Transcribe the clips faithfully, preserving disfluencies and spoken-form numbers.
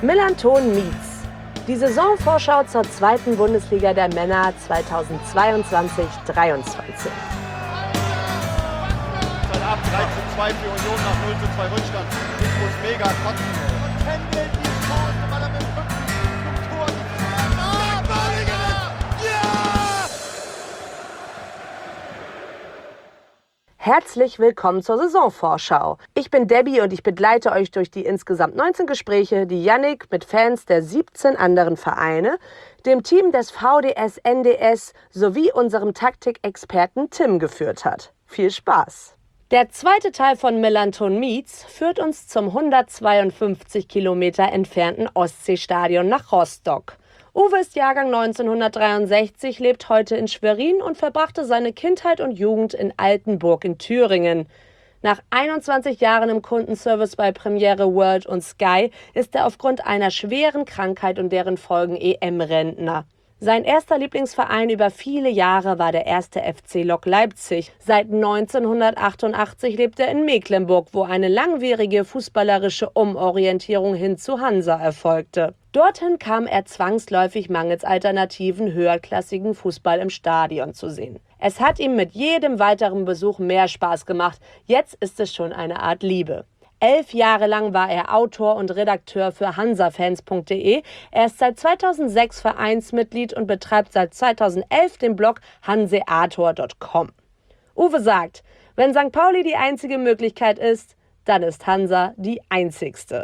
Millanton Meets. Die Saisonvorschau zur zweiten Bundesliga der Männer zweitausendzweiundzwanzig dreiundzwanzig. Seit ab drei zu zwei für Union nach null zu zwei Rückstand. Ich muss mega kotzen. Und Pendel die Chance, weil er mit dem Rücken zum Tor gefahren. Ah, Badiger! Ja! Herzlich willkommen zur Saisonvorschau. Ich bin Debbie und ich begleite euch durch die insgesamt neunzehn Gespräche, die Yannick mit Fans der siebzehn anderen Vereine, dem Team des V D S N D S sowie unserem Taktikexperten Tim geführt hat. Viel Spaß! Der zweite Teil von Millanton Meets führt uns zum hundertzweiundfünfzig Kilometer entfernten Ostseestadion nach Rostock. Uwe ist Jahrgang neunzehnhundertdreiundsechzig, lebt heute in Schwerin und verbrachte seine Kindheit und Jugend in Altenburg in Thüringen. Nach einundzwanzig Jahren im Kundenservice bei Premiere World und Sky ist er aufgrund einer schweren Krankheit und deren Folgen E M-Rentner. Sein erster Lieblingsverein über viele Jahre war der erste F C Lok Leipzig. Seit neunzehnhundertachtundachtzig lebt er in Mecklenburg, wo eine langwierige fußballerische Umorientierung hin zu Hansa erfolgte. Dorthin kam er zwangsläufig mangels alternativen höherklassigen Fußball im Stadion zu sehen. Es hat ihm mit jedem weiteren Besuch mehr Spaß gemacht. Jetzt ist es schon eine Art Liebe. Elf Jahre lang war er Autor und Redakteur für hansafans punkt de. Er ist seit zweitausendsechs Vereinsmitglied und betreibt seit zweitausendelf den Blog hanseator punkt com. Uwe sagt, wenn Sankt Pauli die einzige Möglichkeit ist, dann ist Hansa die einzigste.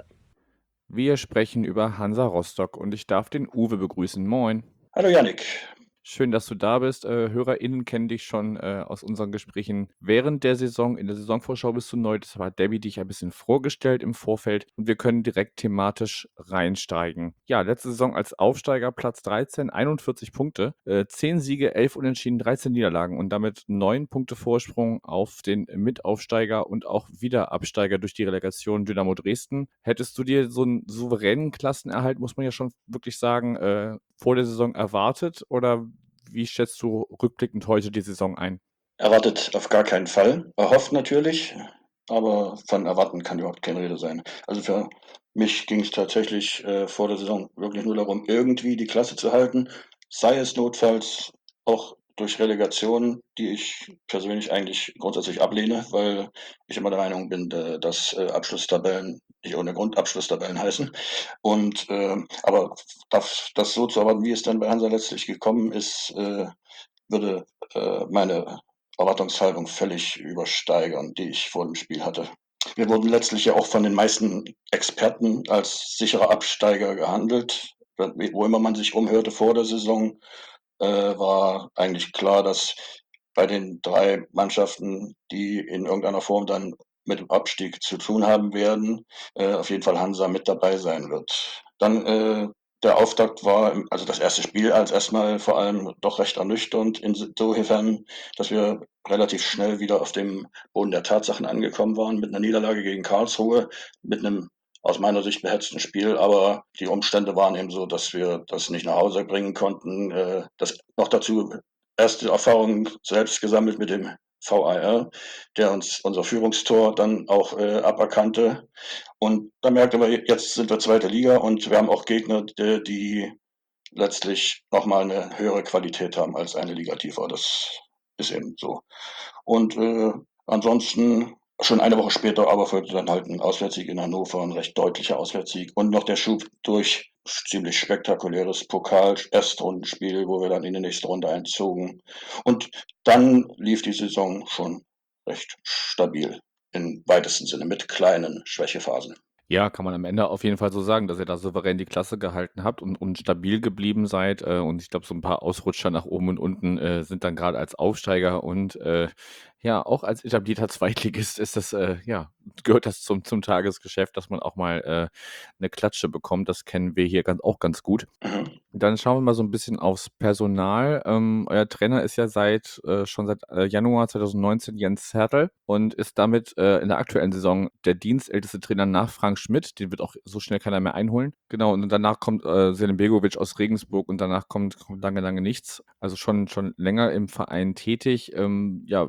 Wir sprechen über Hansa Rostock und ich darf den Uwe begrüßen. Moin. Hallo Yannick. Schön, dass du da bist. Äh, HörerInnen kennen dich schon äh, aus unseren Gesprächen während der Saison. In der Saisonvorschau bist du neu. Das war Debbie dich ein bisschen vorgestellt im Vorfeld und wir können direkt thematisch reinsteigen. Ja, letzte Saison als Aufsteiger Platz dreizehn, einundvierzig Punkte, äh, zehn Siege, elf Unentschieden, dreizehn Niederlagen und damit neun Punkte Vorsprung auf den Mitaufsteiger und auch Wiederabsteiger durch die Relegation Dynamo Dresden. Hättest du dir so einen souveränen Klassenerhalt, muss man ja schon wirklich sagen, äh, vor der Saison erwartet oder wie schätzt du rückblickend heute die Saison ein? Erwartet auf gar keinen Fall. Erhofft natürlich, aber von erwarten kann überhaupt keine Rede sein. Also für mich ging es tatsächlich äh, vor der Saison wirklich nur darum, irgendwie die Klasse zu halten, sei es notfalls auch durch Relegation, die ich persönlich eigentlich grundsätzlich ablehne, weil ich immer der Meinung bin, äh, dass äh, Abschlusstabellen nicht ohne Grund Abschlusstabellen heißen. Und äh, aber das, das so zu erwarten, wie es dann bei Hansa letztlich gekommen ist, äh, würde äh, meine Erwartungshaltung völlig übersteigern, die ich vor dem Spiel hatte. Wir wurden letztlich ja auch von den meisten Experten als sicherer Absteiger gehandelt. Wo immer man sich umhörte vor der Saison, äh, war eigentlich klar, dass bei den drei Mannschaften, die in irgendeiner Form dann mit dem Abstieg zu tun haben werden, äh, auf jeden Fall Hansa mit dabei sein wird. Dann äh, der Auftakt war, also das erste Spiel als erstmal vor allem doch recht ernüchternd, insofern, dass wir relativ schnell wieder auf dem Boden der Tatsachen angekommen waren, mit einer Niederlage gegen Karlsruhe, mit einem aus meiner Sicht behetzten Spiel, aber die Umstände waren eben so, dass wir das nicht nach Hause bringen konnten. Äh, das noch dazu erste Erfahrungen selbst gesammelt mit dem V A R, der uns unser Führungstor dann auch äh, aberkannte. Und da merkte man, jetzt sind wir zweite Liga und wir haben auch Gegner, die, die letztlich nochmal eine höhere Qualität haben als eine Liga tiefer. Das ist eben so. Und äh, ansonsten schon eine Woche später aber folgte dann halt ein Auswärtssieg in Hannover, ein recht deutlicher Auswärtssieg und noch der Schub durch ziemlich spektakuläres Pokal-Erstrundenspiel, wo wir dann in die nächste Runde einzogen. Und dann lief die Saison schon recht stabil im weitesten Sinne mit kleinen Schwächephasen. Ja, kann man am Ende auf jeden Fall so sagen, dass ihr da souverän die Klasse gehalten habt und, und stabil geblieben seid. Äh, und ich glaube, so ein paar Ausrutscher nach oben und unten äh, sind dann gerade als Aufsteiger und äh, ja, auch als etablierter Zweitligist ist das, äh, ja, gehört das zum, zum Tagesgeschäft, dass man auch mal äh, eine Klatsche bekommt. Das kennen wir hier ganz, auch ganz gut. Mhm. Dann schauen wir mal so ein bisschen aufs Personal. Ähm, euer Trainer ist ja seit äh, schon seit äh, Januar zweitausendneunzehn Jens Hertel und ist damit äh, in der aktuellen Saison der dienstälteste Trainer nach Frank Schmidt. Den wird auch so schnell keiner mehr einholen. Genau, und danach kommt äh, Selim Begovic aus Regensburg und danach kommt, kommt lange, lange nichts. Also schon, schon länger im Verein tätig. Ähm, ja, wie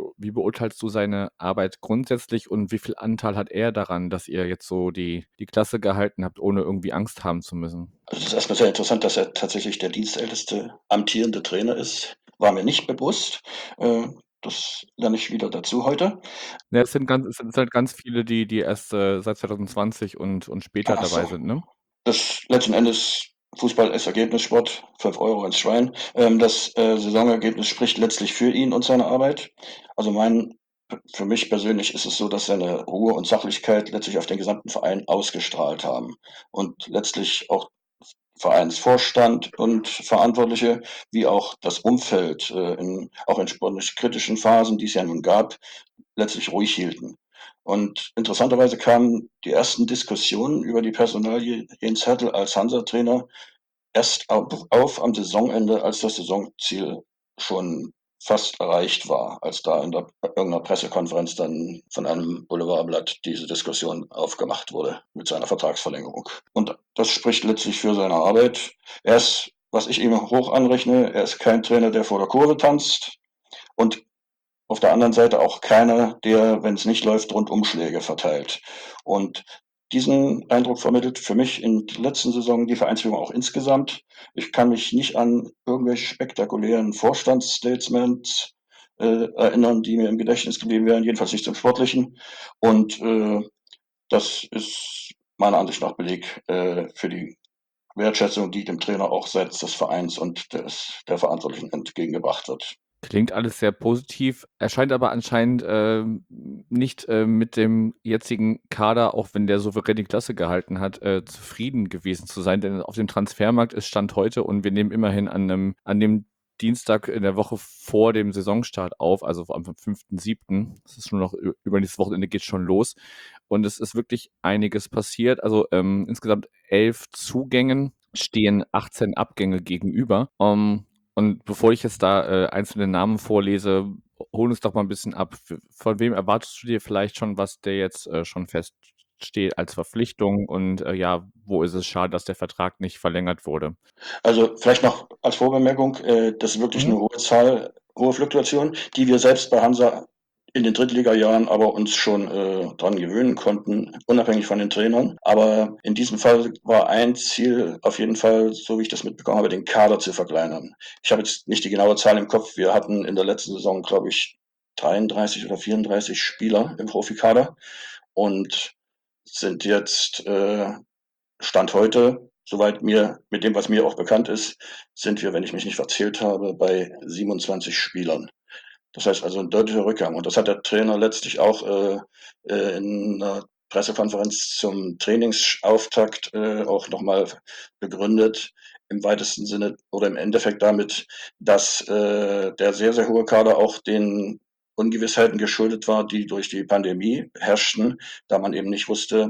wie beurteilst du seine Arbeit grundsätzlich und wie viel Anteil hat er daran, dass ihr jetzt so die, die Klasse gehalten habt, ohne irgendwie Angst haben zu müssen? Also es ist erstmal sehr interessant, dass er tatsächlich der dienstälteste amtierende Trainer ist. War mir nicht bewusst. Äh, das lerne ich wieder dazu heute. Ja, es sind ganz, es sind halt ganz viele, die, die erst äh, seit zwanzig zwanzig und, und später Ach dabei so. sind, ne? Das letzten Endes Fußball ist Ergebnissport, fünf Euro ins Schwein. Ähm, das äh, Saisonergebnis spricht letztlich für ihn und seine Arbeit. Also mein, für mich persönlich ist es so, dass seine Ruhe und Sachlichkeit letztlich auf den gesamten Verein ausgestrahlt haben und letztlich auch Vereinsvorstand und Verantwortliche, wie auch das Umfeld, äh, in, auch in sportlich kritischen Phasen, die es ja nun gab, letztlich ruhig hielten. Und interessanterweise kamen die ersten Diskussionen über die Personalie Jens Hertel als Hansa-Trainer erst auf, auf am Saisonende, als das Saisonziel schon fast erreicht war, als da in der, irgendeiner Pressekonferenz dann von einem Boulevardblatt diese Diskussion aufgemacht wurde mit seiner Vertragsverlängerung. Und das spricht letztlich für seine Arbeit. Er ist, was ich ihm hoch anrechne, er ist kein Trainer, der vor der Kurve tanzt und auf der anderen Seite auch keiner, der, wenn es nicht läuft, Rundumschläge verteilt. Und diesen Eindruck vermittelt für mich in der letzten Saison die Vereinsführung auch insgesamt. Ich kann mich nicht an irgendwelche spektakulären Vorstandsstatements äh, erinnern, die mir im Gedächtnis geblieben wären, jedenfalls nicht zum Sportlichen. Und äh, das ist meiner Ansicht nach Beleg äh, für die Wertschätzung, die dem Trainer auch seitens des Vereins und des, der Verantwortlichen entgegengebracht wird. Klingt alles sehr positiv. Er scheint aber anscheinend ähm, nicht äh, mit dem jetzigen Kader, auch wenn der souverän die Klasse gehalten hat, äh, zufrieden gewesen zu sein. Denn auf dem Transfermarkt ist Stand heute und wir nehmen immerhin an, einem, an dem Dienstag in der Woche vor dem Saisonstart auf, also am fünften siebten Das ist schon noch ü- übernächstes Wochenende geht schon los. Und es ist wirklich einiges passiert. Also ähm, insgesamt elf Zugängen stehen achtzehn Abgänge gegenüber. Ähm, und bevor ich jetzt da äh, einzelne Namen vorlese, hol uns doch mal ein bisschen ab. F- Von wem erwartest du dir vielleicht schon, was der jetzt äh, schon feststeht als Verpflichtung? Und äh, ja, wo ist es schade, dass der Vertrag nicht verlängert wurde? Also vielleicht noch als Vorbemerkung, äh, das ist wirklich Mhm. eine hohe Zahl, hohe Fluktuation, die wir selbst bei Hansa in den Drittligajahren aber uns schon äh, dran gewöhnen konnten, unabhängig von den Trainern. Aber in diesem Fall war ein Ziel auf jeden Fall, so wie ich das mitbekommen habe, den Kader zu verkleinern. Ich habe jetzt nicht die genaue Zahl im Kopf. Wir hatten in der letzten Saison, glaube ich, dreiunddreißig oder vierunddreißig Spieler im Profikader und sind jetzt äh, Stand heute, soweit mir mit dem, was mir auch bekannt ist, sind wir, wenn ich mich nicht verzählt habe, bei siebenundzwanzig Spielern. Das heißt also ein deutlicher Rückgang. Und das hat der Trainer letztlich auch äh, äh, in einer Pressekonferenz zum Trainingsauftakt äh, auch nochmal begründet, im weitesten Sinne oder im Endeffekt damit, dass äh, der sehr, sehr hohe Kader auch den Ungewissheiten geschuldet war, die durch die Pandemie herrschten, da man eben nicht wusste,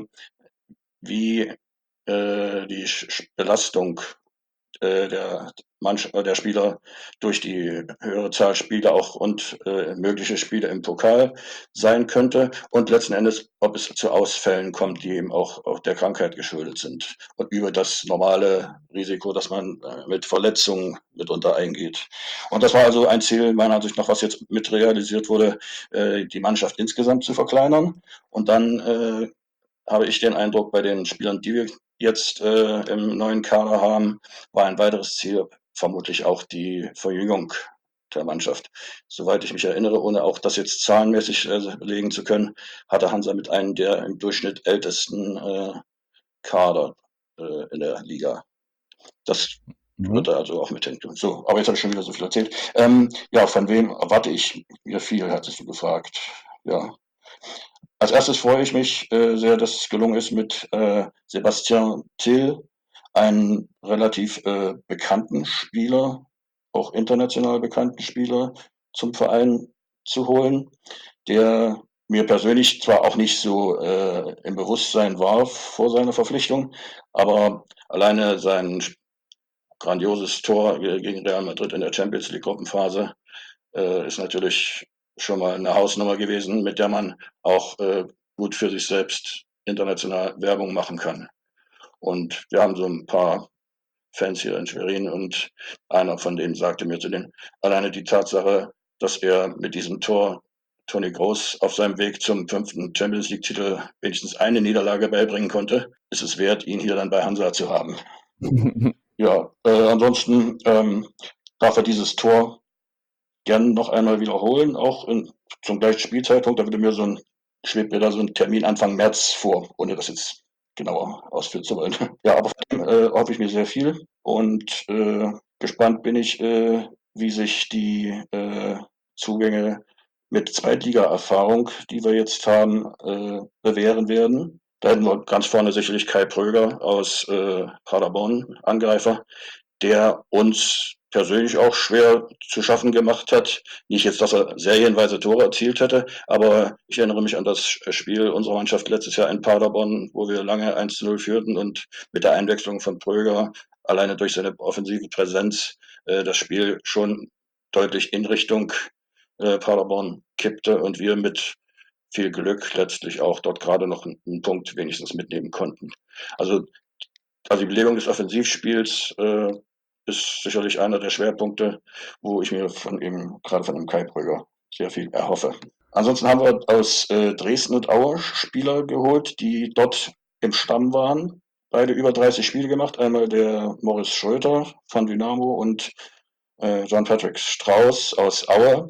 wie äh, die Sch Belastung äh, der Mannschaft, der Spieler durch die höhere Zahl Spiele auch und äh, mögliche Spiele im Pokal sein könnte und letzten Endes, ob es zu Ausfällen kommt, die eben auch, auch der Krankheit geschuldet sind und über das normale Risiko, das man äh, mit Verletzungen mitunter eingeht. Und das war also ein Ziel meiner Ansicht nach, was jetzt mit realisiert wurde, äh, die Mannschaft insgesamt zu verkleinern und dann äh, habe ich den Eindruck, bei den Spielern, die wir jetzt äh, im neuen Kader haben, war ein weiteres Ziel vermutlich auch die Verjüngung der Mannschaft. Soweit ich mich erinnere, ohne auch das jetzt zahlenmäßig äh, belegen zu können, hatte Hansa mit einem der im Durchschnitt ältesten äh, Kader äh, in der Liga. Das Mhm. wird er also auch mit hin. So, aber jetzt habe ich schon wieder so viel erzählt. Ähm, ja, von wem erwarte ich mir viel, hattest du gefragt. Ja, als erstes freue ich mich äh, sehr, dass es gelungen ist, mit äh, Sebastian Till einen relativ äh, bekannten Spieler, auch international bekannten Spieler zum Verein zu holen, der mir persönlich zwar auch nicht so äh, im Bewusstsein war vor seiner Verpflichtung, aber alleine sein grandioses Tor gegen Real Madrid in der Champions League Gruppenphase äh, ist natürlich schon mal eine Hausnummer gewesen, mit der man auch äh, gut für sich selbst international Werbung machen kann. Und wir haben so ein paar Fans hier in Schwerin und einer von denen sagte mir zu den, alleine die Tatsache, dass er mit diesem Tor Toni Kroos auf seinem Weg zum fünften Champions League-Titel wenigstens eine Niederlage beibringen konnte, ist es wert, ihn hier dann bei Hansa zu haben. Ja, äh, ansonsten ähm, darf er dieses Tor gern noch einmal wiederholen, auch in, zum gleichen Spielzeitpunkt. Da würde mir so ein, schwebt mir da so ein Termin Anfang März vor, ohne das jetzt genauer ausführen zu wollen. Ja, aber von dem äh, hoffe ich mir sehr viel und äh, gespannt bin ich, äh, wie sich die äh, Zugänge mit Zweitliga-Erfahrung, die wir jetzt haben, äh, bewähren werden. Da hätten wir ganz vorne sicherlich Kai Pröger aus äh, Paderborn, Angreifer, der uns persönlich auch schwer zu schaffen gemacht hat. Nicht jetzt, dass er serienweise Tore erzielt hätte, aber ich erinnere mich an das Spiel unserer Mannschaft letztes Jahr in Paderborn, wo wir lange eins zu null führten und mit der Einwechslung von Pröger alleine durch seine offensive Präsenz äh, das Spiel schon deutlich in Richtung äh, Paderborn kippte und wir mit viel Glück letztlich auch dort gerade noch einen Punkt wenigstens mitnehmen konnten. Also, also die Belegung des Offensivspiels äh, ist sicherlich einer der Schwerpunkte, wo ich mir von eben gerade von dem Kai Brügger sehr viel erhoffe. Ansonsten haben wir aus äh, Dresden und Aue Spieler geholt, die dort im Stamm waren. Beide über dreißig Spiele gemacht. Einmal der Morris Schröter von Dynamo und äh, Jean-Patrick Strauß aus Aue.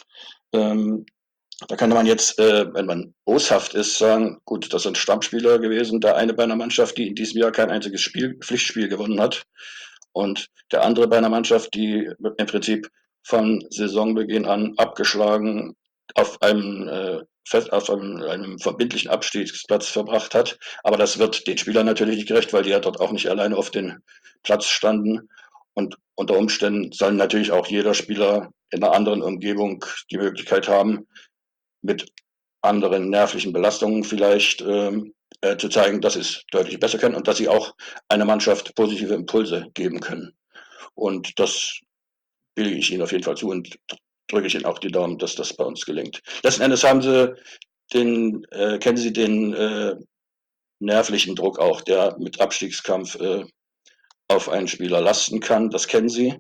Ähm, da könnte man jetzt, äh, wenn man boshaft ist, sagen, gut, das sind Stammspieler gewesen. Der eine bei einer Mannschaft, die in diesem Jahr kein einziges Spiel, Pflichtspiel gewonnen hat. Und der andere bei einer Mannschaft, die im Prinzip von Saisonbeginn an abgeschlagen auf einem, äh, fest, auf einem, einem verbindlichen Abstiegsplatz verbracht hat. Aber das wird den Spielern natürlich nicht gerecht, weil die ja dort auch nicht alleine auf den Platz standen. Und unter Umständen soll natürlich auch jeder Spieler in einer anderen Umgebung die Möglichkeit haben, mit anderen nervlichen Belastungen vielleicht ähm, äh, zu zeigen, dass sie es deutlich besser können und dass sie auch einer Mannschaft positive Impulse geben können. Und das billige ich ihnen auf jeden Fall zu und drücke ich ihnen auch die Daumen, dass das bei uns gelingt. Letzten Endes haben sie den, äh, kennen sie den äh, nervlichen Druck auch, der mit Abstiegskampf äh, auf einen Spieler lasten kann. Das kennen sie.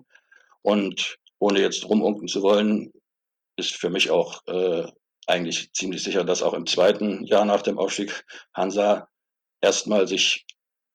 Und ohne jetzt rumunken zu wollen, ist für mich auch äh, eigentlich ziemlich sicher, dass auch im zweiten Jahr nach dem Aufstieg Hansa erstmal sich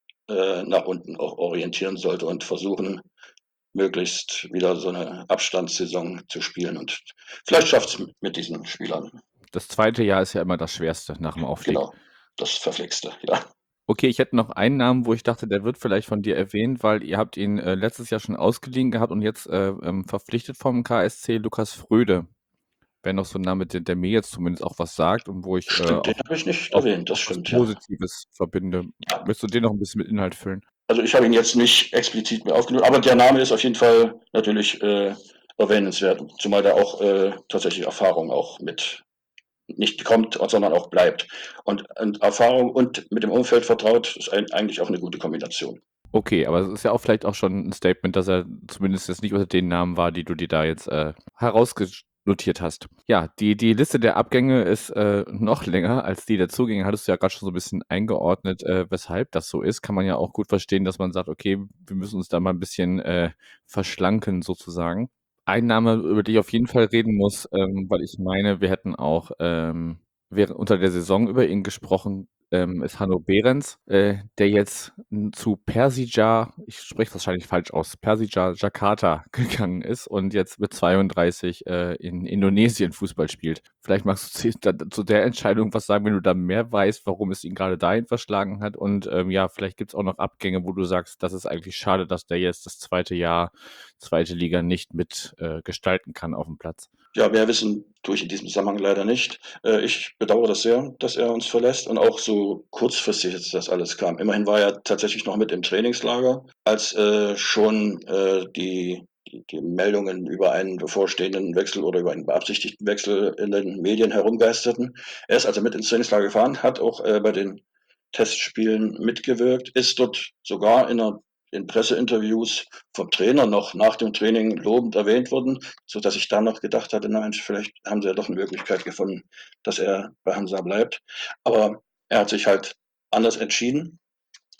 äh, nach unten auch orientieren sollte und versuchen, möglichst wieder so eine Abstandssaison zu spielen. Und vielleicht schafft es mit diesen Spielern. Das zweite Jahr ist ja immer das Schwerste nach dem Aufstieg. Genau, das Verflixte, ja. Okay, ich hätte noch einen Namen, wo ich dachte, der wird vielleicht von dir erwähnt, weil ihr habt ihn äh, letztes Jahr schon ausgeliehen gehabt und jetzt äh, ähm, verpflichtet vom K S C, Lukas Fröde. Wäre noch so ein Name, der, der mir jetzt zumindest auch was sagt und wo ich äh, Stimmt, den auch, habe ich nicht auch, erwähnt, das auch was stimmt, ja. Positives verbinde. Ja. Möchtest du den noch ein bisschen mit Inhalt füllen? Also ich habe ihn jetzt nicht explizit mehr aufgenommen, aber der Name ist auf jeden Fall natürlich äh, erwähnenswert, zumal der auch äh, tatsächlich Erfahrung auch mit nicht kommt, sondern auch bleibt. Und, und Erfahrung und mit dem Umfeld vertraut ist ein, eigentlich auch eine gute Kombination. Okay, aber es ist ja auch vielleicht auch schon ein Statement, dass er zumindest jetzt nicht unter den Namen war, die du dir da jetzt äh, herausnotiert hast. Ja, die, die Liste der Abgänge ist äh, noch länger als die der Zugänge. Hattest du ja gerade schon so ein bisschen eingeordnet, äh, weshalb das so ist. Kann man ja auch gut verstehen, dass man sagt, okay, wir müssen uns da mal ein bisschen äh, verschlanken sozusagen. Ein Name, über den ich auf jeden Fall reden muss, ähm, weil ich meine, wir hätten auch ähm, während, unter der Saison über ihn gesprochen, ähm, ist Hanno Behrens, äh, der jetzt n- zu Persija, ich spreche wahrscheinlich falsch aus, Persija Jakarta gegangen ist und jetzt mit zweiunddreißig äh, in Indonesien Fußball spielt. Vielleicht magst du zu, da, zu der Entscheidung was sagen, wenn du da mehr weißt, warum es ihn gerade dahin verschlagen hat. Und ähm, ja, vielleicht gibt es auch noch Abgänge, wo du sagst, das ist eigentlich schade, dass der jetzt das zweite Jahr, zweite Liga nicht mit äh, gestalten kann auf dem Platz. Ja, mehr wissen tue ich in diesem Zusammenhang leider nicht. Äh, ich bedauere das sehr, dass er uns verlässt und auch so kurzfristig jetzt das alles kam. Immerhin war er tatsächlich noch mit im Trainingslager, als äh, schon äh, die, die, die Meldungen über einen bevorstehenden Wechsel oder über einen beabsichtigten Wechsel in den Medien herumgeisterten. Er ist also mit ins Trainingslager gefahren, hat auch äh, bei den Testspielen mitgewirkt, ist dort sogar in, einer, in Presseinterviews vom Trainer noch nach dem Training lobend erwähnt worden, so dass ich dann noch gedacht hatte, na Mensch, vielleicht haben sie ja doch eine Möglichkeit gefunden, dass er bei Hansa bleibt. Aber er hat sich halt anders entschieden.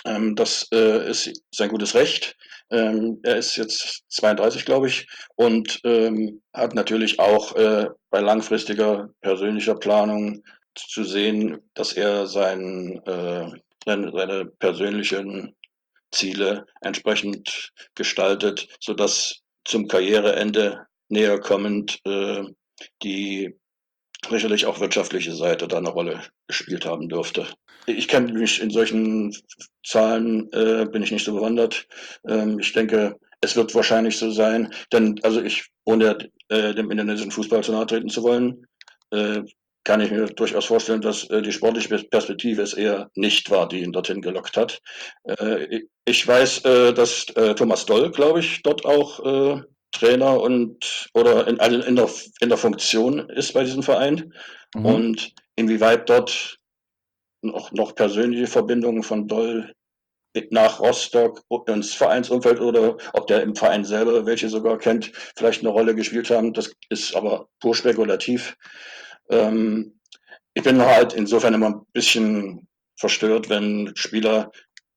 Ähm, das äh, ist sein gutes Recht. Ähm, er ist jetzt zweiunddreißig, glaube ich, und ähm, hat natürlich auch äh, bei langfristiger persönlicher Planung zu sehen, dass er sein, äh, seine, seine persönlichen Ziele entsprechend gestaltet, sodass zum Karriereende näher kommend äh, die sicherlich auch wirtschaftliche Seite da eine Rolle gespielt haben dürfte. Ich kenne mich in solchen Zahlen, äh, bin ich nicht so bewandert. Ähm, ich denke, es wird wahrscheinlich so sein, denn also ich, ohne äh, dem indonesischen Fußball zu nahe treten zu wollen, äh, kann ich mir durchaus vorstellen, dass äh, die sportliche Perspektive es eher nicht war, die ihn dorthin gelockt hat. Äh, ich weiß, äh, dass äh, Thomas Doll, glaube ich, dort auch äh, Trainer und oder in, also in, der, in der Funktion ist bei diesem Verein Mhm. und inwieweit dort noch, noch persönliche Verbindungen von Doll nach Rostock ins Vereinsumfeld oder ob der im Verein selber welche sogar kennt, vielleicht eine Rolle gespielt haben. Das ist aber pur spekulativ. Ähm, ich bin halt insofern immer ein bisschen verstört, wenn Spieler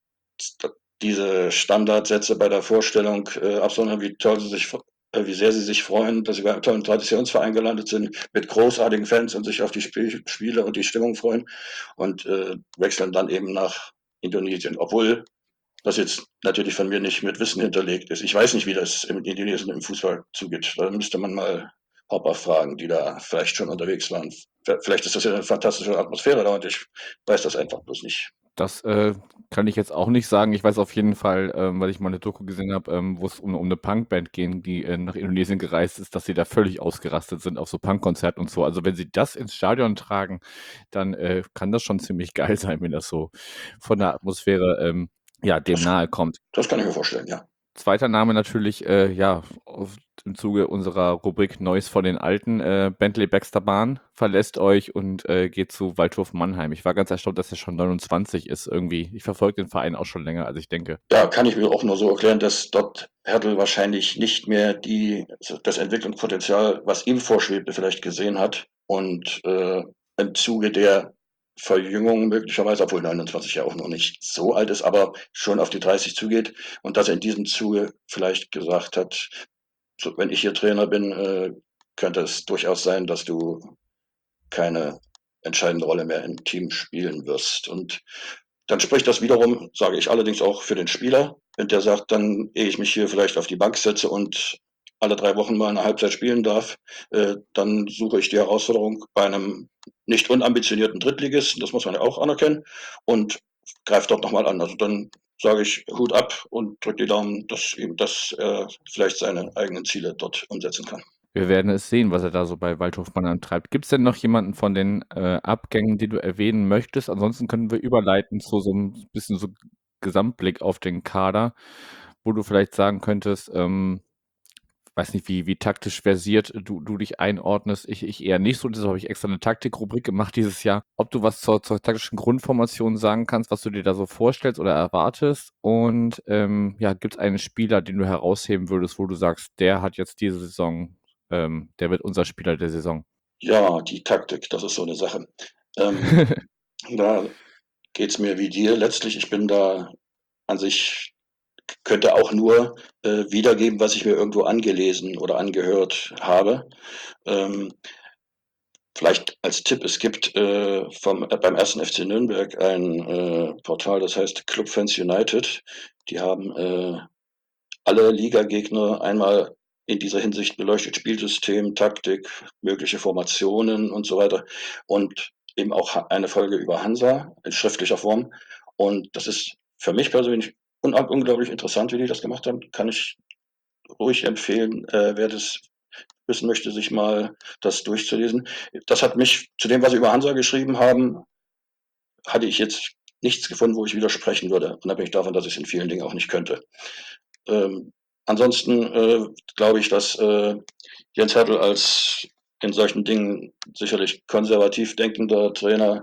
diese Standardsätze bei der Vorstellung äh, absolvieren, wie toll sie sich, äh, wie sehr sie sich freuen, dass sie bei einem tollen Traditionsverein gelandet sind, mit großartigen Fans und sich auf die Spiel Spiele und die Stimmung freuen und äh, wechseln dann eben nach Indonesien, obwohl das jetzt natürlich von mir nicht mit Wissen hinterlegt ist. Ich weiß nicht, wie das in Indonesien im Fußball zugeht. Da müsste man mal Hopper fragen, die da vielleicht schon unterwegs waren. Vielleicht ist das ja eine fantastische Atmosphäre da und ich weiß das einfach bloß nicht. Das äh, kann ich jetzt auch nicht sagen. Ich weiß auf jeden Fall, ähm, weil ich mal eine Doku gesehen habe, ähm, wo es um, um eine Punkband ging, die äh, nach Indonesien gereist ist, dass sie da völlig ausgerastet sind auf so Punkkonzerten und so. Also wenn sie das ins Stadion tragen, dann äh, kann das schon ziemlich geil sein, wenn das so von der Atmosphäre ähm, ja, dem Das, nahe kommt. das kann ich mir vorstellen, ja. Zweiter Name natürlich, äh, ja, auf, im Zuge unserer Rubrik Neues von den Alten. Äh, Bentley Baxter Bahn verlässt euch und äh, geht zu Waldhof Mannheim. Ich war ganz erstaunt, dass er schon neunundzwanzig ist irgendwie. Ich verfolge den Verein auch schon länger, als ich denke. Ja, kann ich mir auch nur so erklären, dass dort Hertel wahrscheinlich nicht mehr die, das Entwicklungspotenzial, was ihm vorschwebte, vielleicht gesehen hat und äh, im Zuge der Verjüngung möglicherweise, obwohl neunundzwanzig ja auch noch nicht so alt ist, aber schon auf die dreißig zugeht und dass er in diesem Zuge vielleicht gesagt hat, so, wenn ich hier Trainer bin, äh, könnte es durchaus sein, dass du keine entscheidende Rolle mehr im Team spielen wirst. Und dann spricht das wiederum, sage ich allerdings auch für den Spieler, wenn der sagt, dann, ehe ich mich hier vielleicht auf die Bank setze und alle drei Wochen mal eine Halbzeit spielen darf, äh, dann suche ich die Herausforderung bei einem nicht unambitionierten Drittligisten, das muss man ja auch anerkennen, und greife dort nochmal an. Also dann sage ich Hut ab und drücke die Daumen, dass eben das äh, vielleicht seine eigenen Ziele dort umsetzen kann. Wir werden es sehen, was er da so bei Waldhof Mannheim treibt. Gibt es denn noch jemanden von den äh, Abgängen, die du erwähnen möchtest? Ansonsten können wir überleiten zu so ein bisschen so Gesamtblick auf den Kader, wo du vielleicht sagen könntest, ähm, weiß nicht, wie, wie taktisch versiert du, du dich einordnest. Ich, ich eher nicht so, deshalb habe ich extra eine Taktikrubrik gemacht dieses Jahr. Ob du was zur, zur taktischen Grundformation sagen kannst, was du dir da so vorstellst oder erwartest. Und ähm, ja, gibt es einen Spieler, den du herausheben würdest, wo du sagst, der hat jetzt diese Saison, ähm, der wird unser Spieler der Saison. Ja, die Taktik, das ist so eine Sache. Ähm, da geht's mir wie dir letztlich. Ich bin da an sich könnte auch nur äh, wiedergeben, was ich mir irgendwo angelesen oder angehört habe. Ähm, vielleicht als Tipp, es gibt äh, vom, äh, beim ersten F C Nürnberg ein äh, Portal, das heißt Club Fans United. Die haben äh, alle Ligagegner einmal in dieser Hinsicht beleuchtet, Spielsystem, Taktik, mögliche Formationen und so weiter. Und eben auch eine Folge über Hansa in schriftlicher Form. Und das ist für mich persönlich un unglaublich interessant, wie die das gemacht haben. Kann ich ruhig empfehlen, äh, wer das wissen möchte, sich mal das durchzulesen. Das hat mich zu dem, was sie über Hansa geschrieben haben, hatte ich jetzt nichts gefunden, wo ich widersprechen würde, unabhängig davon, dass ich es in vielen Dingen auch nicht könnte. Ähm, ansonsten äh, glaube ich, dass äh, Jens Hertel als in solchen Dingen sicherlich konservativ denkender Trainer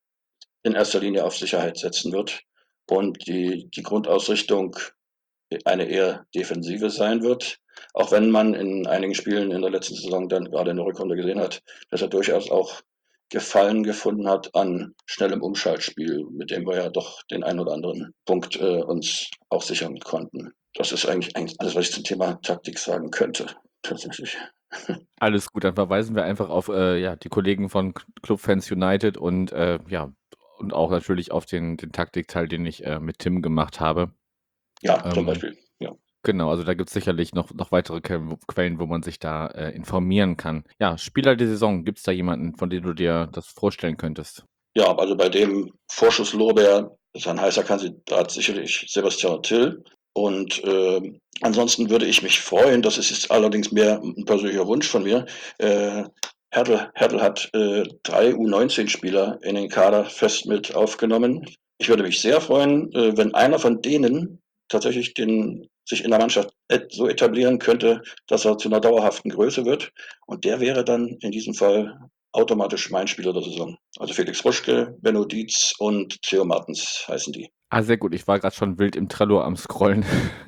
in erster Linie auf Sicherheit setzen wird und die, die Grundausrichtung eine eher defensive sein wird. Auch wenn man in einigen Spielen in der letzten Saison dann gerade in der Rückrunde gesehen hat, dass er durchaus auch Gefallen gefunden hat an schnellem Umschaltspiel, mit dem wir ja doch den einen oder anderen Punkt äh, uns auch sichern konnten. Das ist eigentlich, eigentlich alles, was ich zum Thema Taktik sagen könnte, tatsächlich. Alles gut, dann verweisen wir einfach auf äh, ja, die Kollegen von Club Fans United und äh, ja, und auch natürlich auf den, den Taktikteil, den ich äh, mit Tim gemacht habe. Ja, zum Ähm, Beispiel. Ja. Genau, also da gibt es sicherlich noch, noch weitere Que- Quellen, wo man sich da äh, informieren kann. Ja, Spieler der Saison, gibt es da jemanden, von dem du dir das vorstellen könntest? Ja, also bei dem Vorschusslorbeer ist ein heißer Kandidat sicherlich Sebastian Till. Und äh, ansonsten würde ich mich freuen, das ist jetzt allerdings mehr ein persönlicher Wunsch von mir. Äh, Hertel, Hertel hat äh, drei U neunzehn Spieler in den Kader fest mit aufgenommen. Ich würde mich sehr freuen, äh, wenn einer von denen tatsächlich den, sich in der Mannschaft et- so etablieren könnte, dass er zu einer dauerhaften Größe wird. Und der wäre dann in diesem Fall automatisch mein Spieler der Saison. Also Felix Ruschke, Benno Dietz und Theo Martens heißen die. Ah, sehr gut. Ich war gerade schon wild im Trello am Scrollen,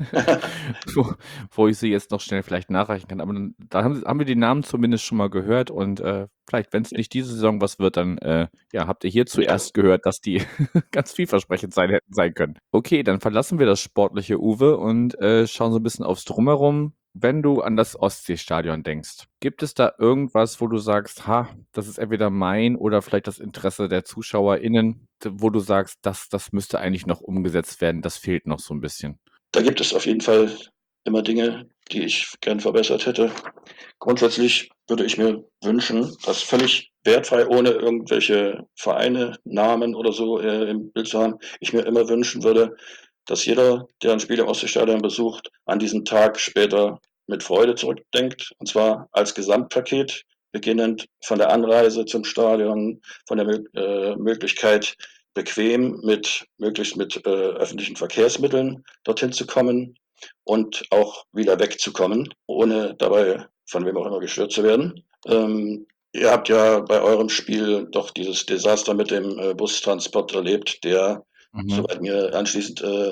wo, wo ich sie jetzt noch schnell vielleicht nachreichen kann. Aber dann, da haben, haben wir die Namen zumindest schon mal gehört und äh, vielleicht, wenn es nicht diese Saison was wird, dann äh, ja, habt ihr hier zuerst gehört, dass die ganz vielversprechend sein hätten sein können. Okay, dann verlassen wir das sportliche Uwe und äh, schauen so ein bisschen aufs Drumherum. Wenn du an das Ostseestadion denkst, gibt es da irgendwas, wo du sagst, ha, das ist entweder mein oder vielleicht das Interesse der ZuschauerInnen, wo du sagst, das, das müsste eigentlich noch umgesetzt werden, das fehlt noch so ein bisschen? Da gibt es auf jeden Fall immer Dinge, die ich gern verbessert hätte. Grundsätzlich würde ich mir wünschen, dass völlig wertfrei, ohne irgendwelche Vereine, Namen oder so äh, im Bild zu haben, ich mir immer wünschen würde, dass jeder, der ein Spiel im Ostseestadion besucht, an diesen Tag später mit Freude zurückdenkt. Und zwar als Gesamtpaket, beginnend von der Anreise zum Stadion, von der äh, Möglichkeit, bequem mit möglichst mit äh, öffentlichen Verkehrsmitteln dorthin zu kommen und auch wieder wegzukommen, ohne dabei von wem auch immer gestört zu werden. Ähm, ihr habt ja bei eurem Spiel doch dieses Desaster mit dem äh, Bustransport erlebt, der, Mhm. soweit mir anschließend äh,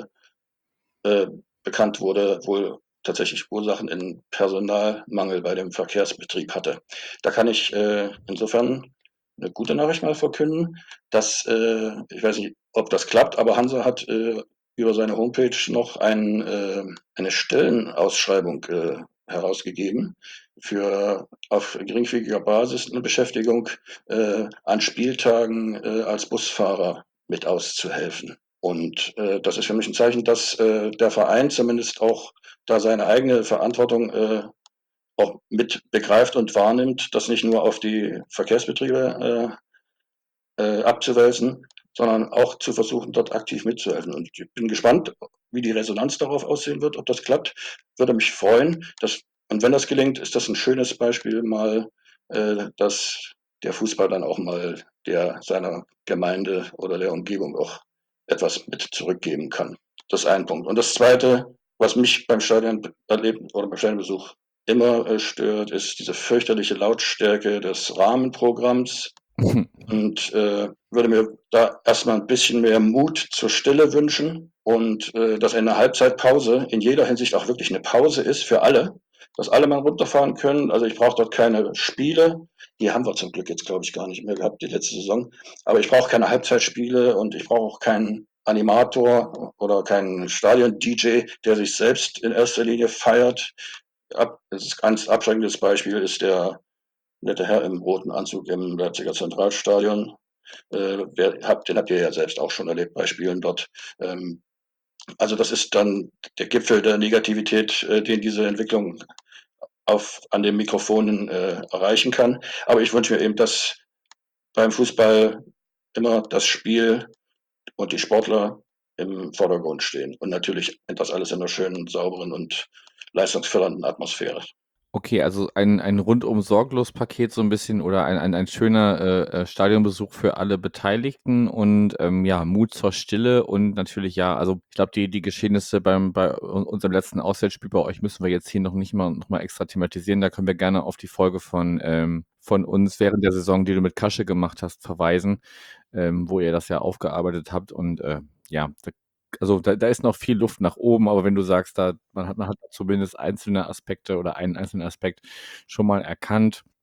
äh, bekannt wurde, wohl tatsächlich Ursachen in Personalmangel bei dem Verkehrsbetrieb hatte. Da kann ich äh, insofern eine gute Nachricht mal verkünden, dass, äh, ich weiß nicht, ob das klappt, aber Hansa hat äh, über seine Homepage noch ein, äh, eine Stellenausschreibung äh, herausgegeben für auf geringfügiger Basis eine Beschäftigung äh, an Spieltagen äh, als Busfahrer mit auszuhelfen. Und äh, das ist für mich ein Zeichen, dass äh, der Verein zumindest auch da seine eigene Verantwortung äh, auch mit begreift und wahrnimmt, das nicht nur auf die Verkehrsbetriebe äh, äh, abzuwälzen, sondern auch zu versuchen, dort aktiv mitzuhelfen. Und ich bin gespannt, wie die Resonanz darauf aussehen wird, ob das klappt. Würde mich freuen. Dass, und wenn das gelingt, ist das ein schönes Beispiel mal, äh, dass der Fußball dann auch mal der seiner Gemeinde oder der Umgebung auch etwas mit zurückgeben kann. Das ist ein Punkt. Und das Zweite, was mich beim Stadionerleben oder beim Stadionbesuch immer äh, stört, ist diese fürchterliche Lautstärke des Rahmenprogramms und äh, würde mir da erstmal ein bisschen mehr Mut zur Stille wünschen und äh, dass eine Halbzeitpause in jeder Hinsicht auch wirklich eine Pause ist für alle, dass alle mal runterfahren können. Also ich brauche dort keine Spiele, die haben wir zum Glück jetzt, glaube ich, gar nicht mehr gehabt, die letzte Saison. Aber ich brauche keine Halbzeitspiele und ich brauche auch keinen Animator oder keinen Stadion-D J, der sich selbst in erster Linie feiert. Ab, das ist ein ganz abschreckendes Beispiel ist der nette Herr im roten Anzug im Leipziger Zentralstadion. Äh, wer, habt, den habt ihr ja selbst auch schon erlebt bei Spielen dort. Ähm, also das ist dann der Gipfel der Negativität, äh, den diese Entwicklung auf, an den Mikrofonen äh, erreichen kann. Aber ich wünsche mir eben, dass beim Fußball immer das Spiel und die Sportler im Vordergrund stehen. Und natürlich das alles in einer schönen, sauberen und leistungsfördernden Atmosphäre. Okay, also ein, ein rundum sorglos Paket so ein bisschen oder ein, ein, ein schöner äh, äh, Stadionbesuch für alle Beteiligten und ähm, ja, Mut zur Stille und natürlich ja, also ich glaube, die, die Geschehnisse beim bei un- unserem letzten Auswärtsspiel bei euch müssen wir jetzt hier noch nicht mal noch mal extra thematisieren. Da können wir gerne auf die Folge von, ähm, von uns während der Saison, die du mit Kasche gemacht hast, verweisen, ähm, wo ihr das ja aufgearbeitet habt und äh, ja, da also da, da ist noch viel Luft nach oben, aber wenn du sagst, da man hat, man hat zumindest einzelne Aspekte oder einen einzelnen Aspekt schon mal erkannt,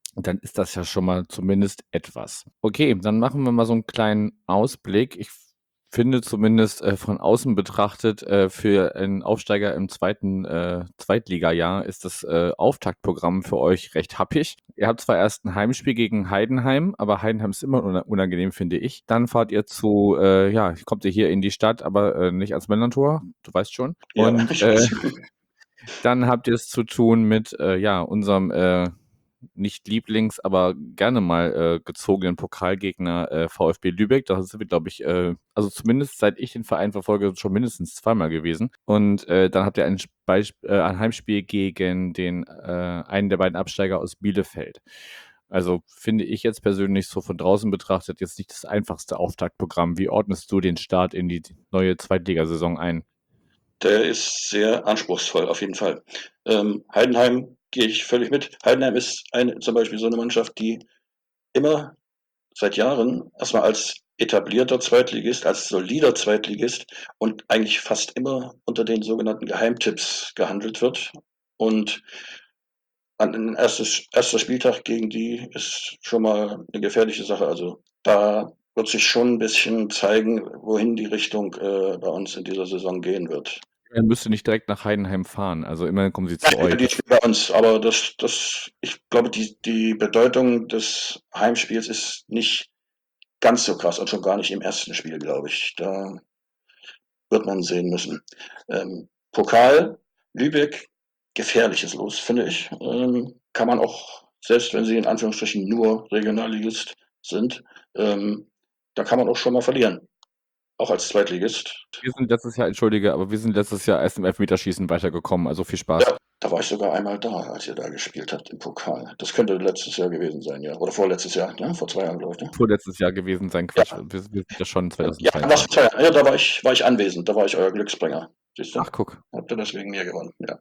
dann ist das ja schon mal zumindest etwas. Okay, dann machen wir mal so einen kleinen Ausblick. Ich finde zumindest äh, von außen betrachtet, äh, für einen Aufsteiger im zweiten äh, Zweitligajahr ist das äh, Auftaktprogramm für euch recht happig. Ihr habt zwar erst ein Heimspiel gegen Heidenheim, aber Heidenheim ist immer una- unangenehm, finde ich. Dann fahrt ihr zu, äh, ja, kommt ihr hier in die Stadt, aber äh, nicht ans Millantor, du weißt schon. Ja, Und ich äh, weiß. dann habt ihr es zu tun mit, äh, ja, unserem äh, nicht Lieblings, aber gerne mal äh, gezogenen Pokalgegner äh, VfB Lübeck. Da sind wir, glaube ich, äh, also zumindest seit ich den Verein verfolge, schon mindestens zweimal gewesen. Und äh, dann habt ihr ein, Beisp äh, ein Heimspiel gegen den äh, einen der beiden Absteiger aus Bielefeld. Also finde ich jetzt persönlich so von draußen betrachtet jetzt nicht das einfachste Auftaktprogramm. Wie ordnest du den Start in die neue Zweitligasaison ein? Der ist sehr anspruchsvoll, auf jeden Fall. Ähm, Heidenheim gehe ich völlig mit. Heidenheim ist eine, zum Beispiel so eine Mannschaft, die immer seit Jahren erstmal als etablierter Zweitligist, als solider Zweitligist und eigentlich fast immer unter den sogenannten Geheimtipps gehandelt wird. Und ein erstes, erster Spieltag gegen die ist schon mal eine gefährliche Sache. Also da wird sich schon ein bisschen zeigen, wohin die Richtung äh, bei uns in dieser Saison gehen wird. Er müsste nicht direkt nach Heidenheim fahren. Also immerhin kommen sie zu Nein, euch. die Das spielen bei uns, aber das, das, ich glaube, die, die Bedeutung des Heimspiels ist nicht ganz so krass und schon gar nicht im ersten Spiel, glaube ich. Da wird man sehen müssen. Ähm, Pokal, Lübeck, gefährliches Los, finde ich. Ähm, kann man auch, selbst wenn sie in Anführungsstrichen nur Regionalligist sind, ähm, da kann man auch schon mal verlieren. Auch als Zweitligist. Wir sind letztes Jahr, entschuldige, aber wir sind letztes Jahr erst im Elfmeterschießen weitergekommen. Also viel Spaß. Ja, da war ich sogar einmal da, als ihr da gespielt habt im Pokal. Das könnte letztes Jahr gewesen sein, ja. Oder vorletztes Jahr, ne? Vor zwei Jahren, glaube ich. Ne? Vorletztes Jahr gewesen sein, Quatsch. Ja, Wir, wir sind ja schon ja, was, zwanzig zweiundzwanzig. ja, da war ich, war ich anwesend, da war ich euer Glücksbringer. Siehst du? Ach, guck. Habt ihr das wegen mir gewonnen, ja.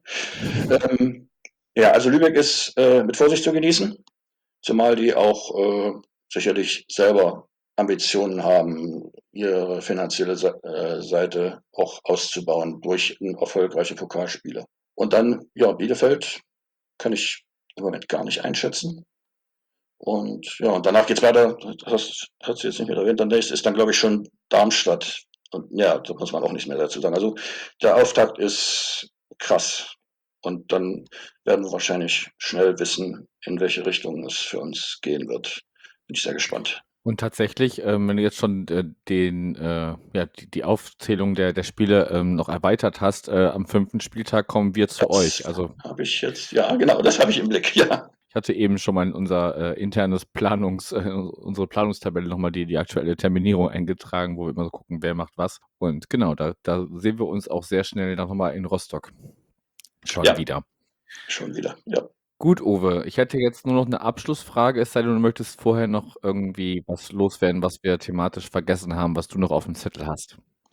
Ähm, ja, also Lübeck ist äh, mit Vorsicht zu genießen, zumal die auch äh, sicherlich selber Ambitionen haben, ihre finanzielle Se äh, Seite auch auszubauen durch erfolgreiche Pokalspiele. Und dann, ja, Bielefeld kann ich im Moment gar nicht einschätzen. Und ja, und danach geht's weiter, das hat sie jetzt nicht mehr erwähnt, dann nächstes ist dann, glaube ich, schon Darmstadt. Und ja, da muss man auch nicht mehr dazu sagen. Also der Auftakt ist krass. Und dann werden wir wahrscheinlich schnell wissen, in welche Richtung es für uns gehen wird. Bin ich sehr gespannt. Und tatsächlich, ähm, wenn du jetzt schon äh, den, äh, ja, die, die Aufzählung der, der Spiele ähm, noch erweitert hast, äh, am fünften Spieltag kommen wir zu Das euch. Also habe ich jetzt, ja, genau, das habe ich im Blick, ja. ich hatte eben schon mal in unser äh, internes Planungs, äh, unsere Planungstabelle nochmal die, die aktuelle Terminierung eingetragen, wo wir immer so gucken, wer macht was. Und genau, da, da sehen wir uns auch sehr schnell dann nochmal in Rostock schon Ja, wieder. schon wieder, ja. Gut, Uwe, ich hätte jetzt nur noch eine Abschlussfrage, es sei denn, du möchtest vorher noch irgendwie was loswerden, was wir thematisch vergessen haben, was du noch auf dem Zettel hast.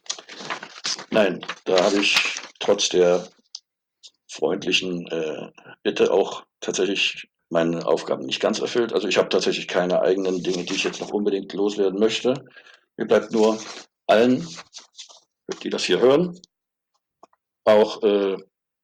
Nein, da habe ich trotz der freundlichen äh, Bitte auch tatsächlich meine Aufgaben nicht ganz erfüllt. Also ich habe tatsächlich keine eigenen Dinge, die ich jetzt noch unbedingt loswerden möchte. Mir bleibt nur allen, die das hier hören, auch äh,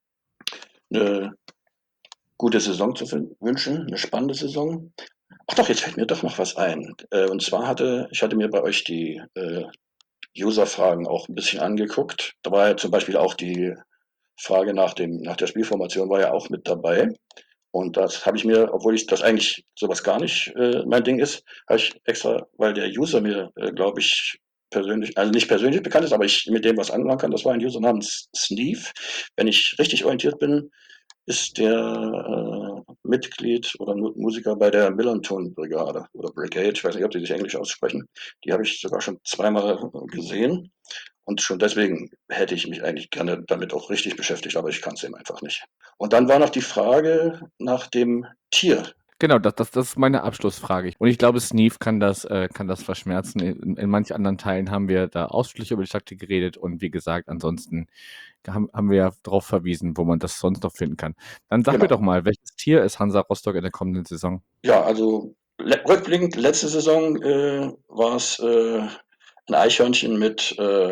eine gute Saison zu wünschen, eine spannende Saison. Ach doch, jetzt fällt mir doch noch was ein. Äh, und zwar hatte ich hatte mir bei euch die äh, User-Fragen auch ein bisschen angeguckt. Da war ja zum Beispiel auch die Frage nach, dem, nach der Spielformation war ja auch mit dabei. Und das habe ich mir, obwohl ich das eigentlich sowas gar nicht äh, mein Ding ist, habe ich extra, weil der User mir, äh, glaube ich, persönlich, also nicht persönlich bekannt ist, aber ich mit dem was anfangen kann. Das war ein User namens Sneeve. Wenn ich richtig orientiert bin, ist der äh, Mitglied oder Mu Musiker bei der Millanton-Brigade oder Brigade. Ich weiß nicht, ob die sich Englisch aussprechen. Die habe ich sogar schon zweimal gesehen. Und schon deswegen hätte ich mich eigentlich gerne damit auch richtig beschäftigt, aber ich kann es eben einfach nicht. Und dann war noch die Frage nach dem Tier. Genau, das, das, das ist meine Abschlussfrage. Und ich glaube, Sneeve kann das, äh, kann das verschmerzen. In, in manchen anderen Teilen haben wir da ausführlich über die Taktik geredet und wie gesagt, ansonsten haben, haben wir ja darauf verwiesen, wo man das sonst noch finden kann. Dann sag Genau. mir doch mal, welches Tier ist Hansa Rostock in der kommenden Saison? Ja, also le rückblickend, letzte Saison äh, war es äh, ein Eichhörnchen mit äh,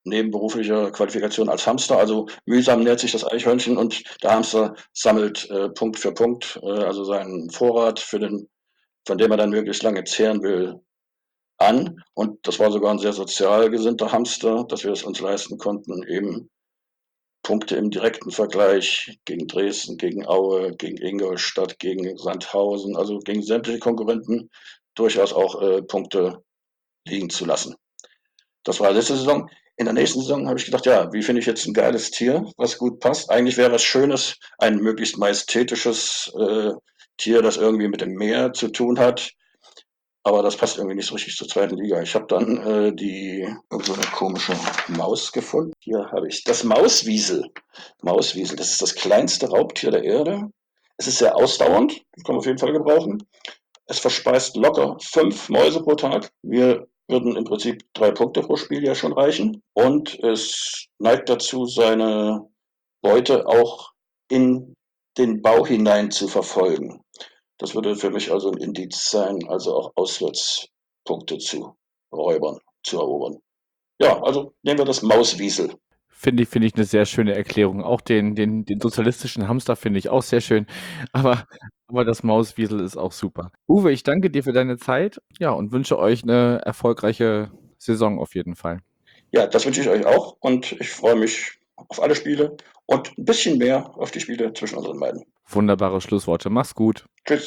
nebenberuflicher Qualifikation als Hamster. Also mühsam nährt sich das Eichhörnchen und der Hamster sammelt äh, Punkt für Punkt, äh, also seinen Vorrat, für den, von dem er dann möglichst lange zehren will, an. Und das war sogar ein sehr sozial gesinnter Hamster, dass wir es uns leisten konnten, eben Punkte im direkten Vergleich gegen Dresden, gegen Aue, gegen Ingolstadt, gegen Sandhausen, also gegen sämtliche Konkurrenten durchaus auch äh, Punkte liegen zu lassen. Das war letzte Saison. In der nächsten Saison habe ich gedacht, ja, wie finde ich jetzt ein geiles Tier, was gut passt? Eigentlich wäre was Schönes, ein möglichst majestätisches äh, Tier, das irgendwie mit dem Meer zu tun hat. Aber das passt irgendwie nicht so richtig zur zweiten Liga. Ich habe dann äh, die irgend so eine komische Maus gefunden. Hier habe ich das Mauswiesel. Mauswiesel, das ist das kleinste Raubtier der Erde. Es ist sehr ausdauernd, das kann man auf jeden Fall gebrauchen. Es verspeist locker fünf Mäuse pro Tag. Wir würden im Prinzip drei Punkte pro Spiel ja schon reichen. Und es neigt dazu, seine Beute auch in den Bau hinein zu verfolgen. Das würde für mich also ein Indiz sein, also auch Auswärtspunkte zu Räubern, zu erobern. Ja, also nehmen wir das Mauswiesel. Finde ich, finde ich eine sehr schöne Erklärung. Auch den, den, den sozialistischen Hamster finde ich auch sehr schön. Aber, aber das Mauswiesel ist auch super. Uwe, ich danke dir für deine Zeit. Ja, und wünsche euch eine erfolgreiche Saison auf jeden Fall. Ja, das wünsche ich euch auch und ich freue mich auf alle Spiele und ein bisschen mehr auf die Spiele zwischen unseren beiden. Wunderbare Schlussworte. Mach's gut. Tschüss.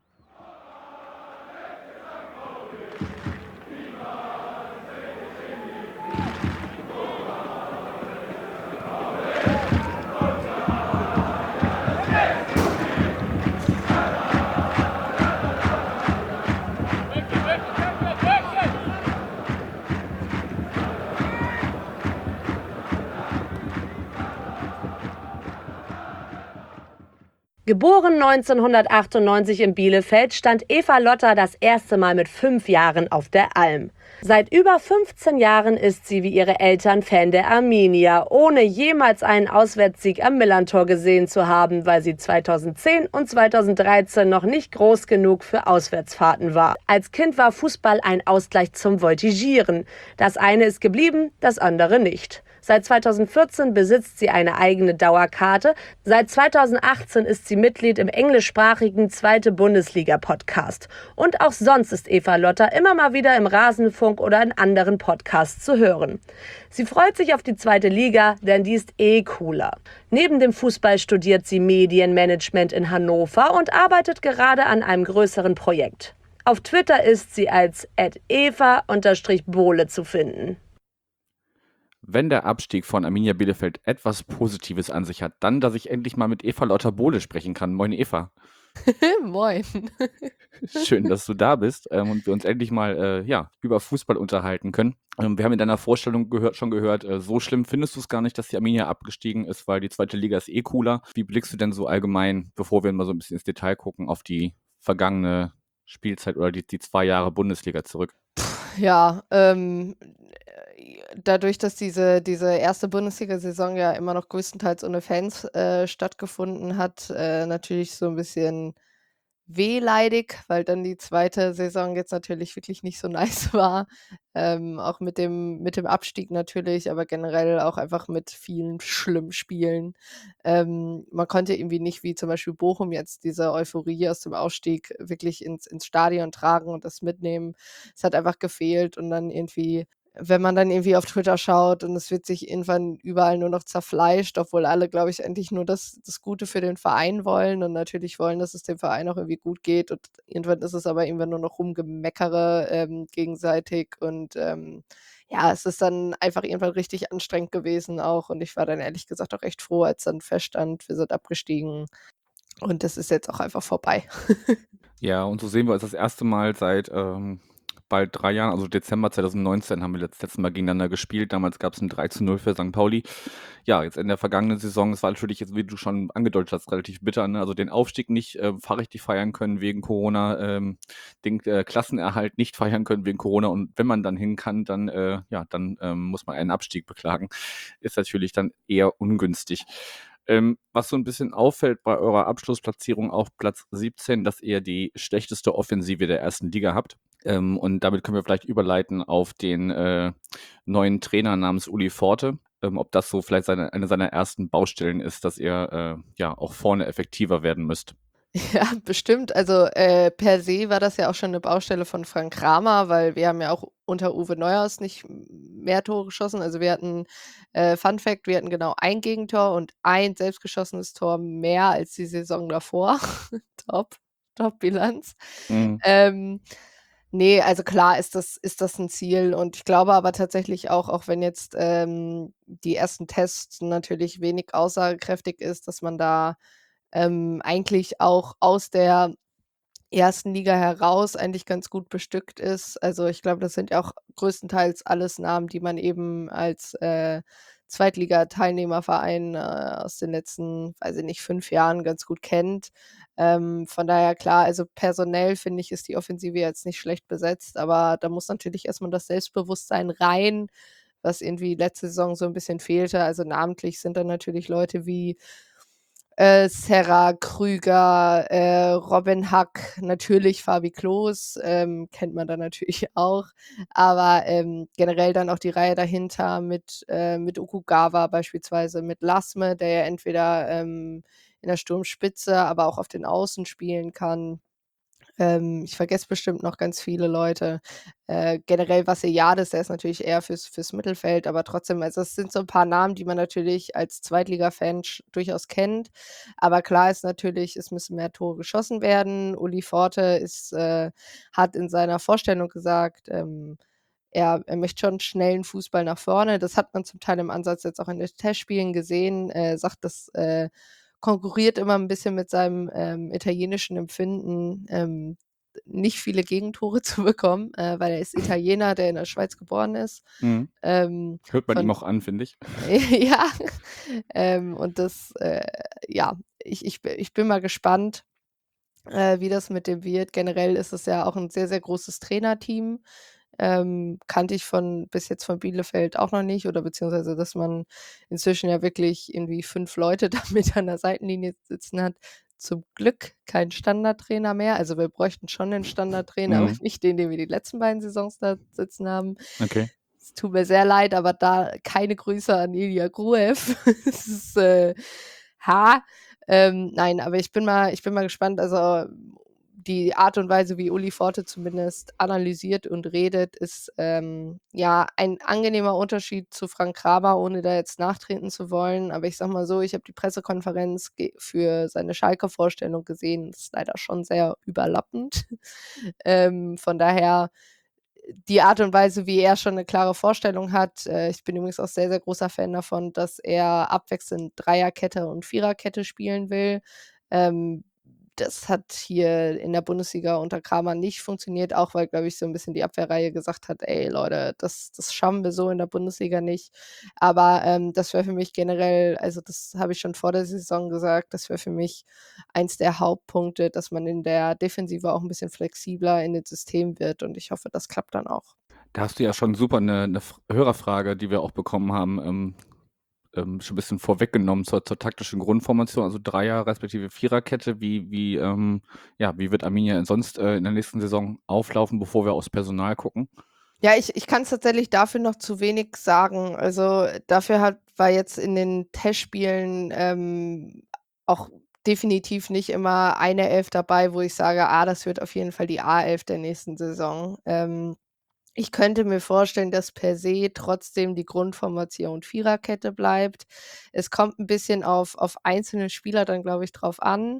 Geboren neunzehnhundertachtundneunzig in Bielefeld, stand Eva Lotter das erste Mal mit fünf Jahren auf der Alm. Seit über fünfzehn Jahren ist sie wie ihre Eltern Fan der Arminia, ohne jemals einen Auswärtssieg am Millantor gesehen zu haben, weil sie zweitausendzehn und zweitausenddreizehn noch nicht groß genug für Auswärtsfahrten war. Als Kind war Fußball ein Ausgleich zum Voltigieren. Das eine ist geblieben, das andere nicht. Seit zweitausendvierzehn besitzt sie eine eigene Dauerkarte. Seit zweitausendachtzehn ist sie Mitglied im englischsprachigen Zweite Bundesliga-Podcast. Und auch sonst ist Eva Lotter immer mal wieder im Rasenfunk oder in anderen Podcasts zu hören. Sie freut sich auf die zweite Liga, denn die ist eh cooler. Neben dem Fußball studiert sie Medienmanagement in Hannover und arbeitet gerade an einem größeren Projekt. Auf Twitter ist sie als at eva bohle zu finden. Wenn der Abstieg von Arminia Bielefeld etwas Positives an sich hat, dann, dass ich endlich mal mit Eva Lotter Bohle sprechen kann. Moin, Eva. Moin. Schön, dass du da bist ähm, und wir uns endlich mal äh, ja, über Fußball unterhalten können. Ähm, wir haben in deiner Vorstellung gehört, schon gehört, äh, so schlimm findest du es gar nicht, dass die Arminia abgestiegen ist, weil die zweite Liga ist eh cooler. Wie blickst du denn so allgemein, bevor wir mal so ein bisschen ins Detail gucken, auf die vergangene Spielzeit oder die, die zwei Jahre Bundesliga zurück? Ja, ähm, dadurch, dass diese, diese erste Bundesliga-Saison ja immer noch größtenteils ohne Fans äh, stattgefunden hat, äh, natürlich so ein bisschen wehleidig, weil dann die zweite Saison jetzt natürlich wirklich nicht so nice war. Ähm, auch mit dem, mit dem Abstieg natürlich, aber generell auch einfach mit vielen schlimmen Spielen. Ähm, man konnte irgendwie nicht, wie zum Beispiel Bochum, jetzt diese Euphorie aus dem Ausstieg wirklich ins, ins Stadion tragen und das mitnehmen. Es hat einfach gefehlt und dann irgendwie, wenn man dann irgendwie auf Twitter schaut und es wird sich irgendwann überall nur noch zerfleischt, obwohl alle, glaube ich, eigentlich nur das, das Gute für den Verein wollen und natürlich wollen, dass es dem Verein auch irgendwie gut geht. Und irgendwann ist es aber irgendwann nur noch Rumgemeckere ähm, gegenseitig und ähm, ja, es ist dann einfach irgendwann richtig anstrengend gewesen auch und ich war dann ehrlich gesagt auch echt froh, als dann feststand, wir sind abgestiegen und das ist jetzt auch einfach vorbei. Ja, und so sehen wir uns das erste Mal seit ähm, bald drei Jahren, also Dezember zweitausendneunzehn haben wir das letzte Mal gegeneinander gespielt. Damals gab es ein drei zu null für Sankt Pauli. Ja, jetzt in der vergangenen Saison, es war natürlich jetzt, wie du schon angedeutet hast, relativ bitter. Ne? Also den Aufstieg nicht äh, richtig feiern können wegen Corona, ähm, den äh, Klassenerhalt nicht feiern können wegen Corona. Und wenn man dann hin kann, dann, äh, ja, dann ähm, muss man einen Abstieg beklagen. Ist natürlich dann eher ungünstig. Ähm, was so ein bisschen auffällt bei eurer Abschlussplatzierung auf Platz siebzehn, dass ihr die schlechteste Offensive der ersten Liga habt. Ähm, und damit können wir vielleicht überleiten auf den äh, neuen Trainer namens Uli Forte. Ähm, ob das so vielleicht seine, eine seiner ersten Baustellen ist, dass ihr äh, ja auch vorne effektiver werden müsst. Ja, bestimmt. Also, äh, per se war das ja auch schon eine Baustelle von Frank Kramer, weil wir haben ja auch unter Uwe Neuhaus nicht m mehr Tore geschossen. Also, wir hatten, äh, Fun Fact, wir hatten genau ein Gegentor und ein selbstgeschossenes Tor mehr als die Saison davor. Top, Top-Bilanz. Mhm. Ähm, ne, also klar ist das ist das 'n Ziel und ich glaube aber tatsächlich auch, auch wenn jetzt, ähm, die ersten Tests natürlich wenig aussagekräftig ist, dass man da ähm, eigentlich auch aus der ersten Liga heraus eigentlich ganz gut bestückt ist. Also, ich glaube, das sind ja auch größtenteils alles Namen, die man eben als, äh, Zweitliga-Teilnehmerverein, äh, aus den letzten, weiß ich nicht, fünf Jahren ganz gut kennt. Ähm, von daher klar, also personell finde ich, ist die Offensive jetzt nicht schlecht besetzt, aber da muss natürlich erst mal das Selbstbewusstsein rein, was irgendwie letzte Saison so 'n bisschen fehlte. Also, namentlich sind da natürlich Leute wie äh, Serra, Krüger, äh, Robin Hack, natürlich Fabi Klos, ähm, kennt man dann natürlich auch. Aber, ähm, generell dann auch die Reihe dahinter mit äh, mit Okugawa beispielsweise, mit Lasme, der ja entweder, ähm, in der Sturmspitze, aber auch auf den Außen spielen kann. Ähm, ich vergesse bestimmt noch ganz viele Leute. Äh, generell Vassiliades, der ist natürlich eher fürs fürs Mittelfeld, aber trotzdem, also es sind so 'n paar Namen, die man natürlich als Zweitliga-Fan sch durchaus kennt. Aber klar ist natürlich, es müssen mehr Tore geschossen werden. Uli Forte ist äh, hat in seiner Vorstellung gesagt, ähm, er er möchte schon schnellen Fußball nach vorne. Das hat man zum Teil im Ansatz jetzt auch in den Testspielen gesehen. Er sagt, das, äh, konkurriert immer 'n bisschen mit seinem, ähm, italienischen Empfinden, ähm, nicht viele Gegentore zu bekommen, äh, weil er ist Italiener, der in der Schweiz geboren ist. Mhm. Ähm, Hört man ihm von auch an, finde ich. ja, ähm, und das, äh ja, ich ich bi ich bin mal gespannt, äh, wie das mit dem wird. Generell ist es ja auch 'n sehr, sehr großes Trainerteam. Ähm, kannte ich von bis jetzt von Bielefeld auch noch nicht oder beziehungsweise, dass man inzwischen ja wirklich irgendwie fünf Leute da mit an der Seitenlinie sitzen hat. Zum Glück kein Standardtrainer mehr. Also, wir bräuchten schon 'nen Standardtrainer, aber Mhm. nicht den, den wir die letzten beiden Saisons da sitzen haben. Okay. Es tut mir sehr leid, aber da keine Grüße an Ilya Gruev. Es ist, äh, ha ähm, nein, aber ich bin mal ich bin mal gespannt. Also, die Art und Weise, wie Uli Forte zumindest analysiert und redet, ist, ähm, ja, ein angenehmer Unterschied zu Frank Kramer, ohne da jetzt nachtreten zu wollen. Aber ich sage mal so, ich habe die Pressekonferenz ge für seine Schalke-Vorstellung gesehen. Das ist leider schon sehr überlappend. Ähm, von daher die Art und Weise, wie er schon 'ne klare Vorstellung hat äh, ich bin übrigens auch sehr, sehr großer Fan davon, dass er abwechselnd Dreierkette und Viererkette spielen will. Ähm, das hat hier in der Bundesliga unter Kramer nicht funktioniert, auch weil, glaube ich, so 'n bisschen die Abwehrreihe gesagt hat: „Ey Leute, das das schaffen wir so in der Bundesliga nicht." Aber, ähm, das wäre für mich generell also, das habe ich schon vor der Saison gesagt, das wäre für mich eins der Hauptpunkte, dass man in der Defensive auch 'n bisschen flexibler in den Systemen wird und ich hoffe, das klappt dann auch. Da hast du ja schon super 'ne 'ne F Hörerfrage, die wir auch bekommen haben, ähm ähm, schon 'n bisschen vorweggenommen zur zur taktischen Grundformation, also Dreier respektive Viererkette. Wie wie, ähm ja, wie wird Arminia sonst, äh, in der nächsten Saison auflaufen, bevor wir aufs Personal gucken? Ja, ich ich kann's tatsächlich dafür noch zu wenig sagen. Also, dafür hat war jetzt in den Testspielen, ähm, auch definitiv nicht immer eine Elf dabei, wo ich sage: „Ah, das wird auf jeden Fall die A-Elf der nächsten Saison." Ähm, ich könnte mir vorstellen, dass per se trotzdem die Grundformation Viererkette bleibt. Es kommt 'n bisschen auf auf einzelne Spieler dann, glaube ich, drauf an.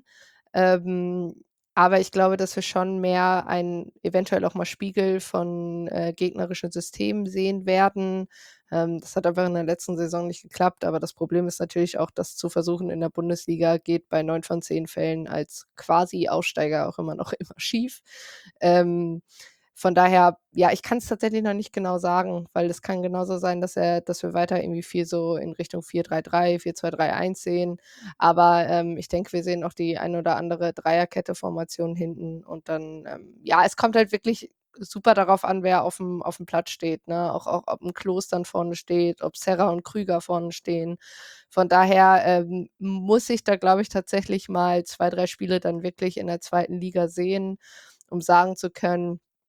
Ähm, aber ich glaube, dass wir schon mehr ein eventuell auch mal Spiegel von, äh, gegnerischen Systemen sehen werden. Ähm, das hat einfach in der letzten Saison nicht geklappt, aber das Problem ist natürlich auch, das zu versuchen in der Bundesliga geht bei neun von zehn Fällen als Quasi-Aufsteiger auch immer noch immer schief. Ähm, von daher, ja, ich kann's tatsächlich noch nicht genau sagen, weil es kann genauso sein, dass er dass wir weiter irgendwie viel so in Richtung vier drei drei, vier zwei drei eins sehen. Aber, ähm, ich denke, wir sehen auch die ein oder andere Dreierkette-Formation hinten und dann, ähm ja, es kommt halt wirklich super darauf an, wer auf'm auf'm Platz steht, ne? Auch auch ob 'n Klos dann vorne steht, ob Serra und Krüger vorne stehen. Von daher, ähm, muss ich da, glaube ich, tatsächlich mal zwei, drei Spiele dann wirklich in der zweiten Liga sehen, um sagen zu können: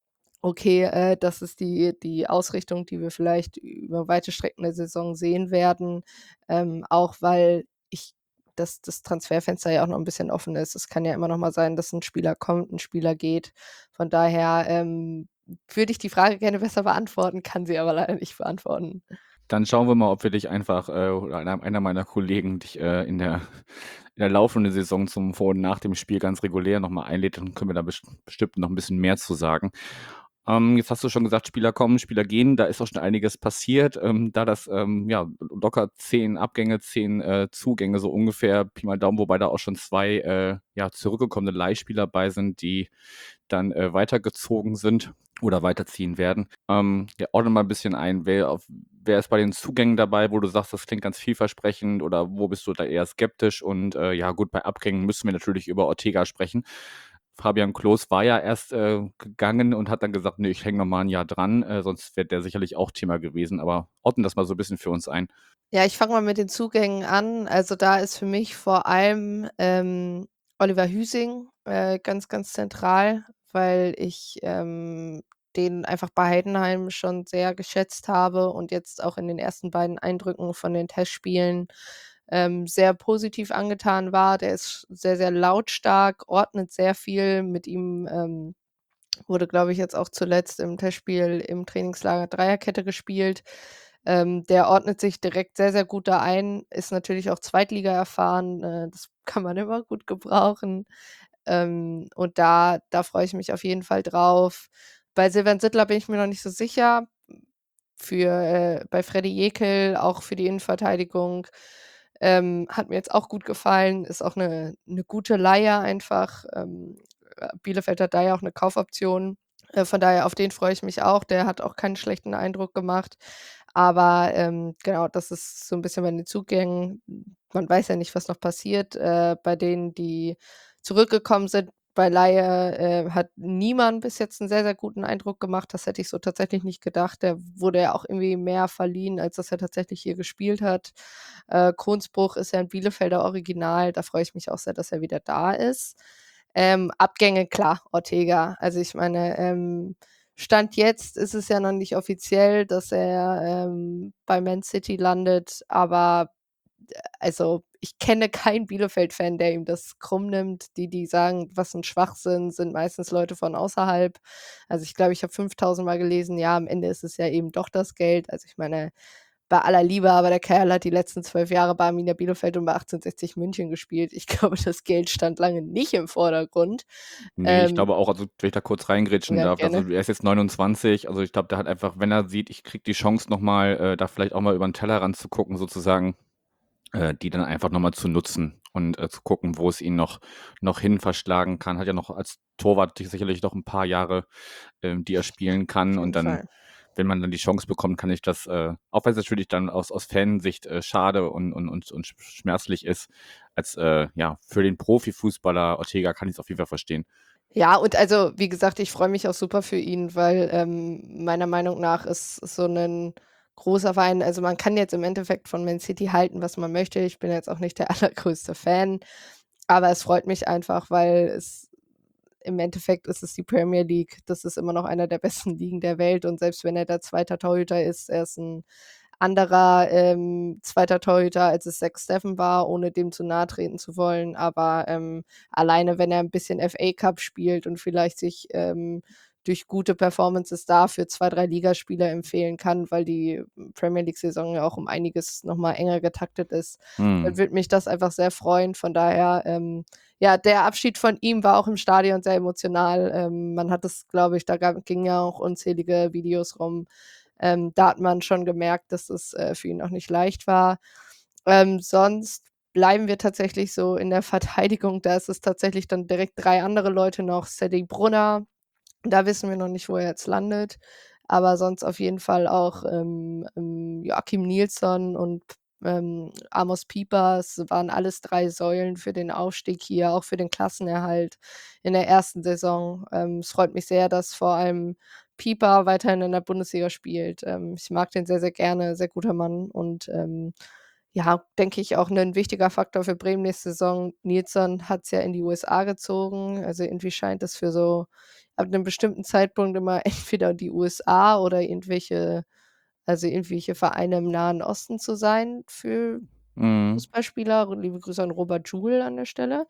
okay, äh, das ist die die Ausrichtung, die wir vielleicht über weite Strecken der Saison sehen werden, ähm, auch weil ich dass das Transferfenster ja auch noch ein bisschen offen ist. Es kann ja immer noch mal sein, dass ein Spieler kommt, ein Spieler geht. Von daher, ähm, würde ich die Frage gerne besser beantworten, kann sie aber leider nicht beantworten. Dann schauen wir mal, ob wir dich einfach äh, oder einer einer meiner Kollegen dich äh, in der in der laufenden Saison zum vor und nach dem Spiel ganz regulär noch mal einlädt, dann können wir da best bestimmt noch ein bisschen mehr zu sagen. Ähm, jetzt hast du schon gesagt, Spieler kommen, Spieler gehen, da ist auch schon einiges passiert. Ähm, da das, ähm, ja, locker zehn Abgänge, zehn äh, Zugänge so ungefähr, Pi mal Daumen, wobei da auch schon zwei äh, ja, zurückgekommene Leihspieler bei sind, die dann äh, weitergezogen sind oder weiterziehen werden. Ähm, ja, ordne mal ein bisschen ein, wer, auf, wer ist bei den Zugängen dabei, wo du sagst, das klingt ganz vielversprechend oder wo bist du da eher skeptisch? Und äh, ja gut, bei Abgängen müssen wir natürlich über Ortega sprechen. Fabian Klos war ja erst äh, gegangen und hat dann gesagt, nee, ich hänge noch mal ein Jahr dran, äh, sonst wäre der sicherlich auch Thema gewesen. Aber ordne das mal so ein bisschen für uns ein. Ja, ich fange mal mit den Zugängen an. Also, da ist für mich vor allem, ähm, Oliver Hüsing, äh, ganz, ganz zentral, weil ich, ähm, den einfach bei Heidenheim schon sehr geschätzt habe und jetzt auch in den ersten beiden Eindrücken von den Testspielen, ähm, sehr positiv angetan war. Der ist sehr, sehr lautstark, ordnet sehr viel. Mit ihm, ähm, wurde, glaube ich, jetzt auch zuletzt im Testspiel im Trainingslager Dreierkette gespielt. Ähm, der ordnet sich direkt sehr, sehr gut da ein, ist natürlich auch Zweitliga erfahren, äh, das kann man immer gut gebrauchen. Ähm, und da da freue ich mich auf jeden Fall drauf. Bei Silvan Sittler bin ich mir noch nicht so sicher. Für äh, bei Freddy Jekyll, auch für die Innenverteidigung, ähm, hat mir jetzt auch gut gefallen, ist auch 'ne 'ne gute Leihe einfach. Ähm, äh, Bielefeld hat da ja auch 'ne Kaufoption. Äh, von daher, auf den freue ich mich auch. Der hat auch keinen schlechten Eindruck gemacht. Aber, ähm, genau, das ist so 'n bisschen bei den Zugängen. Man weiß ja nicht, was noch passiert, äh, bei denen, die zurückgekommen sind. Bei Leihe, äh, hat Niemann bis jetzt 'n sehr, sehr guten Eindruck gemacht. Das hätte ich so tatsächlich nicht gedacht. Der wurde ja auch irgendwie mehr verliehen, als dass er tatsächlich hier gespielt hat. Äh, Kronsbruch ist ja 'n Bielefelder Original. Da freue ich mich auch sehr, dass er wieder da ist. Ähm, Abgänge, klar, Ortega. Also, ich meine, ähm, Stand jetzt ist es ja noch nicht offiziell, dass er, ähm, bei Man City landet, aber also, ich kenne keinen Bielefeld-Fan, der ihm das krumm nimmt. Die, die sagen: „Was 'n Schwachsinn“, sind meistens Leute von außerhalb. Also, ich glaube, ich habe fünftausend Mal gelesen, ja, am Ende ist es ja eben doch das Geld. Also, ich meine, bei aller Liebe, aber der Kerl hat die letzten zwölf Jahre bei Arminia Bielefeld und bei achtzehnhundertsechzig München gespielt. Ich glaube, das Geld stand lange nicht im Vordergrund. Nee, ich Ähm, glaube auch, also wenn ich da kurz reingrätschen ja, darf, also gerne. er ist jetzt neunundzwanzig, also ich glaube, der hat einfach, wenn er sieht, ich kriege die Chance noch mal, äh, da vielleicht auch mal über 'n Tellerrand zu gucken sozusagen, äh, die dann einfach noch mal zu nutzen und, äh, zu gucken, wo es ihn noch noch hin verschlagen kann. Hat ja noch als Torwart sicherlich noch 'n paar Jahre, ähm, die er spielen Auf kann und jeden dann, Fall. wenn man dann die Chance bekommt, kann ich das, äh, auch wenn's natürlich dann aus aus Fansicht, äh, schade und und und und sch schmerzlich ist, als, äh, ja, für den Profifußballer Ortega kann ich's auf jeden Fall verstehen. Ja, und also, wie gesagt, ich freue mich auch super für ihn, weil, ähm, meiner Meinung nach ist ist so 'nen großer Verein, also, man kann jetzt im Endeffekt von Man City halten, was man möchte. Ich bin jetzt auch nicht der allergrößte Fan, aber es freut mich einfach, weil es im Endeffekt ist es die Premier League. Das ist immer noch einer der besten Ligen der Welt und selbst wenn er da zweiter Torhüter ist, er ist 'n anderer, ähm, zweiter Torhüter, als es Zack Steffen war, ohne dem zu nahe treten zu wollen. Aber, ähm, alleine, wenn er 'n bisschen F A Cup spielt und vielleicht sich, ähm, durch gute Performances da für zwei, drei Ligaspiele empfehlen kann, weil die Premier League-Saison ja auch um einiges noch mal enger getaktet ist, dann Mhm. würde mich das einfach sehr freuen. Von daher, ähm, ja, der Abschied von ihm war auch im Stadion sehr emotional. Ähm, man hat es, glaube ich, da gab gingen ja auch unzählige Videos rum. Ähm, da hat man schon gemerkt, dass es, äh, für ihn auch nicht leicht war. Ähm, sonst bleiben wir tatsächlich so in der Verteidigung. Da ist es tatsächlich dann direkt drei andere Leute noch. Sedi Brunner, da wissen wir noch nicht, wo er jetzt landet, aber sonst auf jeden Fall auch, ähm, ähm, Joachim Nilsson und, ähm, Amos Pieper. Es waren alles drei Säulen für den Aufstieg hier, auch für den Klassenerhalt in der ersten Saison. Ähm, es freut mich sehr, dass vor allem Pieper weiterhin in der Bundesliga spielt. Ähm, ich mag den sehr, sehr gerne, sehr guter Mann und, ähm, ja, denke ich, auch ein wichtiger Faktor für Bremen nächste Saison. Nilsson hat's ja in die U S A gezogen. Also, irgendwie scheint das für so ab 'nem bestimmten Zeitpunkt immer entweder die U S A oder irgendwelche also, irgendwelche Vereine im Nahen Osten zu sein für Mhm. Fußballspieler. Liebe Grüße an Robert Joule an der Stelle.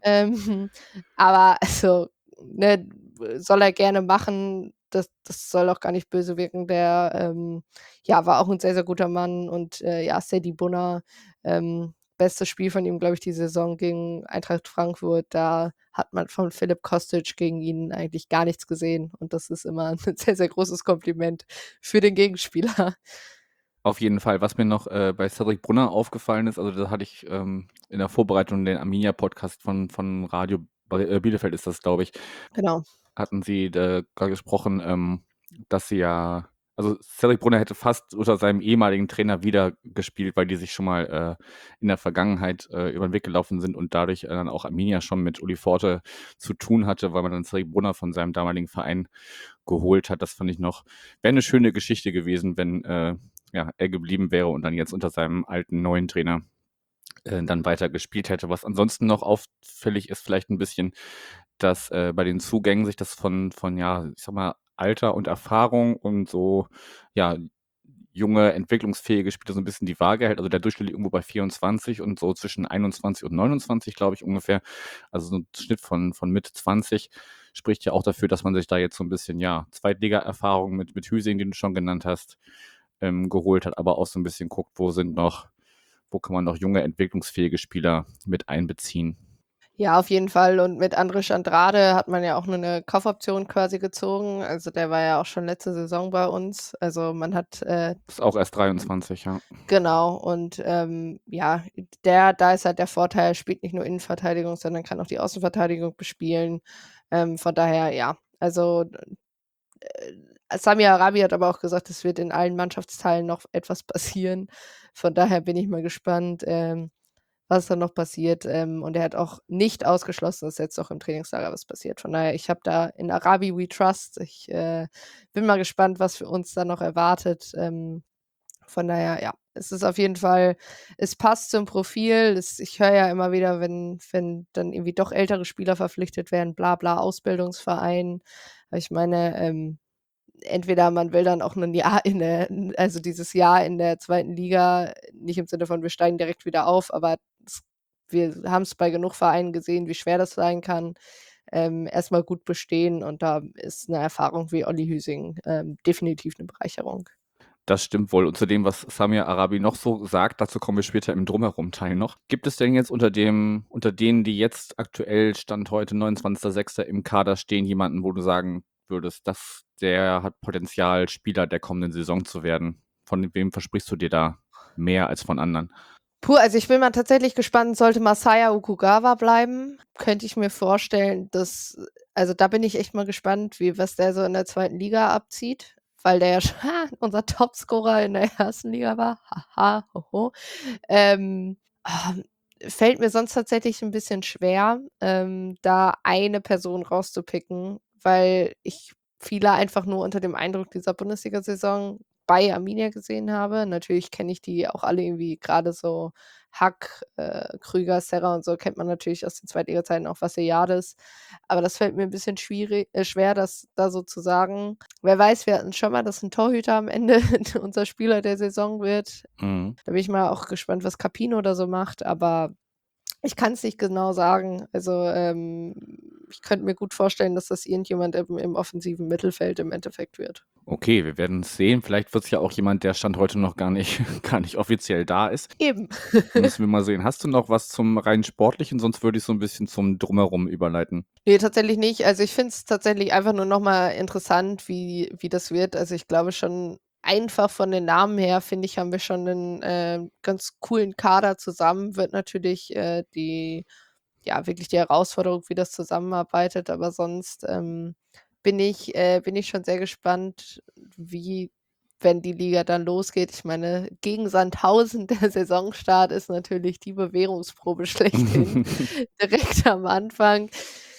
Ähm, aber also, ne, soll er gerne machen. Das das soll auch gar nicht böse wirken. Der, ähm, ja, war auch 'n sehr, sehr guter Mann und, äh, ja, Sedi Bunner, ähm, bestes Spiel von ihm, glaube ich, die Saison gegen Eintracht Frankfurt. Da hat man von Philipp Kostic gegen ihn eigentlich gar nichts gesehen und das ist immer 'n sehr, sehr großes Kompliment für den Gegenspieler. Auf jeden Fall. Was mir noch, äh, bei Cedric Brunner aufgefallen ist, also, da hatte ich, ähm, in der Vorbereitung den Arminia-Podcast von von Radio Bre äh, Bielefeld ist das, glaube ich, Genau. hatten sie da grad gesprochen, ähm, dass sie ja also, Cedric Brunner hätte fast unter seinem ehemaligen Trainer wieder gespielt, weil die sich schon mal, äh, in der Vergangenheit, äh, über 'n Weg gelaufen sind und dadurch, äh, dann auch Arminia schon mit Uli Forte zu tun hatte, weil man dann Cedric Brunner von seinem damaligen Verein geholt hat. Das fand ich noch wäre 'ne schöne Geschichte gewesen, wenn, äh, ja, er geblieben wäre und dann jetzt unter seinem alten neuen Trainer, äh, dann weiter gespielt hätte. Was ansonsten noch auffällig ist vielleicht 'n bisschen, dass, äh, bei den Zugängen sich das von von, ja, ich sage mal, Alter und Erfahrung und so, ja, junge, entwicklungsfähige Spieler so 'n bisschen die Waage hält. Also, der Durchschnitt liegt irgendwo bei vierundzwanzig und so zwischen einundzwanzig und neunundzwanzig, glaube ich, ungefähr. Also, so 'n Schnitt von von Mitte zwanzig spricht ja auch dafür, dass man sich da jetzt so 'n bisschen, ja, Zweitligaerfahrung mit mit Hüsing, den du schon genannt hast, ähm, geholt hat, aber auch so 'n bisschen guckt, wo sind noch wo kann man noch junge, entwicklungsfähige Spieler mit einbeziehen. Ja, auf jeden Fall und mit Andrisch Andrade hat man ja auch nur 'ne Kaufoption quasi gezogen. Also, der war ja auch schon letzte Saison bei uns. Also, man hat, äh Ist auch erst dreiundzwanzig, ja. Genau und, ähm, ja, der da ist halt der Vorteil, spielt nicht nur Innenverteidigung, sondern kann auch die Außenverteidigung bespielen. Ähm, von daher, ja, also, äh, Sami Arabi hat aber auch gesagt, es wird in allen Mannschaftsteilen noch etwas passieren. Von daher bin ich mal gespannt, ähm, was da noch passiert. Ähm, und er hat auch nicht ausgeschlossen, dass jetzt auch im Trainingslager was passiert. Von daher, ich habe da in Arabi we trust. Ich, äh, bin mal gespannt, was für uns da noch erwartet. Ähm, von daher, ja, es ist auf jeden Fall es passt zum Profil. Es ich höre ja immer wieder, wenn wenn dann irgendwie doch ältere Spieler verpflichtet werden, bla bla, Ausbildungsverein. Aber ich meine, ähm, entweder man will dann auch 'nen Jahr in der also, dieses Jahr in der zweiten Liga, nicht im Sinne von wir steigen direkt wieder auf, aber s wir haben's bei genug Vereinen gesehen, wie schwer das sein kann. Ähm, erst mal gut bestehen und da ist 'ne Erfahrung wie Olli Hüsing, ähm, definitiv 'ne Bereicherung. Das stimmt wohl. Und zu dem, was Samir Arabi noch so sagt, dazu kommen wir später im Drumherum-Teil noch. Gibt es denn jetzt unter dem unter denen, die jetzt aktuell Stand heute neunundzwanzigster Sechster im Kader stehen, jemanden, wo du sagen würdest, dass der hat Potenzial, Spieler der kommenden Saison zu werden? Von wem versprichst du dir da mehr als von anderen? Puh, also, ich bin mal tatsächlich gespannt, sollte Masaya Okugawa bleiben, könnte ich mir vorstellen, dass also, da bin ich echt mal gespannt, wie was der so in der zweiten Liga abzieht, weil der ja schon unser Topscorer in der ersten Liga war. Ha ha, ho ho. Ähm, ähm, fällt mir sonst tatsächlich 'n bisschen schwer, ähm, da eine Person rauszupicken, weil ich viele einfach nur unter dem Eindruck dieser Bundesliga-Saison bei Arminia gesehen habe. Natürlich kenne ich die auch alle irgendwie grade so Hack, äh, Krüger, Serra und so kennt man natürlich aus den Zweitligazeiten, auch Vassiliadis. Aber das fällt mir 'n bisschen schwierig äh, schwer, das da so zu sagen. Wer weiß, wir hatten schon mal, dass 'n Torhüter am Ende unser Spieler der Saison wird. Mhm. Da bin ich mal auch gespannt, was Capino da so macht, aber ich kann's nicht genau sagen. Also, ähm, ich könnte mir gut vorstellen, dass das irgendjemand im im offensiven Mittelfeld im Endeffekt wird. Okay, wir werden's sehen. Vielleicht wird's ja auch jemand, der Stand heute noch gar nicht gar nicht offiziell da ist. Eben. Müssen wir mal sehen. Hast du noch was zum rein Sportlichen? Sonst würde ich so 'n bisschen zum Drumherum überleiten. Ne, tatsächlich nicht. Also, ich finde es tatsächlich einfach nur noch mal interessant, wie wie das wird. Also, ich glaube schon einfach von den Namen her, finde ich, haben wir schon 'nen, äh, ganz coolen Kader zusammen. Wird natürlich, äh, die ja, wirklich die Herausforderung, wie das zusammenarbeitet, aber sonst, ähm, bin ich äh, bin ich schon sehr gespannt, wie wenn die Liga dann losgeht. Ich meine, gegen Sandhausen, der Saisonstart ist natürlich die Bewährungsprobe schlechthin direkt am Anfang.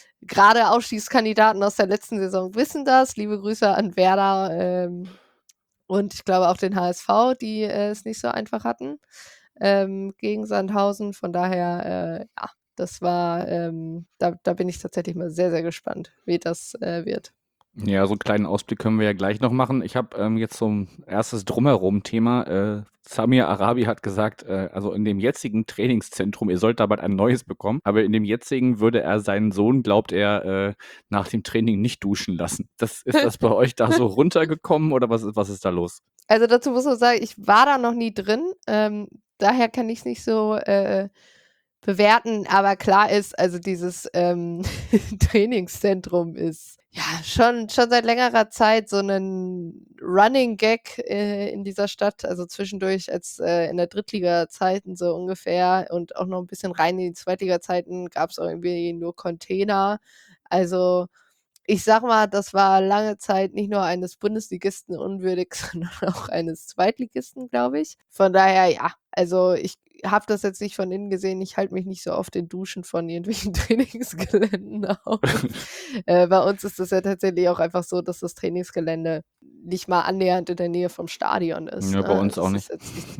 Grade Aufstiegskandidaten aus der letzten Saison wissen das. Liebe Grüße an Werder, ähm, und ich glaube auch den H S V, die, äh, es nicht so einfach hatten. ähm, gegen Sandhausen. Von daher, äh, ja, das war, ähm, da, da bin ich tatsächlich mal sehr, sehr gespannt, wie das äh, wird. Ja, so einen kleinen Ausblick können wir ja gleich noch machen. Ich habe ähm, jetzt so ein erstes Drumherum-Thema. Äh, Samir Arabi hat gesagt, äh, also in dem jetzigen Trainingszentrum, ihr sollt da bald ein neues bekommen, aber in dem jetzigen würde er seinen Sohn, glaubt er, äh, nach dem Training nicht duschen lassen. Das, ist das bei euch da so runtergekommen oder was, ist- was ist da los? Also dazu muss man sagen, ich war da noch nie drin, ähm, daher kann ich es nicht so äh, bewerten, aber klar ist, also dieses ähm, Trainingszentrum ist ja schon, schon seit längerer Zeit so ein Running Gag äh, in dieser Stadt, also zwischendurch als äh, in der Drittliga-Zeiten so ungefähr und auch noch ein bisschen rein in die Zweitliga-Zeiten gab es auch irgendwie nur Container, also ich sag mal, das war lange Zeit nicht nur eines Bundesligisten unwürdig, sondern auch eines Zweitligisten, glaube ich. Von daher, ja, also ich habe das jetzt nicht von innen gesehen. Ich halte mich nicht so oft in Duschen von irgendwelchen Trainingsgeländen auf. äh, bei uns ist es ja tatsächlich auch einfach so, dass das Trainingsgelände nicht mal annähernd in der Nähe vom Stadion ist. Ja, Ne? bei uns Also auch es nicht. ist jetzt nicht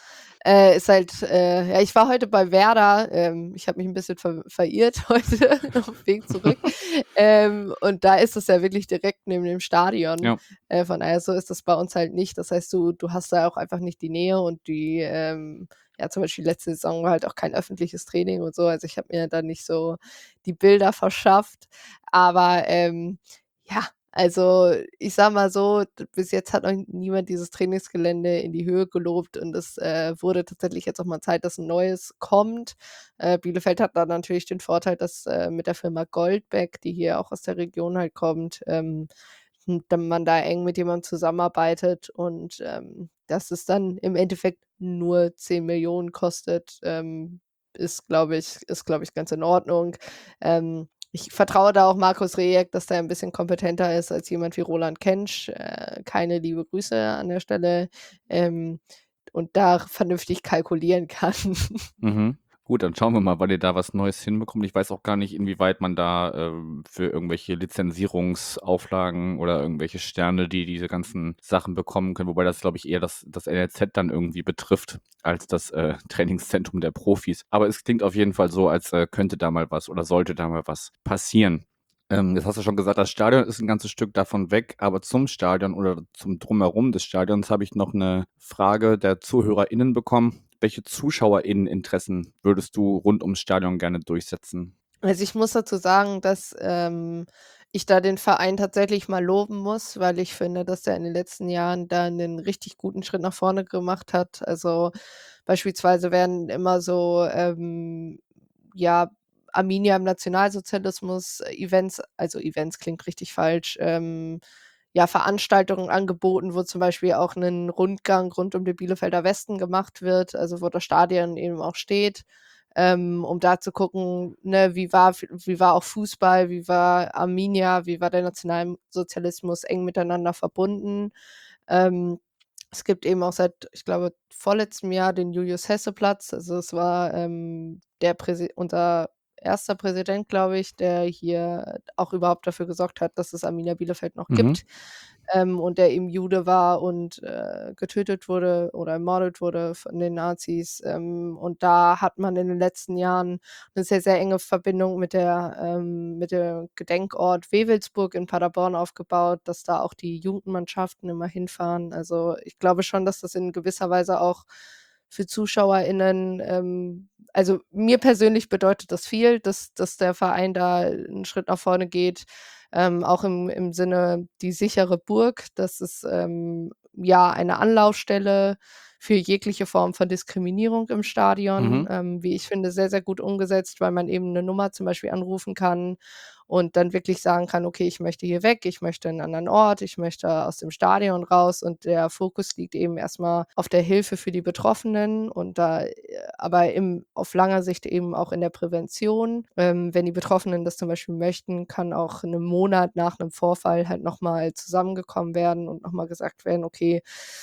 äh, ist halt, äh, ja, ich war heute bei Werder. Ähm, ich habe mich ein bisschen ver verirrt heute auf dem Weg zurück. Ähm, und da ist es ja wirklich direkt neben dem Stadion. Ja. Äh, von daher, so ist das bei uns halt nicht. Das heißt, du, du hast da auch einfach nicht die Nähe und die, ähm, ja, zum Beispiel letzte Saison war halt auch kein öffentliches Training und so. Also ich habe mir da nicht so die Bilder verschafft. Aber ähm, ja, also ich sag mal so, d- bis jetzt hat noch niemand dieses Trainingsgelände in die Höhe gelobt und es äh, wurde tatsächlich jetzt auch mal Zeit, dass ein neues kommt. Äh, Bielefeld hat da natürlich den Vorteil, dass äh, mit der Firma Goldbeck, die hier auch aus der Region halt kommt, ähm, n- dann man da eng mit jemandem zusammenarbeitet und ähm, dass es dann im Endeffekt nur zehn Millionen kostet, ähm, ist, glaube ich, ist, glaube ich, ganz in Ordnung. Ähm, ich vertraue da auch Markus Rejek, dass der ein bisschen kompetenter ist als jemand wie Roland Kentsch. Äh, keine liebe Grüße an der Stelle. Ähm, und da vernünftig kalkulieren kann. Mhm. Gut, dann schauen wir mal, wann ihr da was Neues hinbekommt. Ich weiß auch gar nicht, inwieweit man da ähm, für irgendwelche Lizenzierungsauflagen oder irgendwelche Sterne, die diese ganzen Sachen bekommen können, wobei das, glaube ich, eher das, das N L Z dann irgendwie betrifft, als das äh, Trainingszentrum der Profis. Aber es klingt auf jeden Fall so, als äh, könnte da mal was oder sollte da mal was passieren. Ähm, jetzt hast du schon gesagt, das Stadion ist ein ganzes Stück davon weg, aber zum Stadion oder zum Drumherum des Stadions habe ich noch eine Frage der ZuhörerInnen bekommen. Welche ZuschauerInnen-Interessen würdest du rund ums Stadion gerne durchsetzen? Also, ich muss dazu sagen, dass, ähm, ich da den Verein tatsächlich mal loben muss, weil ich finde, dass der in den letzten Jahren da einen richtig guten Schritt nach vorne gemacht hat. Also, beispielsweise werden immer so, ähm, ja, Arminia im Nationalsozialismus äh, Events also, Events klingt richtig falsch, ähm, ja, Veranstaltungen angeboten, wo zum Beispiel auch ein Rundgang rund um den Bielefelder Westen gemacht wird, also, wo das Stadion eben auch steht, ähm, um da zu gucken, ne, wie war wie war auch Fußball, wie war Arminia, wie war der Nationalsozialismus eng miteinander verbunden. Ähm, Es gibt eben auch seit, ich glaube, vorletztem Jahr den Julius-Hesse-Platz. Also, es war, ähm, der Präsi unser erster Präsident, glaube ich, der hier auch überhaupt dafür gesorgt hat, dass es Arminia Bielefeld noch Mhm. gibt, ähm, und der eben Jude war und, äh, getötet wurde oder ermordet wurde von den Nazis. Ähm, und da hat man in den letzten Jahren eine sehr, sehr enge Verbindung mit der ähm, mit dem Gedenkort Wewelsburg in Paderborn aufgebaut, dass da auch die Jugendmannschaften immer hinfahren. Also, ich glaube schon, dass das in gewisser Weise auch für ZuschauerInnen ähm, also, mir persönlich bedeutet das viel, dass dass der Verein da einen Schritt nach vorne geht, ähm, auch im im Sinne die sichere Burg. Das ist, ähm, ja, eine Anlaufstelle für jegliche Form von Diskriminierung im Stadion, Mhm. ähm, wie ich finde, sehr, sehr gut umgesetzt, weil man eben 'ne Nummer zum Beispiel anrufen kann und dann wirklich sagen kann: „Okay, ich möchte hier weg, ich möchte in 'n anderen Ort, ich möchte aus dem Stadion raus.“ Und der Fokus liegt eben erst mal auf der Hilfe für die Betroffenen und da äh, aber im auf langer Sicht eben auch in der Prävention. Ähm, wenn die Betroffenen das zum Beispiel möchten, kann auch 'nen Monat nach 'nem Vorfall halt noch mal zusammengekommen werden und noch mal gesagt werden: „Okay,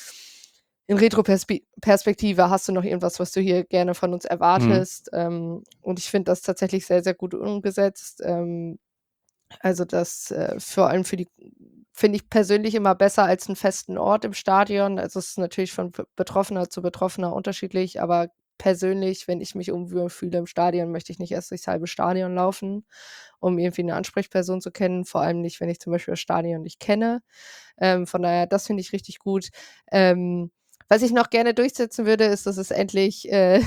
in Retroperspi Perspektive hast du noch irgendwas, was du hier gerne von uns Mhm. erwartest?“ Ähm, und ich finde das tatsächlich sehr, sehr gut umgesetzt. Ähm, also, das, äh, vor allem für die finde ich persönlich immer besser als 'n festen Ort im Stadion. Also, es ist natürlich von Be Betroffener zu Betroffener unterschiedlich, aber persönlich, wenn ich mich unwohl fühle im Stadion, möchte ich nicht erst durchs halbe Stadion laufen, um irgendwie eine Ansprechperson zu kennen, vor allem nicht, wenn ich zum Beispiel das Stadion nicht kenne. Ähm, von daher, das finde ich richtig gut. Ähm, was ich noch gerne durchsetzen würde, ist, dass es endlich äh,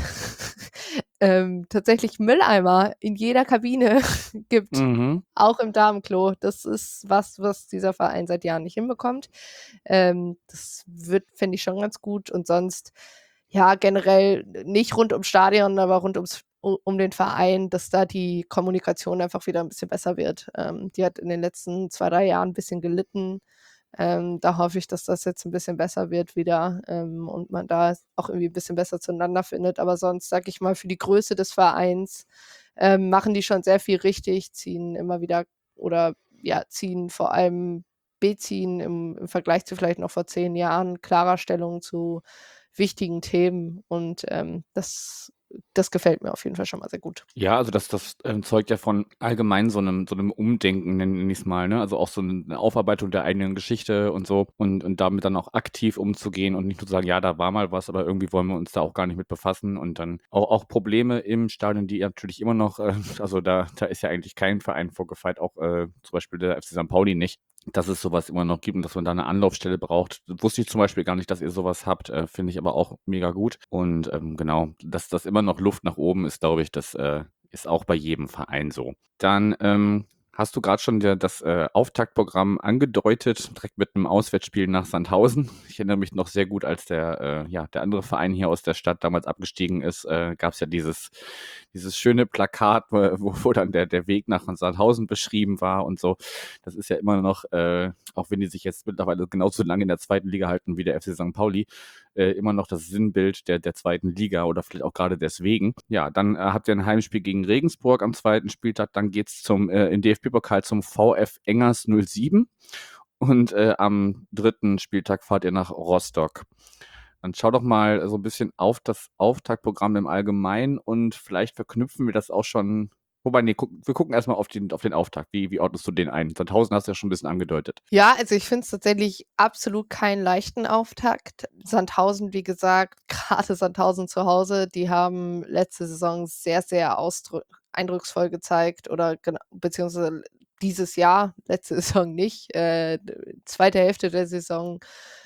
ähm, tatsächlich Mülleimer in jeder Kabine gibt, Mhm. auch im Damenklo. Das ist was, was dieser Verein seit Jahren nicht hinbekommt. Ähm, das wird, finde ich, schon ganz gut. Und sonst, ja, generell nicht rund ums Stadion, aber rund ums u- um den Verein, dass da die Kommunikation einfach wieder ein bisschen besser wird. Ähm, die hat in den letzten zwei, drei Jahren ein bisschen gelitten. Ähm, da hoffe ich, dass das jetzt ein bisschen besser wird wieder, ähm, und man da auch irgendwie ein bisschen besser zueinander findet. Aber sonst, sage ich mal, für die Größe des Vereins, ähm, machen die schon sehr viel richtig, ziehen immer wieder oder ja, ziehen vor allem beziehen im im Vergleich zu vielleicht noch vor zehn Jahren klarer Stellung zu wichtigen Themen und, ähm, das das gefällt mir auf jeden Fall schon mal sehr gut. Ja, also das das, ähm, zeugt ja von allgemein so 'nem so 'nem Umdenken, nenne nenne ich's mal, ne? Also auch so 'ne Aufarbeitung der eigenen Geschichte und so und und damit dann auch aktiv umzugehen und nicht nur zu sagen: „Ja, da war mal was, aber irgendwie wollen wir uns da auch gar nicht mit befassen." Und dann auch auch Probleme im Stadion, die natürlich immer noch, äh also da da ist ja eigentlich kein Verein vorgefeit, auch, äh, zum Beispiel der F C Sankt Pauli nicht, dass es sowas immer noch gibt und dass man da eine Anlaufstelle braucht. Wusste ich zum Beispiel gar nicht, dass ihr sowas habt, äh, finde ich aber auch mega gut. Und, ähm, genau, dass das immer noch Luft nach oben ist, glaube ich, das, äh, ist auch bei jedem Verein so. Dann, ähm, hast du gerade schon der das, äh, Auftaktprogramm angedeutet, direkt mit einem Auswärtsspiel nach Sandhausen. Ich erinnere mich noch sehr gut, als der, äh, ja, der andere Verein hier aus der Stadt damals abgestiegen ist, äh, gab's ja dieses dieses schöne Plakat, wo wo wo dann der der Weg nach Sandhausen beschrieben war und so. Das ist ja immer noch, äh, auch wenn die sich jetzt mittlerweile genauso lange in der zweiten Liga halten wie der F C Sankt Pauli, äh, immer noch das Sinnbild der der zweiten Liga oder vielleicht auch gerade deswegen. Ja, dann, äh, habt ihr ein Heimspiel gegen Regensburg am zweiten Spieltag, dann geht's zum äh, im D F B-Pokal zum VfL Engers null sieben und, äh, am dritten Spieltag fahrt ihr nach Rostock. Dann schau doch mal so ein bisschen auf das Auftaktprogramm im Allgemeinen und vielleicht verknüpfen wir das auch schon, wobei, ne, guck wir gucken erst mal auf den auf den Auftakt. Wie wie ordnest du den ein? Sandhausen hast du ja schon ein bisschen angedeutet. Ja, also ich finde es tatsächlich absolut keinen leichten Auftakt. Sandhausen, wie gesagt, gerade Sandhausen zu Hause, die haben letzte Saison sehr, sehr ausdrü eindrucksvoll gezeigt oder gena beziehungsweise dieses Jahr, letzte Saison nicht, äh, d zweite Hälfte der Saison,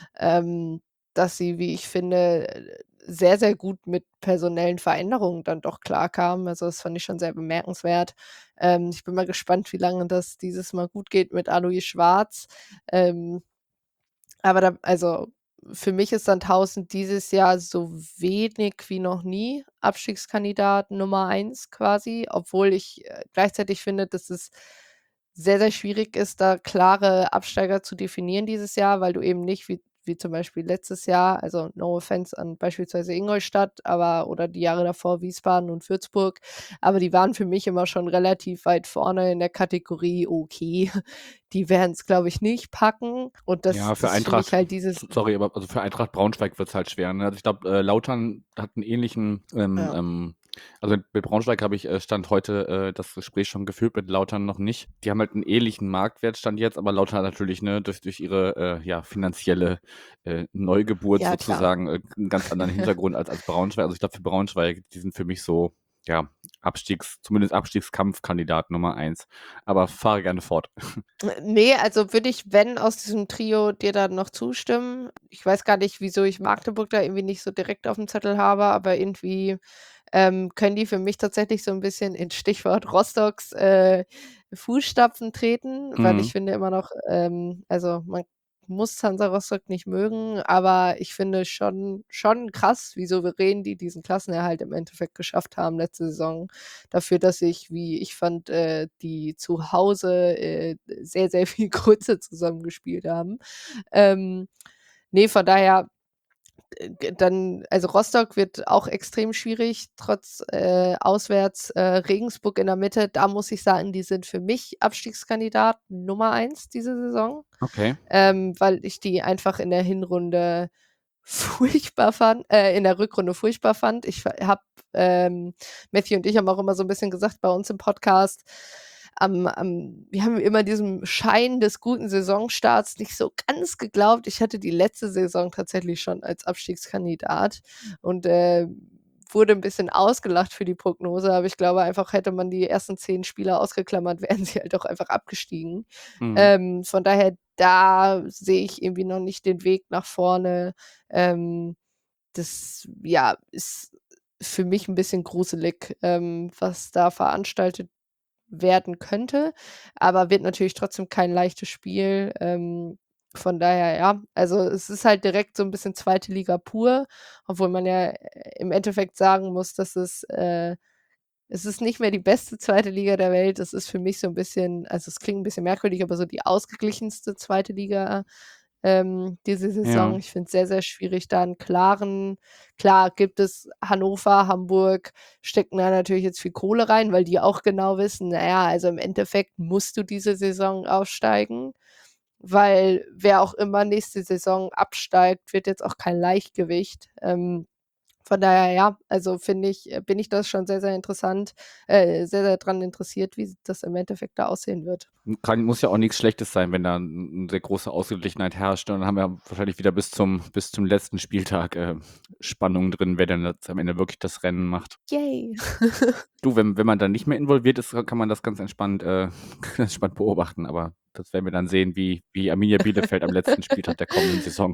ähm, dass sie, wie ich finde, äh, sehr, sehr gut mit personellen Veränderungen dann doch klarkamen. Also, das fand ich schon sehr bemerkenswert. Ähm, ich bin mal gespannt, wie lange das dieses Mal gut geht mit Alois Schwarz. Ähm, aber da also, für mich ist Sandhausen dieses Jahr so wenig wie noch nie Abstiegskandidat Nummer eins quasi, obwohl ich, äh, gleichzeitig finde, dass es sehr, sehr schwierig ist, da klare Absteiger zu definieren dieses Jahr, weil du eben nicht wie wie zum Beispiel letztes Jahr, also no offense an beispielsweise Ingolstadt, aber oder die Jahre davor Wiesbaden und Würzburg, aber die waren für mich immer schon relativ weit vorne in der Kategorie: „Okay, die werden's, glaube ich, nicht packen." Und das Ja, für das finde ich Eintracht, halt dieses s sorry, aber also für Eintracht Braunschweig wird's halt schwer, ne? Also, ich glaube, äh, Lautern hat einen ähnlichen, ähm, ja. ähm also mit Braunschweig habe ich, äh, Stand heute, äh, das Gespräch schon geführt, mit Lautern noch nicht. Die haben halt einen ähnlichen Marktwertstand jetzt, aber Lautern hat natürlich, ne, durch durch ihre, äh, ja, finanzielle, äh, Neugeburt Ja, klar. sozusagen, äh, 'n ganz anderen Hintergrund als als Braunschweig. Also, ich glaube, für Braunschweig, die sind für mich so, ja, Abstiegs zumindest Abstiegskampfkandidat Nummer eins. Aber fahre gerne fort. Äh, ne, also würde ich, wenn, aus diesem Trio dir dann noch zustimmen. Ich weiß gar nicht, wieso ich Magdeburg da irgendwie nicht so direkt aufm Zettel habe, aber irgendwie, ähm, können die für mich tatsächlich so 'n bisschen in Stichwort Rostocks, äh, Fußstapfen treten, weil ich Mhm. finde immer noch, ähm also, man muss Hansa Rostock nicht mögen, aber ich finde schon schon krass, wie souverän die diesen Klassenerhalt im Endeffekt geschafft haben letzte Saison. Dafür, dass sich, wie ich fand, äh, die zu Hause, äh, sehr, sehr viel Grütze zusammengespielt haben. Ähm, ne, von daher, äh, g dann also Rostock wird auch extrem schwierig, trotz, äh, auswärts, äh, Regensburg in der Mitte. Da muss ich sagen, die sind für mich Abstiegskandidat Nummer eins diese Saison, Okay. ähm, weil ich die einfach in der Hinrunde furchtbar fand äh, in der Rückrunde furchtbar fand. Ich habe ähm, Matthew und ich haben auch immer so 'n bisschen gesagt bei uns im Podcast, am am wir haben immer diesem Schein des guten Saisonstarts nicht so ganz geglaubt. Ich hatte die letzte Saison tatsächlich schon als Abstiegskandidat und, äh, wurde ein bisschen ausgelacht für die Prognose, aber ich glaube einfach, hätte man die ersten zehn Spieler ausgeklammert, wären sie halt auch einfach abgestiegen. Mhm. Ähm, von daher, da sehe ich irgendwie noch nicht den Weg nach vorne. Ähm, das, ja, ist für mich ein bisschen gruselig, ähm, was da veranstaltet werden könnte, aber wird natürlich trotzdem kein leichtes Spiel. Ähm, von daher, ja, also es ist halt direkt so ein bisschen zweite Liga pur, obwohl man ja äh, im Endeffekt sagen muss, dass es äh, es ist nicht mehr die beste zweite Liga der Welt. Es ist für mich so ein bisschen, also es klingt ein bisschen merkwürdig, aber so die ausgeglichenste zweite Liga, ähm, diese Saison. Ja. Ich finde es sehr, sehr schwierig, da einen klaren, klar gibt es Hannover, Hamburg, stecken da natürlich jetzt viel Kohle rein, weil die auch genau wissen, naja, also im Endeffekt musst du diese Saison aufsteigen, weil wer auch immer nächste Saison absteigt, wird jetzt auch kein Leichtgewicht. Ähm, von daher, ja, also finde ich, äh, bin ich das schon sehr, sehr interessant, äh, sehr, sehr dran interessiert, wie das im Endeffekt da aussehen wird. Kann, muss ja auch nichts Schlechtes sein, wenn da eine sehr große Ausgeglichenheit herrscht. Und dann haben wir wahrscheinlich wieder bis zum, bis zum letzten Spieltag äh, Spannung drin, wer dann jetzt am Ende wirklich das Rennen macht. Yay! Du, wenn, wenn man dann nicht mehr involviert ist, kann man das ganz entspannt, äh, ganz entspannt beobachten. Aber das werden wir dann sehen, wie, wie Arminia Bielefeld am letzten Spieltag der kommenden Saison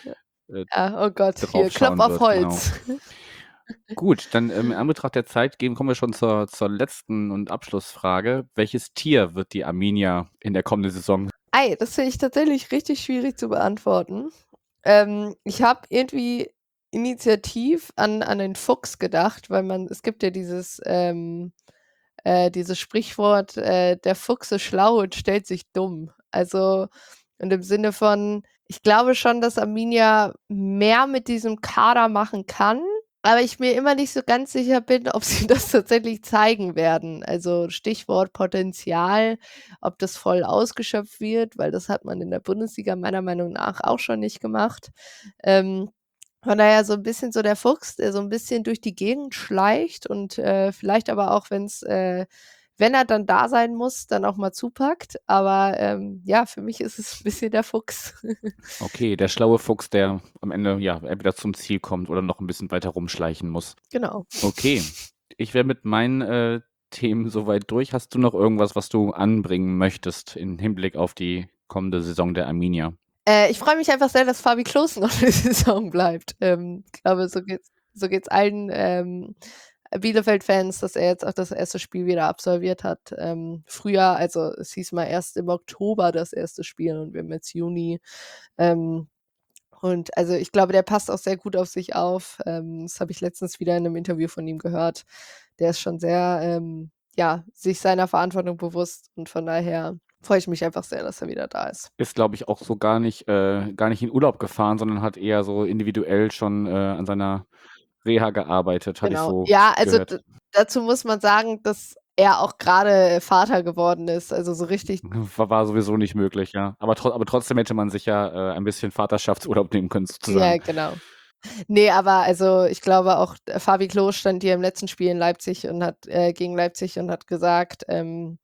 äh, Ja, oh Gott, hier, drauf Klopf schauen auf wird. Holz. Genau. Gut, dann ähm, in Anbetracht der Zeit gehen, kommen wir schon zur, zur letzten und Abschlussfrage. Welches Tier wird die Arminia in der kommenden Saison? Ei, das finde ich tatsächlich richtig schwierig zu beantworten. Ähm, ich habe irgendwie initiativ an, an den Fuchs gedacht, weil man, es gibt ja dieses, ähm, äh, dieses Sprichwort, äh, der Fuchs ist schlau und stellt sich dumm. Also, und im Sinne von, ich glaube schon, dass Arminia mehr mit diesem Kader machen kann, aber ich mir immer nicht so ganz sicher bin, ob sie das tatsächlich zeigen werden. Also Stichwort Potenzial, ob das voll ausgeschöpft wird, weil das hat man in der Bundesliga meiner Meinung nach auch schon nicht gemacht. Ähm, von daher so ein bisschen so der Fuchs, der so ein bisschen durch die Gegend schleicht und äh, vielleicht aber auch, wenn's, äh, wenn er dann da sein muss, dann auch mal zupackt. Aber ähm, ja, für mich ist es ein bisschen der Fuchs. Okay, der schlaue Fuchs, der am Ende ja entweder zum Ziel kommt oder noch ein bisschen weiter rumschleichen muss. Genau. Okay, ich wäre mit meinen äh, Themen soweit durch. Hast du noch irgendwas, was du anbringen möchtest im Hinblick auf die kommende Saison der Arminia? Äh, ich freue mich einfach sehr, dass Fabi Klos noch eine Saison bleibt. Ähm, ich glaube, so geht's, so geht's allen ähm, Bielefeld-Fans, dass er jetzt auch das erste Spiel wieder absolviert hat. Ähm, früher, also es hieß mal erst im Oktober das erste Spiel und wir haben jetzt Juni. Ähm, und also ich glaube, der passt auch sehr gut auf sich auf. Ähm, das habe ich letztens wieder in einem Interview von ihm gehört. Der ist schon sehr, ähm, ja, sich seiner Verantwortung bewusst und von daher freue ich mich einfach sehr, dass er wieder da ist. Ist, glaube ich, auch so gar nicht, äh, gar nicht in Urlaub gefahren, sondern hat eher so individuell schon äh, an seiner Reha gearbeitet, hatte ich Genau. so Ja, also d- gehört. dazu muss man sagen, dass er auch gerade Vater geworden ist. Also so richtig, War, war sowieso nicht möglich, ja. Aber, tro aber trotzdem hätte man sich ja äh, ein bisschen Vaterschaftsurlaub nehmen können, ja, sozusagen. genau. Nee, aber also ich glaube auch, äh, Fabi Klos stand hier im letzten Spiel in Leipzig und hat äh, gegen Leipzig und hat gesagt, ähm,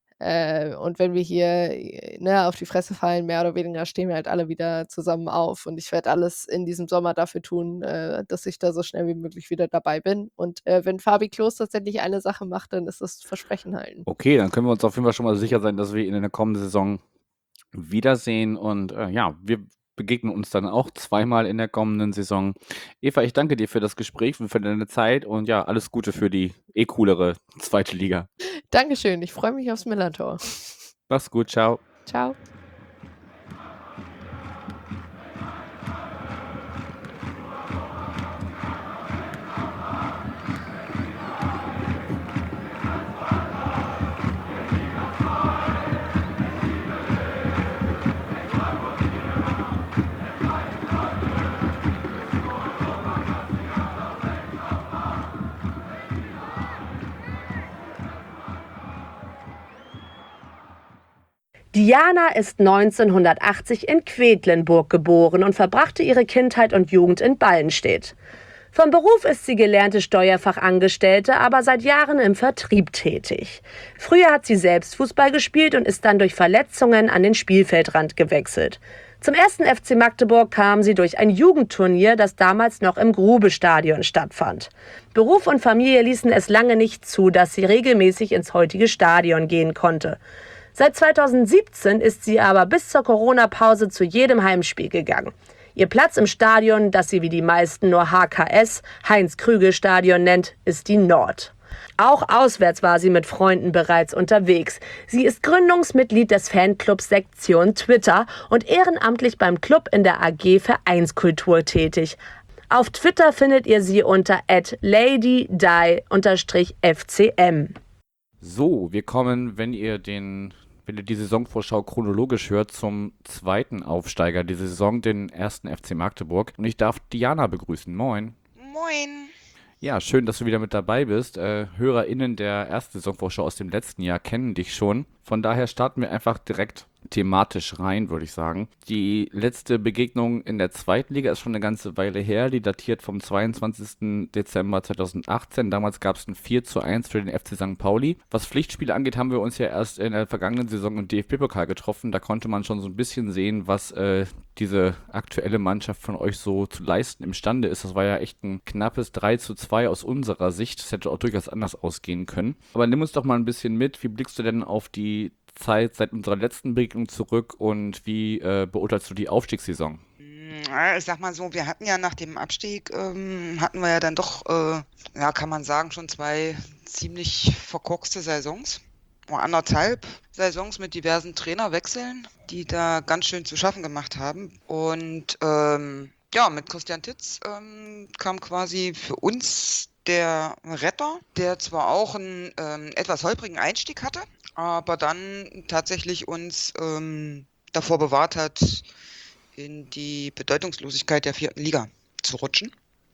äh, und wenn wir hier äh, ne, auf die Fresse fallen, mehr oder weniger, stehen wir halt alle wieder zusammen auf. Und ich werde alles in diesem Sommer dafür tun, äh, dass ich da so schnell wie möglich wieder dabei bin. Und äh, wenn Fabi Klos tatsächlich eine Sache macht, dann ist das Versprechen halten. Okay, dann können wir uns auf jeden Fall schon mal sicher sein, dass wir ihn in der kommenden Saison wiedersehen. Und äh, ja, wir begegnen uns dann auch zweimal in der kommenden Saison. Eva, ich danke dir für das Gespräch und für deine Zeit und ja, alles Gute für die eh coolere zweite Liga. Dankeschön, ich freue mich aufs Millantor. Mach's gut, ciao. Ciao. Diana ist neunzehnhundertachtzig in Quedlinburg geboren und verbrachte ihre Kindheit und Jugend in Ballenstedt. Vom Beruf ist sie gelernte Steuerfachangestellte, aber seit Jahren im Vertrieb tätig. Früher hat sie selbst Fußball gespielt und ist dann durch Verletzungen an den Spielfeldrand gewechselt. Zum ersten F C Magdeburg kamen sie durch ein Jugendturnier, das damals noch im Grube-Stadion stattfand. Beruf und Familie ließen es lange nicht zu, dass sie regelmäßig ins heutige Stadion gehen konnte. Seit zweitausendsiebzehn ist sie aber bis zur Corona-Pause zu jedem Heimspiel gegangen. Ihr Platz im Stadion, das sie wie die meisten nur H K S, Heinz-Krügel-Stadion nennt, ist die Nord. Auch auswärts war sie mit Freunden bereits unterwegs. Sie ist Gründungsmitglied des Fanclubs Sektion Twitter und ehrenamtlich beim Club in der A G Vereinskultur tätig. Auf Twitter findet ihr sie unter at ladydie F C M. So, wir kommen, wenn ihr den, wenn ihr die Saisonvorschau chronologisch hört, zum zweiten Aufsteiger dieser Saison, den ersten F C Magdeburg. Und ich darf Diana begrüßen. Moin. Moin. Ja, schön, dass du wieder mit dabei bist. Äh, HörerInnen der ersten Saisonvorschau aus dem letzten Jahr kennen dich schon. Von daher starten wir einfach direkt thematisch rein, würde ich sagen. Die letzte Begegnung in der zweiten Liga ist schon eine ganze Weile her. Die datiert vom zweiundzwanzigsten Dezember zweitausendachtzehn. Damals gab es ein vier zu eins für den F C Sankt Pauli. Was Pflichtspiele angeht, haben wir uns ja erst in der vergangenen Saison im D F B-Pokal getroffen. Da konnte man schon so ein bisschen sehen, was äh, diese aktuelle Mannschaft von euch so zu leisten imstande ist. Das war ja echt ein knappes drei zu zwei aus unserer Sicht. Das hätte auch durchaus anders ausgehen können. Aber nimm uns doch mal ein bisschen mit. Wie blickst du denn auf die Zeit seit unserer letzten Begegnung zurück und wie äh, beurteilst du die Aufstiegssaison? Ja, ich sag mal so, wir hatten ja nach dem Abstieg, ähm, hatten wir ja dann doch, äh, ja, kann man sagen, schon zwei ziemlich verkorkste Saisons. Oder anderthalb Saisons mit diversen Trainerwechseln, die da ganz schön zu schaffen gemacht haben. Und ähm, ja, mit Christian Titz ähm, kam quasi für uns der Retter, der zwar auch einen ähm, etwas holprigen Einstieg hatte, aber dann tatsächlich uns ähm, davor bewahrt hat, in die Bedeutungslosigkeit der vierten Liga zu rutschen.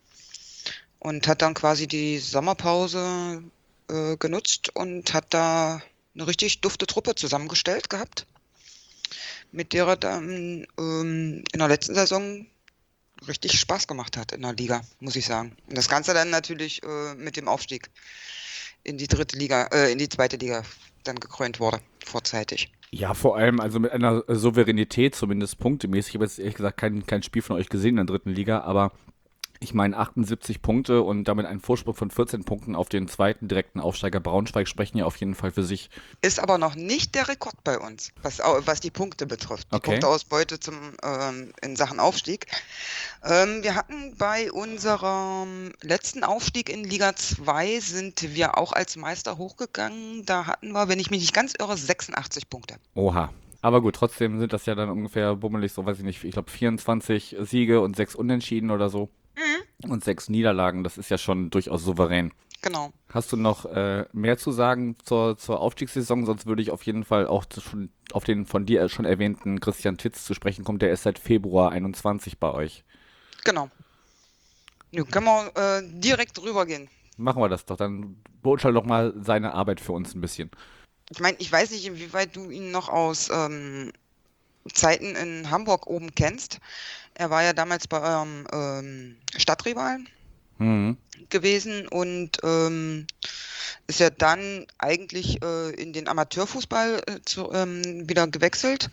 Und hat dann quasi die Sommerpause äh, genutzt und hat da eine richtig dufte Truppe zusammengestellt gehabt, mit der er dann ähm, in der letzten Saison richtig Spaß gemacht hat in der Liga, muss ich sagen. Und das Ganze dann natürlich äh, mit dem Aufstieg in die dritte Liga, äh, in die zweite Liga dann gekrönt wurde, vorzeitig. Ja, vor allem also mit einer Souveränität, zumindest punktemäßig. Ich habe jetzt ehrlich gesagt kein, kein Spiel von euch gesehen in der dritten Liga, aber ich meine achtundsiebzig Punkte und damit einen Vorsprung von vierzehn Punkten auf den zweiten direkten Aufsteiger Braunschweig sprechen ja auf jeden Fall für sich. Ist aber noch nicht der Rekord bei uns, was, au- was die Punkte betrifft. Die Okay. Punkteausbeute zum, ähm, in Sachen Aufstieg. Ähm, wir hatten bei unserem letzten Aufstieg in Liga zwei sind wir auch als Meister hochgegangen. Da hatten wir, wenn ich mich nicht ganz irre, sechsundachtzig Punkte. Oha. Aber gut, trotzdem sind das ja dann ungefähr bummelig, so weiß ich nicht, ich glaube vierundzwanzig Siege und sechs Unentschieden oder so. Und sechs Niederlagen, das ist ja schon durchaus souverän. Genau. Hast du noch äh, mehr zu sagen zur, zur Aufstiegssaison? Sonst würde ich auf jeden Fall auch zu- schon auf den von dir schon erwähnten Christian Titz zu sprechen kommen. Der ist seit Februar einundzwanzig bei euch. Genau. Nun können wir äh, direkt rübergehen. Machen wir das doch. Dann beurteile doch mal seine Arbeit für uns ein bisschen. Ich meine, ich weiß nicht, inwieweit du ihn noch aus ähm, Zeiten in Hamburg oben kennst. Er war ja damals bei eurem ähm, Stadtrivalen Mhm. gewesen und ähm, ist ja dann eigentlich äh, in den Amateurfußball äh, zu, ähm, wieder gewechselt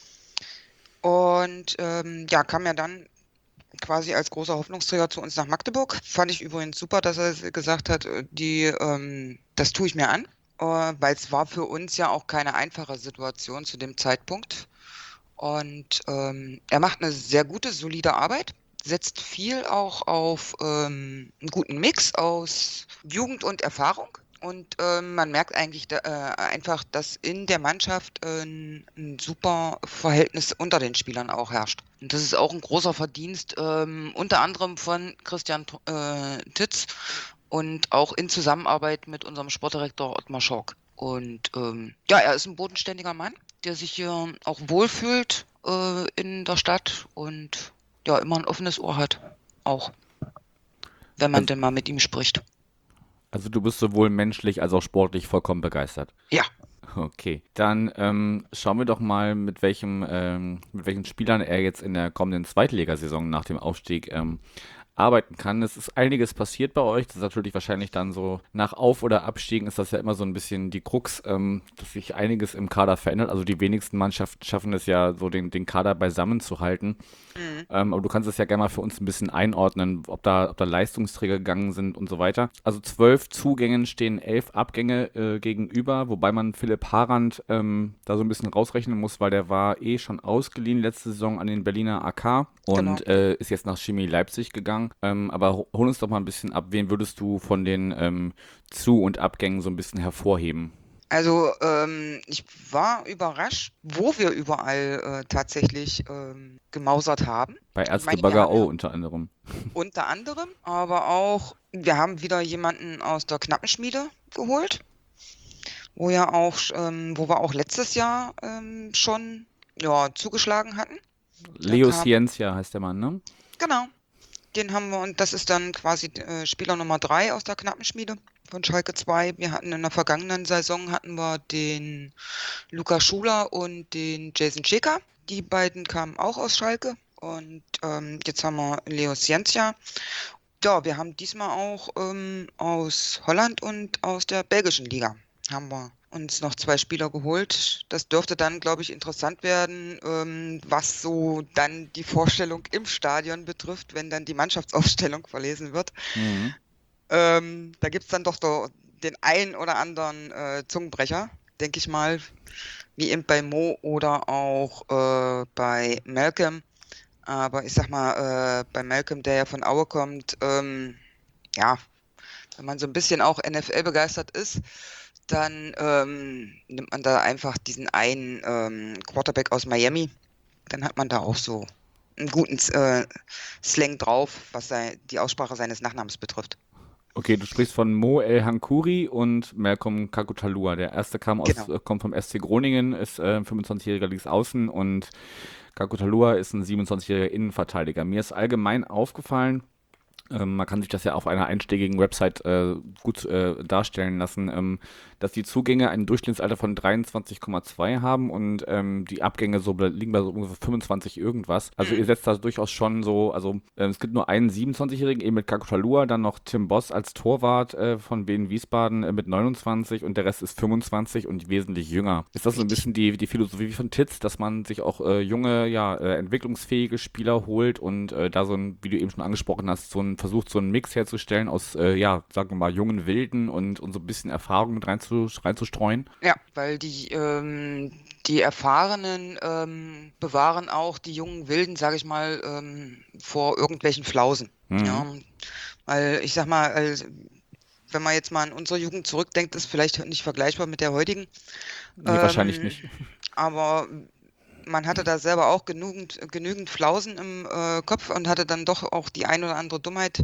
und ähm, ja, kam ja dann quasi als großer Hoffnungsträger zu uns nach Magdeburg. Fand ich übrigens super, dass er gesagt hat, äh, die, ähm, das tue ich mir an, äh, weil es war für uns ja auch keine einfache Situation zu dem Zeitpunkt. Und ähm, er macht eine sehr gute, solide Arbeit, setzt viel auch auf ähm, einen guten Mix aus Jugend und Erfahrung. Und ähm, man merkt eigentlich da, äh, einfach, dass in der Mannschaft äh, ein, ein super Verhältnis unter den Spielern auch herrscht. Und das ist auch ein großer Verdienst, ähm, unter anderem von Christian äh, Titz und auch in Zusammenarbeit mit unserem Sportdirektor Ottmar Schork. Und ähm, ja, er ist ein bodenständiger Mann, der sich hier auch wohlfühlt äh, in der Stadt und ja, immer ein offenes Ohr hat, auch, wenn man Also, denn mal mit ihm spricht. also du bist sowohl menschlich als auch sportlich vollkommen begeistert. Ja, Okay, dann ähm, schauen wir doch mal, mit welchem, ähm, mit welchen Spielern er jetzt in der kommenden Zweitligasaison nach dem Aufstieg ähm, arbeiten kann. Es ist einiges passiert bei euch. Das ist natürlich wahrscheinlich dann so nach Auf- oder Abstiegen ist das ja immer so ein bisschen die Krux, ähm, dass sich einiges im Kader verändert. Also die wenigsten Mannschaften schaffen es ja, so den, den Kader beisammen zu halten. Mhm. Ähm, aber du kannst es ja gerne mal für uns ein bisschen einordnen, ob da, ob da Leistungsträger gegangen sind und so weiter. Also zwölf Zugängen stehen elf Abgänge äh, gegenüber, wobei man Philipp Harand ähm, da so ein bisschen rausrechnen muss, weil der war eh schon ausgeliehen letzte Saison an den Berliner A K und Genau. äh, ist jetzt nach Chemie Leipzig gegangen. Ähm, aber ho- hol uns doch mal ein bisschen ab, wen würdest du von den ähm, Zu- und Abgängen so ein bisschen hervorheben? Also ähm, ich war überrascht, wo wir überall äh, tatsächlich ähm, gemausert haben. Bei Ich meine, wir Erzgebirge haben ja Au unter anderem. unter anderem, aber auch, wir haben wieder jemanden aus der Knappenschmiede geholt, wo ja auch, ähm, wo wir auch letztes Jahr ähm, schon ja, zugeschlagen hatten. Da Leo kam, Ciencia heißt der Mann, ne? genau, den haben wir und das ist dann quasi äh, Spieler Nummer drei aus der Knappenschmiede von Schalke zwei. Wir hatten in der vergangenen Saison hatten wir den Luca Schuler und den Jason Checker. Die beiden kamen auch aus Schalke. Und ähm, jetzt haben wir Leo Ciencia. Ja, wir haben diesmal auch ähm, aus Holland und aus der belgischen Liga haben wir uns noch zwei Spieler geholt. Das dürfte dann, glaube ich, interessant werden, ähm, was so dann die Vorstellung im Stadion betrifft, wenn dann die Mannschaftsaufstellung verlesen wird. Mhm. Ähm, da gibt es dann doch so den einen oder anderen äh, Zungenbrecher, denke ich mal, wie eben bei Mo oder auch äh, bei Malcolm. Aber ich sag mal, äh, bei Malcolm, der ja von Aue kommt, ähm, ja, wenn man so ein bisschen auch N F L begeistert ist, dann ähm, nimmt man da einfach diesen einen ähm, Quarterback aus Miami. Dann hat man da auch so einen guten äh, Slang drauf, was sei, die Aussprache seines Nachnamens betrifft. Okay, du sprichst von Mo El Hankouri und Malcolm Kakutalua. Der erste kam aus, Genau. äh, kommt vom S C Groningen, ist äh, fünfundzwanzigjähriger Linksaußen und Kakutalua ist ein siebenundzwanzigjähriger Innenverteidiger. Mir ist allgemein aufgefallen, ähm, man kann sich das ja auf einer einschlägigen Website äh, gut äh, darstellen lassen, ähm, dass die Zugänge ein Durchschnittsalter von dreiundzwanzig Komma zwei haben und ähm, die Abgänge so ble- liegen bei so ungefähr fünfundzwanzig irgendwas. Also Mhm. ihr setzt da durchaus schon so, also ähm, es gibt nur einen siebenundzwanzigjährigen, eben mit Kakutalua, dann noch Tim Boss als Torwart äh, von Wien Wiesbaden äh, mit neunundzwanzig und der Rest ist fünfundzwanzig und wesentlich jünger. Ist das so ein Richtig. bisschen die, die Philosophie von Titz, dass man sich auch äh, junge, ja, äh, entwicklungsfähige Spieler holt und äh, da so ein, wie du eben schon angesprochen hast, so ein versucht, so einen Mix herzustellen aus, äh, ja, sagen wir mal, jungen Wilden und, und so ein bisschen Erfahrung mit reinzu, reinzustreuen? Ja, weil die, ähm, die Erfahrenen ähm, bewahren auch die jungen Wilden, sage ich mal, ähm, vor irgendwelchen Flausen. Mhm. Ja, weil ich sag mal, als, wenn man jetzt mal an unsere Jugend zurückdenkt, ist vielleicht nicht vergleichbar mit der heutigen. Nee, wahrscheinlich Ähm, nicht. aber man hatte da selber auch genügend, genügend Flausen im äh, Kopf und hatte dann doch auch die ein oder andere Dummheit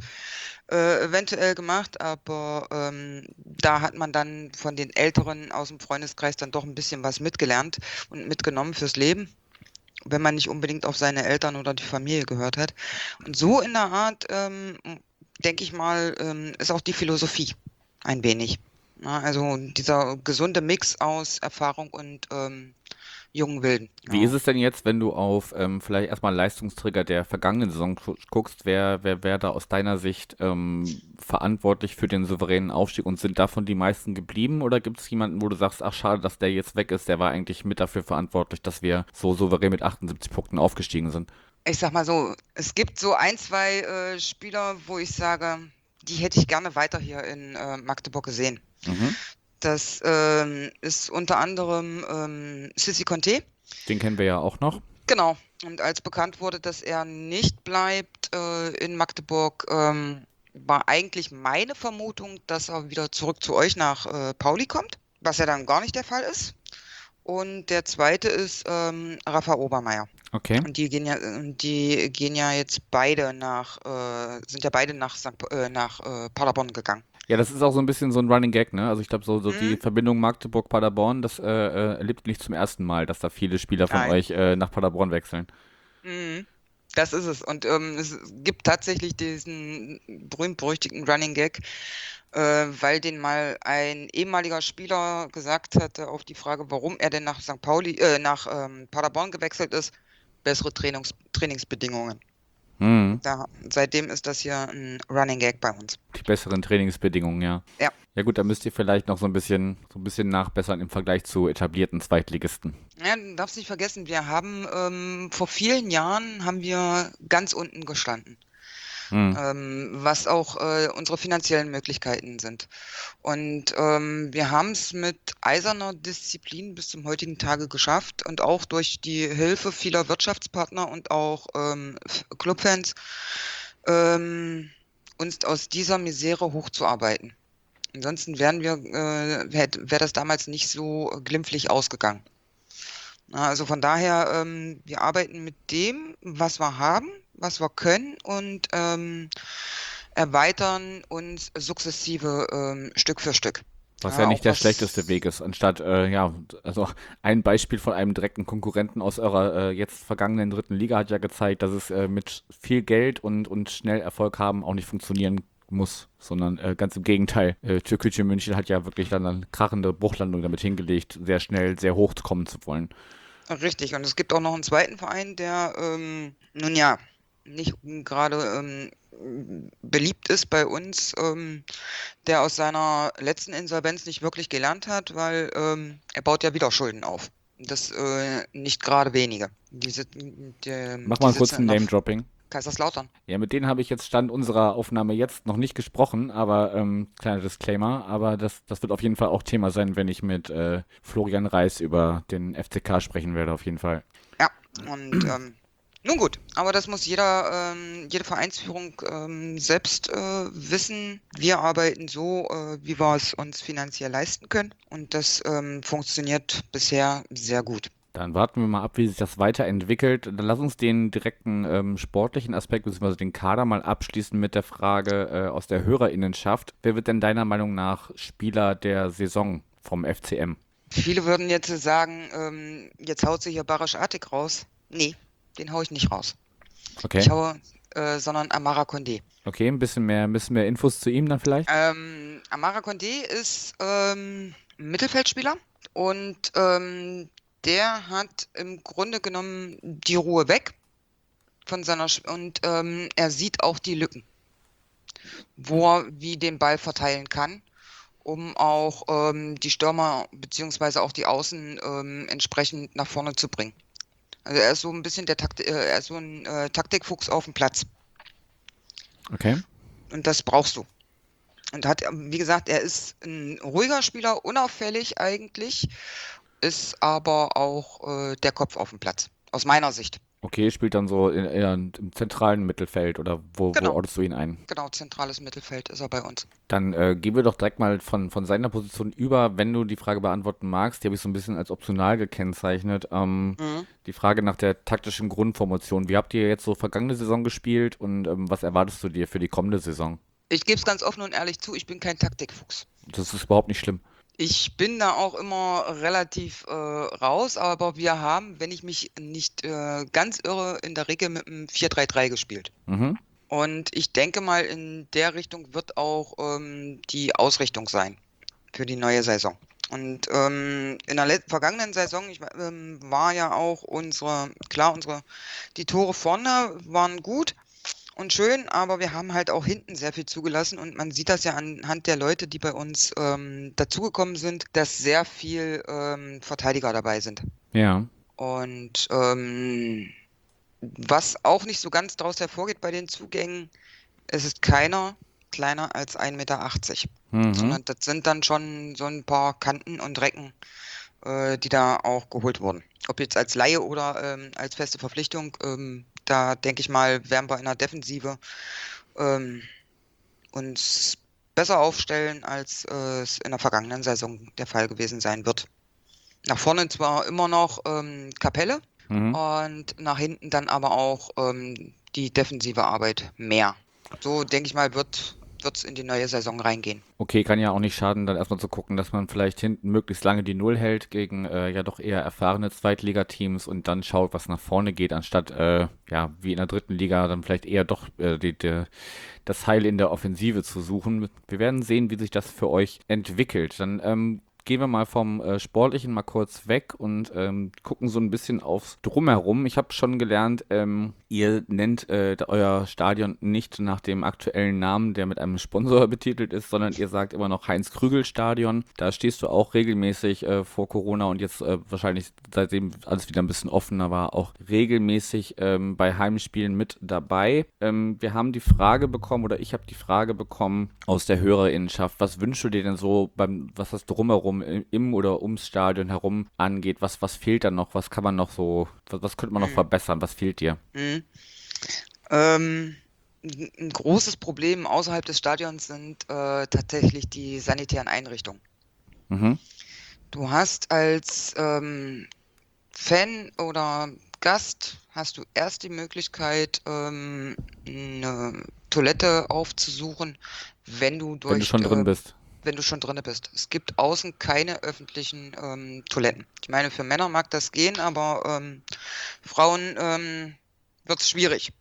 äh, eventuell gemacht. Aber ähm, da hat man dann von den Älteren aus dem Freundeskreis dann doch ein bisschen was mitgelernt und mitgenommen fürs Leben, wenn man nicht unbedingt auf seine Eltern oder die Familie gehört hat. Und so in der Art, ähm, denke ich mal, ähm, ist auch die Philosophie ein wenig. Ja, also dieser gesunde Mix aus Erfahrung und ähm, jungen Wilden. Wie Ja. ist es denn jetzt, wenn du auf ähm, vielleicht erstmal Leistungsträger der vergangenen Saison gu- guckst, wer, wer, wer da aus deiner Sicht ähm, verantwortlich für den souveränen Aufstieg und sind davon die meisten geblieben oder gibt es jemanden, wo du sagst, ach schade, dass der jetzt weg ist, der war eigentlich mit dafür verantwortlich, dass wir so souverän mit achtundsiebzig Punkten aufgestiegen sind? Ich sag mal so, es gibt so ein, zwei äh, Spieler, wo ich sage, die hätte ich gerne weiter hier in äh, Magdeburg gesehen. Mhm. Das ähm, ist unter anderem ähm, Sissi Conte. Den kennen wir ja auch noch. Genau. Und als bekannt wurde, dass er nicht bleibt äh, in Magdeburg, ähm, war eigentlich meine Vermutung, dass er wieder zurück zu euch nach äh, Pauli kommt, was ja dann gar nicht der Fall ist. Und der zweite ist ähm, Rafa Obermeier. Okay. Und die gehen ja, die gehen ja jetzt beide nach, äh, sind ja beide nach, Sankt, äh, nach äh, Paderborn gegangen. Ja, das ist auch so ein bisschen so ein Running Gag, ne? Also ich glaube, so, so die Mhm. Verbindung Magdeburg-Paderborn, das äh, äh, erlebt nicht zum ersten Mal, dass da viele Spieler von Nein. euch äh, nach Paderborn wechseln. Mhm. Das ist es. Und ähm, es gibt tatsächlich diesen berühmt-berüchtigten Running Gag, äh, weil den mal ein ehemaliger Spieler gesagt hatte auf die Frage, warum er denn nach Sankt Pauli, äh, nach ähm, Paderborn gewechselt ist, bessere Trainings Trainingsbedingungen. Mhm. Da, seitdem ist das hier ein Running Gag bei uns. Die besseren Trainingsbedingungen, ja. Ja. Ja gut, da müsst ihr vielleicht noch so ein bisschen, so ein bisschen nachbessern im Vergleich zu etablierten Zweitligisten. Ja, du darfst nicht vergessen, wir haben ähm, vor vielen Jahren haben wir ganz unten gestanden, Mhm. ähm, was auch äh, unsere finanziellen Möglichkeiten sind. Und ähm, wir haben es mit eiserner Disziplin bis zum heutigen Tage geschafft und auch durch die Hilfe vieler Wirtschaftspartner und auch ähm, F- Clubfans ähm, uns aus dieser Misere hochzuarbeiten. Ansonsten wären wir, äh, wäre wär das damals nicht so glimpflich ausgegangen. Na, Also von daher, ähm, wir arbeiten mit dem, was wir haben, was wir können und ähm, erweitern uns sukzessive ähm, Stück für Stück. Was Ja, ja auch nicht der was, schlechteste Weg ist, anstatt, äh, ja, also ein Beispiel von einem direkten Konkurrenten aus eurer äh, jetzt vergangenen dritten Liga hat ja gezeigt, dass es äh, mit viel Geld und, und schnell Erfolg haben auch nicht funktionieren muss, sondern äh, ganz im Gegenteil. Äh, Türkgücü München hat ja wirklich dann eine krachende Bruchlandung damit hingelegt, sehr schnell sehr hoch kommen zu wollen. Richtig, und es gibt auch noch einen zweiten Verein, der ähm, nun ja nicht gerade ähm, beliebt ist bei uns, ähm, der aus seiner letzten Insolvenz nicht wirklich gelernt hat, weil ähm, er baut ja wieder Schulden auf. Das äh, nicht gerade wenige. Die, sit- die, Mach die mal kurz sitzen ein in der Name-Dropping. Kaiserslautern. Ja, mit denen habe ich jetzt Stand unserer Aufnahme jetzt noch nicht gesprochen, aber ähm, kleiner Disclaimer, aber das, das wird auf jeden Fall auch Thema sein, wenn ich mit äh, Florian Reis über den F C K sprechen werde, auf jeden Fall. Ja, und ähm, nun gut, aber das muss jeder, ähm, jede Vereinsführung ähm, selbst äh, wissen. Wir arbeiten so, äh, wie wir es uns finanziell leisten können und das ähm, funktioniert bisher sehr gut. Dann warten wir mal ab, wie sich das weiterentwickelt. Dann lass uns den direkten ähm, sportlichen Aspekt bzw. den Kader mal abschließen mit der Frage äh, aus der Hörerinnenschaft. Wer wird denn deiner Meinung nach Spieler der Saison vom F C M? Viele würden jetzt sagen, ähm, jetzt haut sich hier Barasch Atik raus. Nee, den hau ich nicht raus. Okay, Ich haue, äh, sondern Amara Condé. okay, ein bisschen mehr, ein bisschen mehr Infos zu ihm dann vielleicht? Ähm, Amara Condé ist ähm, ein Mittelfeldspieler und ähm, der hat im Grunde genommen die Ruhe weg von seiner Sch und ähm, er sieht auch die Lücken, wo er wie den Ball verteilen kann, um auch ähm, die Stürmer beziehungsweise auch die Außen ähm, entsprechend nach vorne zu bringen. Also er ist so ein bisschen der Takt, äh, er ist so ein äh, Taktikfuchs auf dem Platz Okay. und das brauchst du. Und hat, wie gesagt, er ist ein ruhiger Spieler, unauffällig eigentlich, ist aber auch äh, der Kopf auf dem Platz, aus meiner Sicht. Okay, spielt dann so in, eher im zentralen Mittelfeld oder wo, wo Genau, ordnest du ihn ein? genau, zentrales Mittelfeld ist er bei uns. Dann äh, gehen wir doch direkt mal von, von seiner Position über, wenn du die Frage beantworten magst. Die habe ich so ein bisschen als optional gekennzeichnet. Ähm, Mhm. die Frage nach der taktischen Grundformation. Wie habt ihr jetzt so vergangene Saison gespielt und ähm, was erwartest du dir für die kommende Saison? Ich gebe es ganz offen und ehrlich zu, ich bin kein Taktikfuchs. Das ist überhaupt nicht schlimm. Ich bin da auch immer relativ äh, raus, aber wir haben, wenn ich mich nicht äh, ganz irre, in der Regel mit einem vier drei drei gespielt. Mhm. Und ich denke mal, in der Richtung wird auch ähm, die Ausrichtung sein für die neue Saison. Und ähm, in der let- vergangenen Saison ich, ähm, war ja auch unsere, klar, unsere, die Tore vorne waren gut und schön, aber wir haben halt auch hinten sehr viel zugelassen und man sieht das ja anhand der Leute, die bei uns ähm, dazugekommen sind, dass sehr viel ähm, Verteidiger dabei sind. Ja. Und ähm, was auch nicht so ganz daraus hervorgeht bei den Zugängen, es ist keiner kleiner als ein Meter achtzig, Mhm. sondern das sind dann schon so ein paar Kanten und Recken, äh, die da auch geholt wurden. Ob jetzt als Laie oder ähm, als feste Verpflichtung, ähm, da denke ich mal, werden wir in der Defensive ähm, uns besser aufstellen, als äh, es in der vergangenen Saison der Fall gewesen sein wird. Nach vorne zwar immer noch ähm, Kapelle Mhm. und nach hinten dann aber auch ähm, die defensive Arbeit mehr. So denke ich mal, wird es in die neue Saison reingehen. Okay, kann ja auch nicht schaden, dann erstmal zu gucken, dass man vielleicht hinten möglichst lange die Null hält gegen äh, ja doch eher erfahrene Zweitligateams und dann schaut, was nach vorne geht, anstatt äh, ja wie in der dritten Liga dann vielleicht eher doch äh, die, die, das Heil in der Offensive zu suchen. Wir werden sehen, wie sich das für euch entwickelt. Dann ähm, gehen wir mal vom äh, Sportlichen mal kurz weg und ähm, gucken so ein bisschen aufs Drumherum. Ich habe schon gelernt, ähm, ihr nennt äh, euer Stadion nicht nach dem aktuellen Namen, der mit einem Sponsor betitelt ist, sondern ihr sagt immer noch Heinz-Krügel-Stadion. Da stehst du auch regelmäßig äh, vor Corona und jetzt äh, wahrscheinlich seitdem alles wieder ein bisschen offener war, auch regelmäßig ähm, bei Heimspielen mit dabei. Ähm, wir haben die Frage bekommen oder ich habe die Frage bekommen aus der Hörerinnenschaft, was wünschst du dir denn so beim, was das Drumherum im oder ums Stadion herum angeht? Was, was fehlt da noch? Was kann man noch so, was, was könnte man noch Mhm. verbessern? Was fehlt dir? Mhm. Ähm, ein ein großes Problem außerhalb des Stadions sind äh, tatsächlich die sanitären Einrichtungen. Mhm. Du hast als ähm, Fan oder Gast hast du erst die Möglichkeit, ähm, eine Toilette aufzusuchen, wenn du Wenn du durch, schon drin äh, bist. wenn du schon drinne bist. Es gibt außen keine öffentlichen ähm, Toiletten. Ich meine, für Männer mag das gehen, aber ähm, Frauen ähm, wird es schwierig.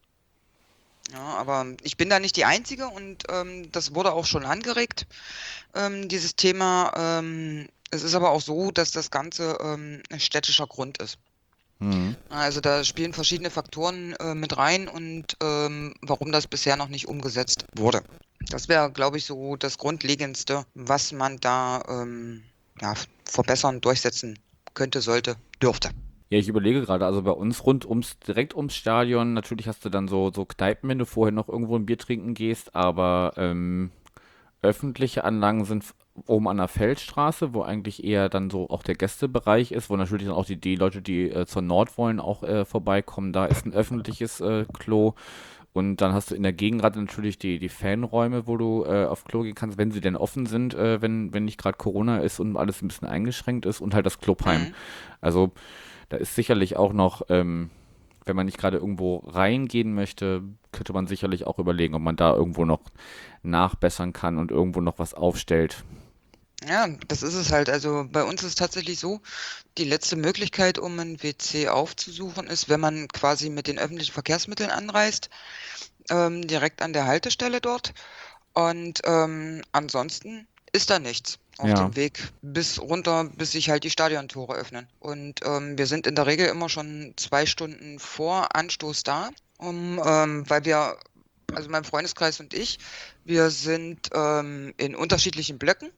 Ja, aber ich bin da nicht die Einzige und ähm, das wurde auch schon angeregt, ähm, dieses Thema. Ähm, es ist aber auch so, dass das Ganze ähm, ein städtischer Grund ist. Mhm. Also da spielen verschiedene Faktoren äh, mit rein und ähm, warum das bisher noch nicht umgesetzt wurde. Das wäre, glaube ich, so das Grundlegendste, was man da ähm, ja, verbessern, durchsetzen könnte, sollte, dürfte. Ja, ich überlege gerade, also bei uns rund ums, direkt ums Stadion, natürlich hast du dann so, so Kneipen, wenn du vorher noch irgendwo ein Bier trinken gehst, aber ähm, öffentliche Anlagen sind f- oben an der Feldstraße, wo eigentlich eher dann so auch der Gästebereich ist, wo natürlich dann auch die, die Leute, die äh, zur Nord wollen, auch äh, vorbeikommen. Da ist ein öffentliches äh, Klo. Und dann hast du in der Gegengrade natürlich die, die Fanräume, wo du äh, auf Klo gehen kannst, wenn sie denn offen sind, äh, wenn, wenn nicht gerade Corona ist und alles ein bisschen eingeschränkt ist und halt das Clubheim. Mhm. Also da ist sicherlich auch noch, ähm, wenn man nicht gerade irgendwo reingehen möchte, könnte man sicherlich auch überlegen, ob man da irgendwo noch nachbessern kann und irgendwo noch was aufstellt. Ja, das ist es halt. Also bei uns ist es tatsächlich so, die letzte Möglichkeit, um ein W C aufzusuchen, ist, wenn man quasi mit den öffentlichen Verkehrsmitteln anreist, ähm, direkt an der Haltestelle dort. Und ähm, ansonsten ist da nichts auf Ja, dem Weg bis runter, bis sich halt die Stadiontore öffnen. Und ähm, wir sind in der Regel immer schon zwei Stunden vor Anstoß da, um, ähm, weil wir, also mein Freundeskreis und ich, wir sind ähm, in unterschiedlichen Blöcken.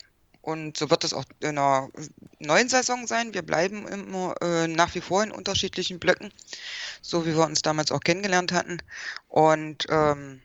Und so wird es auch in der neuen Saison sein. Wir bleiben immer äh, nach wie vor in unterschiedlichen Blöcken, so wie wir uns damals auch kennengelernt hatten. Und ähm,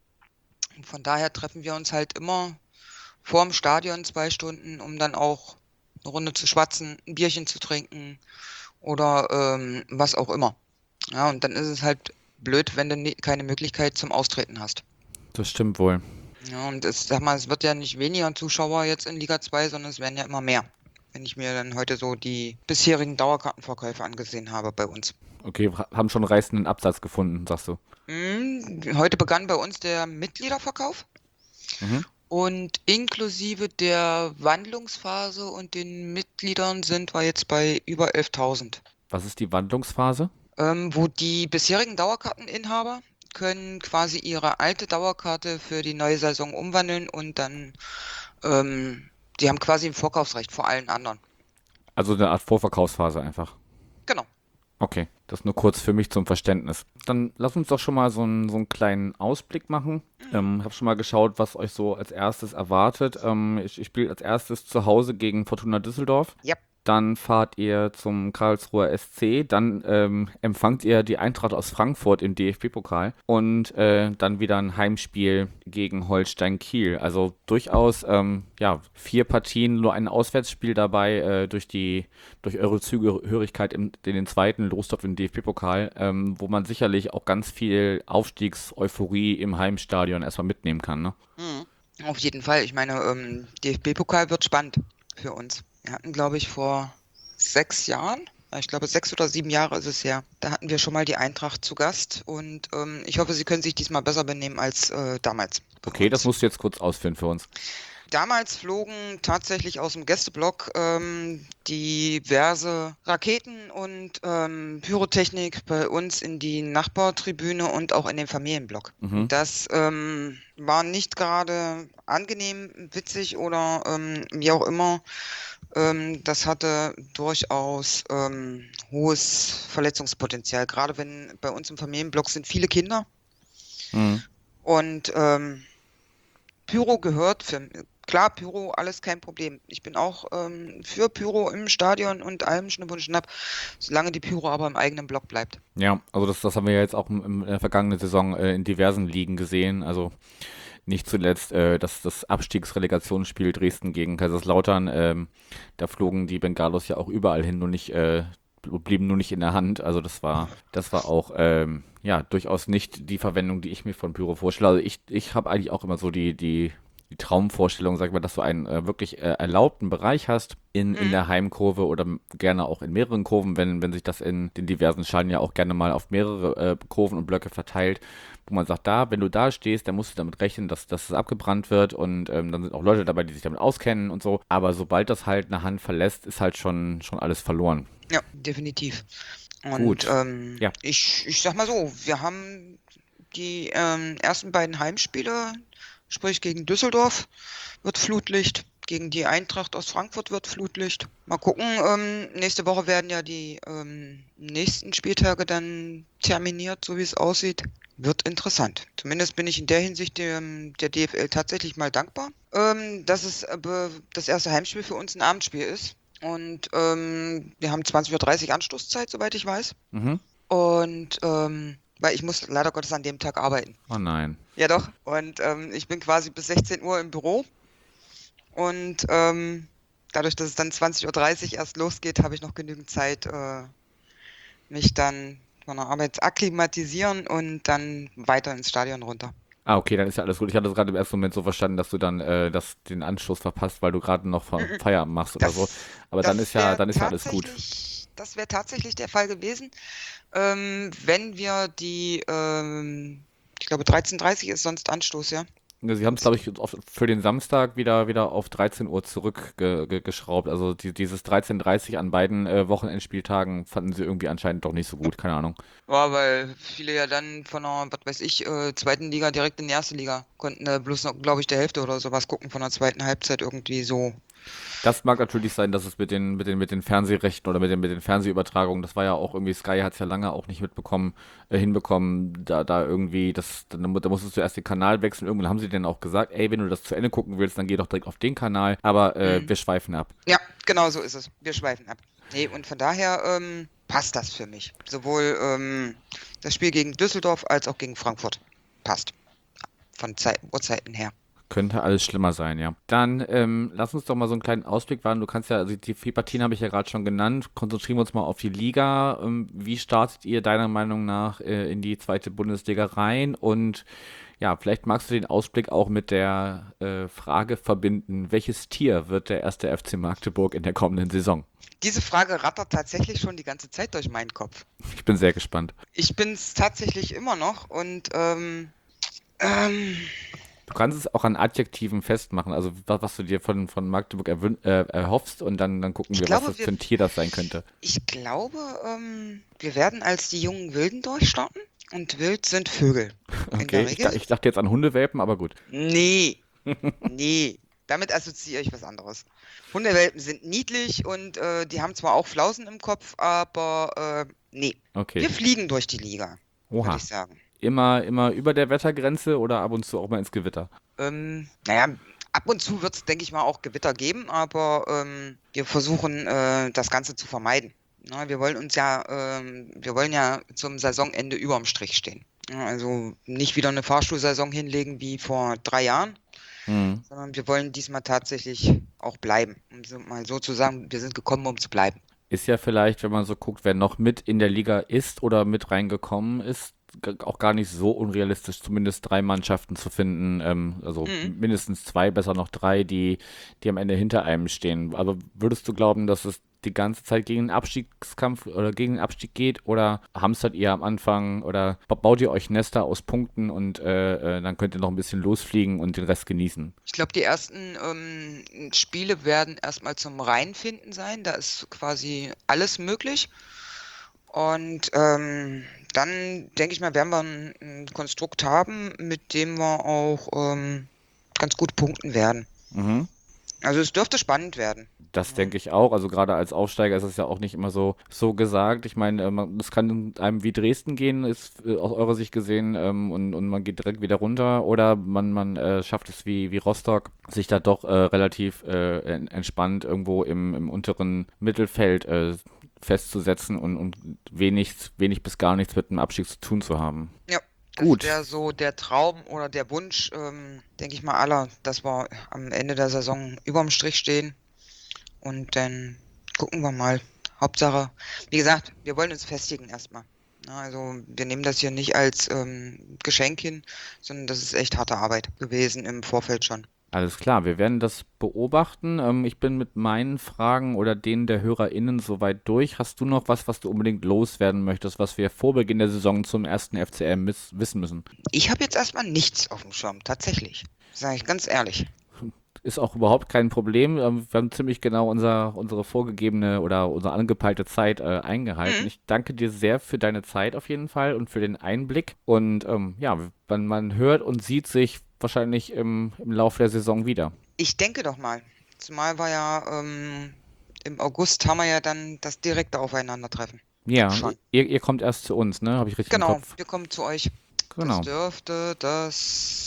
von daher treffen wir uns halt immer vorm Stadion zwei Stunden, um dann auch eine Runde zu schwatzen, ein Bierchen zu trinken oder ähm, was auch immer. Ja, und dann ist es halt blöd, wenn du nie, keine Möglichkeit zum Austreten hast. das stimmt wohl. Ja, und es, sag mal, es wird ja nicht weniger Zuschauer jetzt in Liga zwei, sondern es werden ja immer mehr. Wenn ich mir dann heute so die bisherigen Dauerkartenverkäufe angesehen habe bei uns. Okay, ha- haben schon reißenden Absatz gefunden, sagst du. Hm, heute begann bei uns der Mitgliederverkauf Mhm. und inklusive der Wandlungsphase und den Mitgliedern sind wir jetzt bei über elftausend. Was ist die Wandlungsphase? Ähm, wo die bisherigen Dauerkarteninhaber können quasi ihre alte Dauerkarte für die neue Saison umwandeln und dann, ähm, die haben quasi ein Vorkaufsrecht vor allen anderen. Also eine Art Vorverkaufsphase einfach. Genau. Okay, das nur kurz für mich zum Verständnis. Dann lass uns doch schon mal so einen, so einen kleinen Ausblick machen. Ähm, hab schon mal geschaut, was euch so als erstes erwartet. Ähm, ich ich spiele als erstes zu Hause gegen Fortuna Düsseldorf. Ja. Dann fahrt ihr zum Karlsruher S C, dann ähm, empfangt ihr die Eintracht aus Frankfurt im D F B-Pokal und äh, dann wieder ein Heimspiel gegen Holstein Kiel. Also durchaus ähm, ja, vier Partien, nur ein Auswärtsspiel dabei äh, durch die durch eure Zugehörigkeit im, in den zweiten Lostorf im D F B-Pokal, ähm, wo man sicherlich auch ganz viel Aufstiegseuphorie im Heimstadion erstmal mitnehmen kann. Ne? Mhm. Auf jeden Fall. Ich meine, ähm, D F B-Pokal wird spannend für uns. Wir hatten, glaube ich, vor sechs Jahren, ich glaube sechs oder sieben Jahre ist es her, da hatten wir schon mal die Eintracht zu Gast und ähm, ich hoffe, sie können sich diesmal besser benehmen als äh, damals bei Okay, das uns. musst du jetzt kurz ausführen für uns. damals flogen tatsächlich aus dem Gästeblock ähm, diverse Raketen und ähm, Pyrotechnik bei uns in die Nachbartribüne und auch in den Familienblock. Mhm. Das ähm, war nicht gerade angenehm, witzig oder ähm, wie auch immer. Ähm, das hatte durchaus ähm, hohes Verletzungspotenzial. Gerade wenn bei uns im Familienblock sind viele Kinder. Mhm. Und ähm, Pyro gehört für klar, Pyro, alles kein Problem. Ich bin auch ähm, für Pyro im Stadion und allem Schnipp und Schnapp, solange die Pyro aber im eigenen Block bleibt. Ja, also das, das haben wir ja jetzt auch im, im, in der vergangenen Saison äh, in diversen Ligen gesehen. Also nicht zuletzt äh, das, das Abstiegsrelegationsspiel Dresden gegen Kaiserslautern. Ähm, da flogen die Bengalos ja auch überall hin, nur nicht, äh, blieben nur nicht in der Hand. Also das war, das war auch ähm, ja durchaus nicht die Verwendung, die ich mir von Pyro vorstelle. Also ich, ich habe eigentlich auch immer so die, die, die Traumvorstellung, sag ich mal, dass du einen äh, wirklich äh, erlaubten Bereich hast in, in Mhm. der Heimkurve oder m- gerne auch in mehreren Kurven, wenn, wenn sich das in den diversen Schallen ja auch gerne mal auf mehrere äh, Kurven und Blöcke verteilt, wo man sagt, da, wenn du da stehst, dann musst du damit rechnen, dass, dass es abgebrannt wird und ähm, dann sind auch Leute dabei, die sich damit auskennen und so. Aber sobald das halt eine Hand verlässt, ist halt schon, schon alles verloren. Ja, definitiv. Und Gut. ähm, Ja. ich, ich sag mal so, wir haben die ähm, ersten beiden Heimspiele, sprich gegen Düsseldorf wird Flutlicht, gegen die Eintracht aus Frankfurt wird Flutlicht. Mal gucken, ähm, nächste Woche werden ja die ähm, nächsten Spieltage dann terminiert, so wie es aussieht. Wird interessant. Zumindest bin ich in der Hinsicht dem, der D F L tatsächlich mal dankbar, ähm, dass es äh, be- das erste Heimspiel für uns ein Abendspiel ist. Und ähm, wir haben zwanzig Uhr dreißig Anstoßzeit, soweit ich weiß. Mhm. Und ähm, weil ich muss leider Gottes an dem Tag arbeiten. Oh nein. Ja doch. Und ähm, ich bin quasi bis sechzehn Uhr im Büro. Und ähm, dadurch, dass es dann zwanzig Uhr dreißig erst losgeht, habe ich noch genügend Zeit, äh, mich dann von der Arbeit zu akklimatisieren und dann weiter ins Stadion runter. Ah, okay, dann ist ja alles gut. Ich hatte es gerade im ersten Moment so verstanden, dass du dann äh, das, den Anschluss verpasst, weil du gerade noch Fe- Mhm. Feierabend machst oder Das, so. Aber dann das ist ja, wäre dann ist ja alles gut. tatsächlich, das wäre tatsächlich der Fall gewesen, ähm, wenn wir die, ähm, ich glaube dreizehn Uhr dreißig ist sonst Anstoß, ja. Ne, Sie haben es, glaube ich, auf, für den Samstag wieder, wieder auf dreizehn Uhr zurückgeschraubt. Also die, dieses dreizehn Uhr dreißig an beiden äh, Wochenendspieltagen fanden Sie irgendwie anscheinend doch nicht so gut, keine Ahnung. Ja, weil viele ja dann von der, was weiß ich, äh, zweiten Liga direkt in die erste Liga konnten äh, bloß noch, glaube ich, der Hälfte oder sowas gucken von der zweiten Halbzeit irgendwie so. Das mag natürlich sein, dass es mit den, mit den, mit den Fernsehrechten oder mit den, mit den Fernsehübertragungen, das war ja auch irgendwie, Sky hat es ja lange auch nicht mitbekommen, äh, hinbekommen, da, da irgendwie, das, dann, mu- da musstest du erst den Kanal wechseln. Irgendwann haben sie dann auch gesagt, ey, wenn du das zu Ende gucken willst, dann geh doch direkt auf den Kanal. Aber äh, Mhm. wir schweifen ab. Ja, genau so ist es. Wir schweifen ab. Nee, und von daher ähm, passt das für mich. Sowohl ähm, das Spiel gegen Düsseldorf als auch gegen Frankfurt. Passt. Von Zeit, Uhrzeiten her. Könnte alles schlimmer sein, ja. Dann ähm, lass uns doch mal so einen kleinen Ausblick wagen. Du kannst ja, also die vier Partien habe ich ja gerade schon genannt. Konzentrieren wir uns mal auf die Liga. Ähm, wie startet ihr deiner Meinung nach äh, in die zweite Bundesliga rein? Und ja, vielleicht magst du den Ausblick auch mit der äh, Frage verbinden, welches Tier wird der erste F C Magdeburg in der kommenden Saison? Diese Frage rattert tatsächlich schon die ganze Zeit durch meinen Kopf. Ich bin sehr gespannt. Ich bin es tatsächlich immer noch und ähm, ähm, Du kannst es auch an Adjektiven festmachen, also was, was du dir von, von Magdeburg erwün- äh, erhoffst und dann, dann gucken Ich wir, glaube, was das wir- für ein Tier das sein könnte. ich glaube, ähm, wir werden als die jungen Wilden durchstarten. Und wild sind Vögel. In Okay, der ich, Regel. da- ich dachte jetzt an Hundewelpen, aber gut. Nee. Nee. Damit assoziiere ich was anderes. Hundewelpen sind niedlich und äh, die haben zwar auch Flausen im Kopf, aber äh, nee. Okay. Wir fliegen durch die Liga, würde Oha. ich sagen. Immer, immer über der Wettergrenze oder ab und zu auch mal ins Gewitter? Ähm, naja, ab und zu wird es, denke ich mal, auch Gewitter geben, aber ähm, wir versuchen, äh, das Ganze zu vermeiden. Na, wir wollen uns ja, ähm, wir wollen ja zum Saisonende überm Strich stehen. Ja, also nicht wieder eine Fahrstuhlsaison hinlegen wie vor drei Jahren, Hm. sondern wir wollen diesmal tatsächlich auch bleiben. Um so, mal so zu sagen, wir sind gekommen, um zu bleiben. Ist ja vielleicht, wenn man so guckt, wer noch mit in der Liga ist oder mit reingekommen ist, g- auch gar nicht so unrealistisch, zumindest drei Mannschaften zu finden, ähm, also Mhm. mindestens zwei, besser noch drei, die, die am Ende hinter einem stehen. Aber würdest du glauben, dass es die ganze Zeit gegen den Abstiegskampf oder gegen den Abstieg geht, oder hamstert ihr am Anfang oder baut ihr euch Nester aus Punkten und äh, äh, dann könnt ihr noch ein bisschen losfliegen und den Rest genießen? Ich glaube, die ersten ähm, Spiele werden erstmal zum Reinfinden sein. Da ist quasi alles möglich. Und ähm, dann, denke ich mal, werden wir ein, ein Konstrukt haben, mit dem wir auch ähm, ganz gut punkten werden. Mhm. Also es dürfte spannend werden. Das denke ich auch. Also gerade als Aufsteiger ist es ja auch nicht immer so, so gesagt. Ich meine, äh, man- es kann einem wie Dresden gehen, ist äh, aus eurer Sicht gesehen, ähm, und, und man geht direkt wieder runter. Oder man, man äh, schafft es wie, wie Rostock, sich da doch äh, relativ äh, en- entspannt irgendwo im, im unteren Mittelfeld äh, festzusetzen und, und wenig, wenig bis gar nichts mit dem Abstieg zu tun zu haben. Ja, das Gut. wäre so der Traum oder der Wunsch, ähm, denke ich mal, aller, dass wir am Ende der Saison überm Strich stehen. Und dann gucken wir mal. Hauptsache, wie gesagt, wir wollen uns festigen erstmal. Na, also wir nehmen das hier nicht als ähm, Geschenk hin, sondern das ist echt harte Arbeit gewesen im Vorfeld schon. Alles klar, wir werden das beobachten. Ähm, ich bin mit meinen Fragen oder denen der HörerInnen soweit durch. Hast du noch was, was du unbedingt loswerden möchtest, was wir vor Beginn der Saison zum ersten F C M miss- wissen müssen? Ich habe jetzt erstmal nichts auf dem Schirm, tatsächlich. Sage ich ganz ehrlich. Ist auch überhaupt kein Problem. Ähm, Wir haben ziemlich genau unser, unsere vorgegebene oder unsere angepeilte Zeit äh, eingehalten. Mhm. Ich danke dir sehr für deine Zeit auf jeden Fall und für den Einblick. Und ähm, ja, man, man hört und sieht sich wahrscheinlich im, im Laufe der Saison wieder. Ich denke doch mal. Zumal wir ja ähm, im August haben wir ja dann das direkte Aufeinandertreffen. Ja, Schon. ihr, ihr kommt erst zu uns, ne? Habe ich richtig im Genau, Kopf? wir kommen zu euch. Genau. Das dürfte das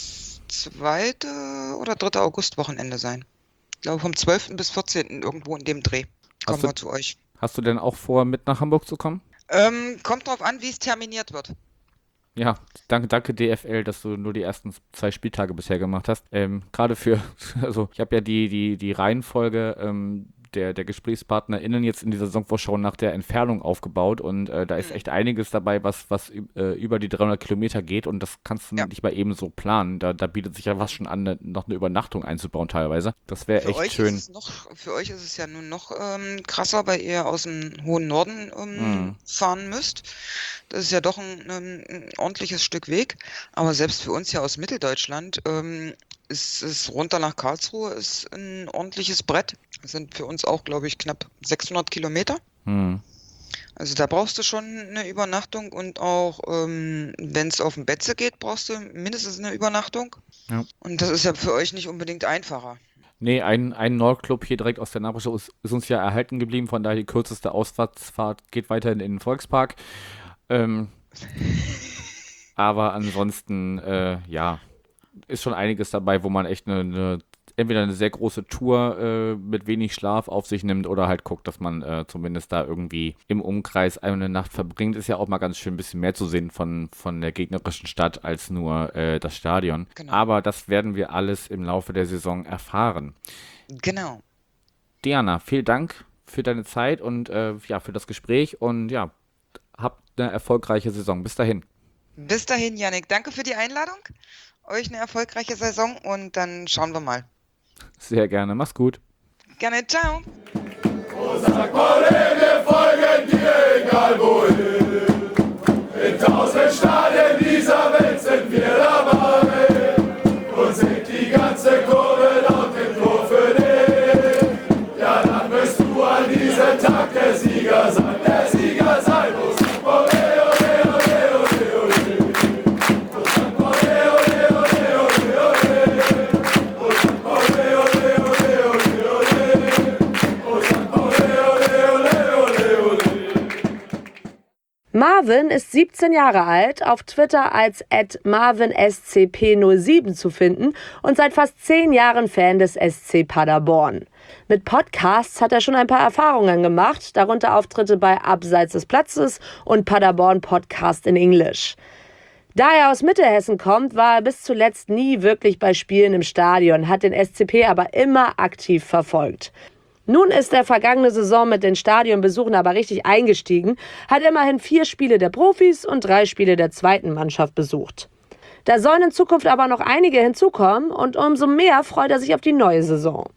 zweite oder dritte Augustwochenende sein. Ich glaube vom zwölften bis vierzehnten irgendwo in dem Dreh kommen Hast du- wir zu euch. Hast du denn auch vor, mit nach Hamburg zu kommen? Ähm, kommt drauf an, wie es terminiert wird. Ja, danke, danke D F L, dass du nur die ersten zwei Spieltage bisher gemacht hast. Ähm, gerade für, also ich habe ja die, die, die Reihenfolge ähm, der, der GesprächspartnerInnen jetzt in dieser Saisonvorschau nach der Entfernung aufgebaut und äh, da ist Mhm. echt einiges dabei, was, was üb- äh, über die dreihundert Kilometer geht und das kannst du Ja. nicht mal eben so planen. Da, da bietet sich ja was schon an, ne- noch eine Übernachtung einzubauen teilweise. Das wäre Für echt euch schön. ist es noch, für euch ist es ja nun noch ähm, krasser, weil ihr aus dem hohen Norden ähm, Mhm. fahren müsst. Das ist ja doch ein, ein, ein ordentliches Stück Weg. Aber selbst für uns ja aus Mitteldeutschland ähm, ist es runter nach Karlsruhe ist ein ordentliches Brett. Das sind für uns auch, glaube ich, knapp sechshundert Kilometer. Hm. Also da brauchst du schon eine Übernachtung und auch, ähm, wenn es auf den Betze geht, brauchst du mindestens eine Übernachtung. Ja. Und das ist ja für euch nicht unbedingt einfacher. Nee, ein, ein Nordclub hier direkt aus der Nachbarschaft ist, ist uns ja erhalten geblieben, von daher die kürzeste Ausfahrtsfahrt geht weiterhin in den Volkspark. Ähm, aber ansonsten, äh, ja, ist schon einiges dabei, wo man echt eine, eine entweder eine sehr große Tour äh, mit wenig Schlaf auf sich nimmt oder halt guckt, dass man äh, zumindest da irgendwie im Umkreis eine Nacht verbringt. Ist ja auch mal ganz schön, ein bisschen mehr zu sehen von, von der gegnerischen Stadt als nur äh, das Stadion. Genau. Aber das werden wir alles im Laufe der Saison erfahren. Genau. Diana, vielen Dank für deine Zeit und äh, ja, für das Gespräch und ja, habt eine erfolgreiche Saison. Bis dahin. Bis dahin, Yannick. Danke für die Einladung. Euch eine erfolgreiche Saison und dann schauen wir mal. Sehr gerne. Mach's gut. Gerne, ciao. Egal wohin, in tausend Stadien dieser Welt sind wir dabei und singt die ganze Kurve laut den Chor für dich. Ja, dann wirst du an diesem Tag der Sieger sein, der Sieger sein muss. Ole, ole, ole, ole, ole. Ole, ole, ole, ole, ole. Ole, ole, ole, ole, ole. Ole, ole, ole, ole, ole. Marvin ist siebzehn Jahre alt, auf Twitter als at marvin s c p null sieben zu finden und seit fast zehn Jahren Fan des S C Paderborn. Mit Podcasts hat er schon ein paar Erfahrungen gemacht, darunter Auftritte bei Abseits des Platzes und Paderborn Podcast in Englisch. Da er aus Mittelhessen kommt, war er bis zuletzt nie wirklich bei Spielen im Stadion, hat den S C P aber immer aktiv verfolgt. Nun ist er vergangene Saison mit den Stadionbesuchen aber richtig eingestiegen, hat immerhin vier Spiele der Profis und drei Spiele der zweiten Mannschaft besucht. Da sollen in Zukunft aber noch einige hinzukommen und umso mehr freut er sich auf die neue Saison.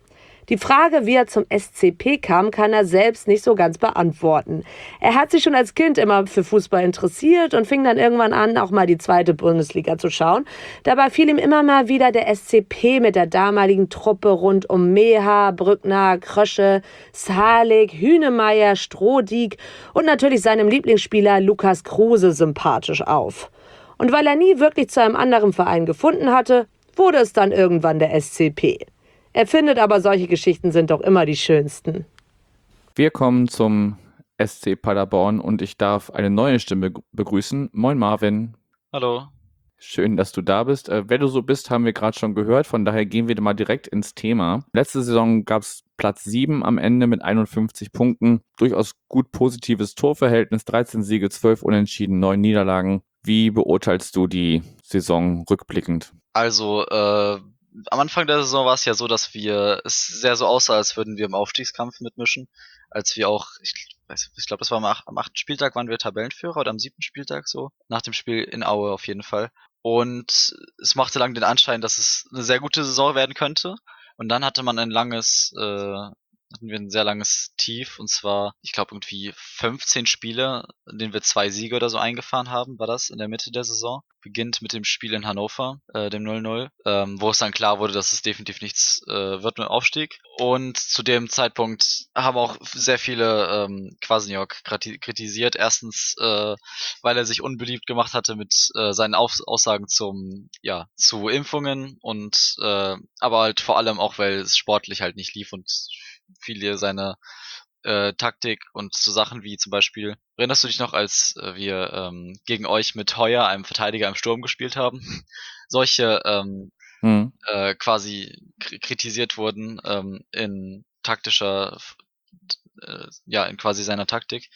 Die Frage, wie er zum S C P kam, kann er selbst nicht so ganz beantworten. Er hat sich schon als Kind immer für Fußball interessiert und fing dann irgendwann an, auch mal die zweite Bundesliga zu schauen. Dabei fiel ihm immer mal wieder der S C P mit der damaligen Truppe rund um Meha, Brückner, Krösche, Salik, Hünemeyer, Strohdijk und natürlich seinem Lieblingsspieler Lukas Kruse sympathisch auf. Und weil er nie wirklich zu einem anderen Verein gefunden hatte, wurde es dann irgendwann der S C P. Er findet aber, solche Geschichten sind doch immer die schönsten. Wir kommen zum S C Paderborn und ich darf eine neue Stimme begrüßen. Moin Marvin. Hallo. Schön, dass du da bist. Äh, wer du so bist, haben wir gerade schon gehört. Von daher gehen wir mal direkt ins Thema. Letzte Saison gab es Platz sieben am Ende mit einundfünfzig Punkten. Durchaus gut positives Torverhältnis. dreizehn Siege, zwölf Unentschieden, neun Niederlagen. Wie beurteilst du die Saison rückblickend? Also, äh, am Anfang der Saison war es ja so, dass wir es sehr so aussah, als würden wir im Aufstiegskampf mitmischen. Als wir auch, ich, weiß, ich glaube, das war am, ach, am achten Spieltag waren wir Tabellenführer oder am siebten Spieltag so. Nach dem Spiel in Aue auf jeden Fall. Und es machte lang den Anschein, dass es eine sehr gute Saison werden könnte. Und dann hatte man ein langes, äh, hatten wir ein sehr langes Tief, und zwar, ich glaube, irgendwie fünfzehn Spiele, in denen wir zwei Siege oder so eingefahren haben, war das in der Mitte der Saison. Beginnt mit dem Spiel in Hannover, äh, dem null null, ähm, wo es dann klar wurde, dass es definitiv nichts äh, wird mit dem Aufstieg. Und zu dem Zeitpunkt haben auch sehr viele ähm, Kwasniok kritisiert. Erstens, äh, weil er sich unbeliebt gemacht hatte mit äh, seinen Auf- Aussagen zum, ja, zu Impfungen, und äh, aber halt vor allem auch, weil es sportlich halt nicht lief und viele seine äh, Taktik und so Sachen wie zum Beispiel, erinnerst du dich noch, als äh, wir ähm, gegen euch mit Heuer, einem Verteidiger im Sturm, gespielt haben? Solche ähm, Hm. äh, quasi k- kritisiert wurden ähm, in taktischer, äh, ja, in quasi seiner Taktik.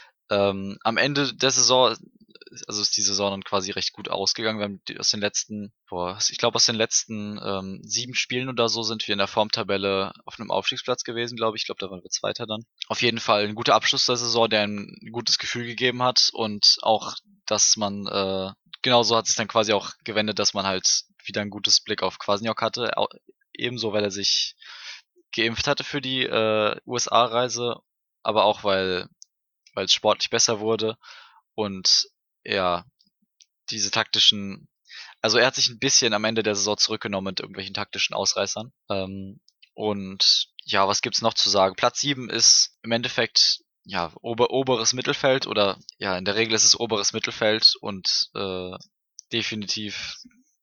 Ähm, am Ende der Saison, also ist die Saison dann quasi recht gut ausgegangen. Wir haben die, aus den letzten, boah, ich glaube aus den letzten ähm, sieben Spielen oder so sind wir in der Formtabelle auf einem Aufstiegsplatz gewesen, glaube ich. Ich glaube, da waren wir Zweiter dann. Auf jeden Fall ein guter Abschluss der Saison, der ein gutes Gefühl gegeben hat, und auch, dass man, äh, genauso hat sich dann quasi auch gewendet, dass man halt wieder ein gutes Blick auf Kwasniok hatte. Au- Ebenso, weil er sich geimpft hatte für die äh, U S A-Reise, aber auch, weil weil es sportlich besser wurde und ja, diese taktischen, also er hat sich ein bisschen am Ende der Saison zurückgenommen mit irgendwelchen taktischen Ausreißern. Ähm, und ja, was gibt's noch zu sagen? Platz sieben ist im Endeffekt ja ober, oberes Mittelfeld, oder ja, in der Regel ist es oberes Mittelfeld und äh, definitiv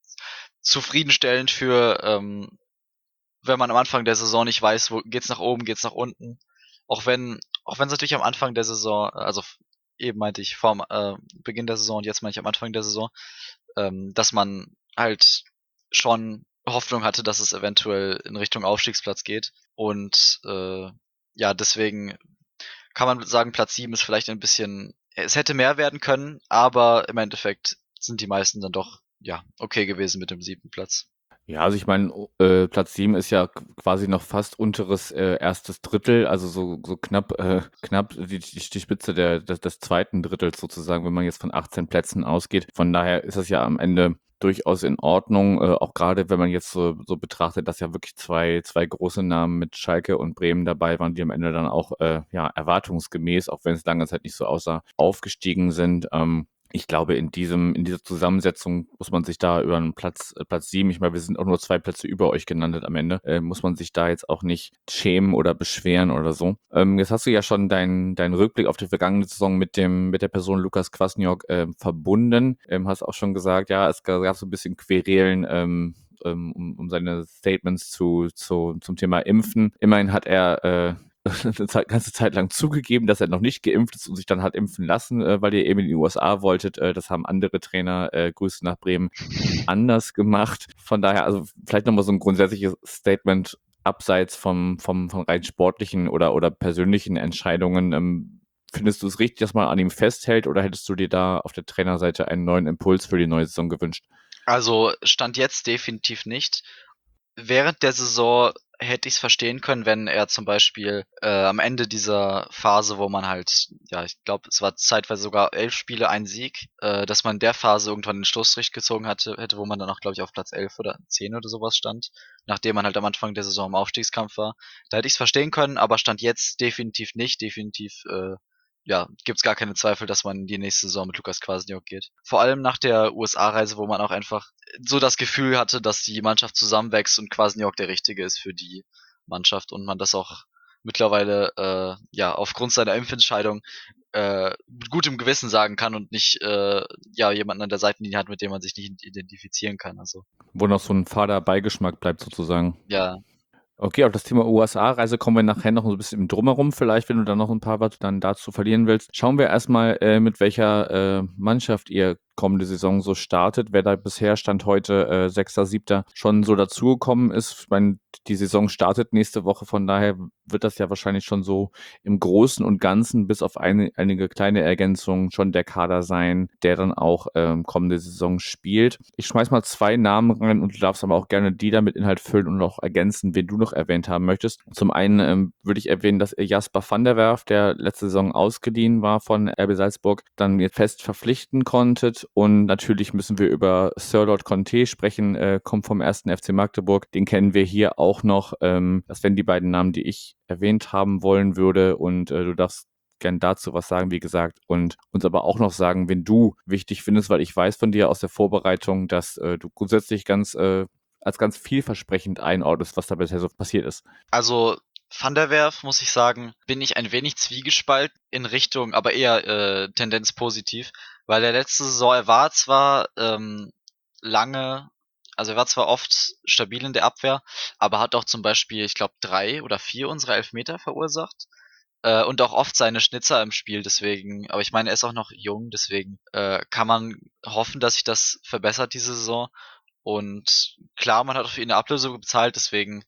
zufriedenstellend für, ähm, wenn man am Anfang der Saison nicht weiß, wo geht's nach oben, geht's nach unten. Auch wenn, auch wenn es natürlich am Anfang der Saison, also f- eben meinte ich vor äh, Beginn der Saison und jetzt meine ich am Anfang der Saison, ähm, dass man halt schon Hoffnung hatte, dass es eventuell in Richtung Aufstiegsplatz geht. Und äh, ja, deswegen kann man sagen, Platz sieben ist vielleicht ein bisschen, es hätte mehr werden können, aber im Endeffekt sind die meisten dann doch ja okay gewesen mit dem siebten Platz. Ja, also ich meine, äh, Platz sieben ist ja k- quasi noch fast unteres äh, erstes Drittel, also so, so knapp, äh, knapp die, die, die Spitze der, des, des zweiten Drittels sozusagen, wenn man jetzt von achtzehn Plätzen ausgeht. Von daher ist es ja am Ende durchaus in Ordnung, äh, auch gerade wenn man jetzt so, so betrachtet, dass ja wirklich zwei, zwei große Namen mit Schalke und Bremen dabei waren, die am Ende dann auch äh, ja, erwartungsgemäß, auch wenn es lange Zeit nicht so aussah, aufgestiegen sind. Ähm, ich glaube, in diesem, in dieser Zusammensetzung muss man sich da über einen Platz, äh, Platz sieben, ich meine, wir sind auch nur zwei Plätze über euch gelandet am Ende, äh, muss man sich da jetzt auch nicht schämen oder beschweren oder so. Ähm, jetzt hast du ja schon deinen deinen Rückblick auf die vergangene Saison mit dem, mit der Person Lukas Kwasniok ähm, verbunden. Ähm, hast auch schon gesagt, ja, es gab so ein bisschen Querelen, ähm, ähm, um, um seine Statements zu, zu, zum Thema Impfen. Immerhin hat er äh, eine Zeit, ganze Zeit lang zugegeben, dass er noch nicht geimpft ist und sich dann hat impfen lassen, äh, weil ihr eben in die U S A wolltet. Äh, das haben andere Trainer, äh, Grüße nach Bremen, anders gemacht. Von daher, also vielleicht nochmal so ein grundsätzliches Statement abseits vom, vom, von rein sportlichen oder, oder persönlichen Entscheidungen. Ähm, findest du es richtig, dass man an ihm festhält, oder hättest du dir da auf der Trainerseite einen neuen Impuls für die neue Saison gewünscht? Also Stand jetzt definitiv nicht. Während der Saison hätte ich es verstehen können, wenn er zum Beispiel äh, am Ende dieser Phase, wo man halt, ja, ich glaube, es war zeitweise sogar elf Spiele, ein Sieg, äh, dass man in der Phase irgendwann den Schlussstrich gezogen hatte, hätte, wo man dann auch, glaube ich, auf Platz elf oder zehn oder sowas stand, nachdem man halt am Anfang der Saison im Aufstiegskampf war. Da hätte ich es verstehen können, aber Stand jetzt definitiv nicht, definitiv äh, ja, gibt's gar keine Zweifel, dass man in die nächste Saison mit Lukas Kwasniok geht. Vor allem nach der U S A-Reise, wo man auch einfach so das Gefühl hatte, dass die Mannschaft zusammenwächst und Kwasniok der Richtige ist für die Mannschaft und man das auch mittlerweile äh, ja aufgrund seiner Impfentscheidung äh, mit gutem Gewissen sagen kann und nicht äh, ja jemanden an der Seitenlinie hat, mit dem man sich nicht identifizieren kann. Also Wo noch so ein fader Beigeschmack bleibt sozusagen. ja, Okay, auf das Thema U S A-Reise kommen wir nachher noch ein bisschen im Drumherum. Vielleicht, wenn du da noch ein paar Worte dann dazu verlieren willst. Schauen wir erstmal, äh, mit welcher äh, Mannschaft ihr kommende Saison so startet. Wer da bisher Stand heute äh, sechster, siebter schon so dazugekommen ist. Ich meine, die Saison startet nächste Woche, von daher wird das ja wahrscheinlich schon so im Großen und Ganzen bis auf eine, einige kleine Ergänzungen schon der Kader sein, der dann auch ähm, kommende Saison spielt. Ich schmeiß mal zwei Namen rein und du darfst aber auch gerne die da mit Inhalt füllen und auch ergänzen, wen du noch erwähnt haben möchtest. Zum einen ähm, würde ich erwähnen, dass Jasper van der Werf, der letzte Saison ausgeliehen war von R B Salzburg, dann jetzt fest verpflichten konntet. Und natürlich müssen wir über Sir Lord Conte sprechen, äh, kommt vom ersten F C Magdeburg. Den kennen wir hier auch noch. Ähm, das wären die beiden Namen, die ich erwähnt haben wollen würde. Und äh, du darfst gern dazu was sagen, wie gesagt, und uns aber auch noch sagen, wen du wichtig findest, weil ich weiß von dir aus der Vorbereitung, dass äh, du grundsätzlich ganz äh, als ganz vielversprechend einordnest, was da bisher so passiert ist. also Van der Werf, muss ich sagen, bin ich ein wenig zwiegespalten in Richtung, aber eher äh, Tendenz positiv, weil der letzte Saison, er war zwar ähm, lange, also er war zwar oft stabil in der Abwehr, aber hat auch zum Beispiel, ich glaube, drei oder vier unserer Elfmeter verursacht äh, und auch oft seine Schnitzer im Spiel, deswegen, aber ich meine, er ist auch noch jung, deswegen äh, kann man hoffen, dass sich das verbessert diese Saison und klar, man hat auch für ihn eine Ablösung bezahlt, deswegen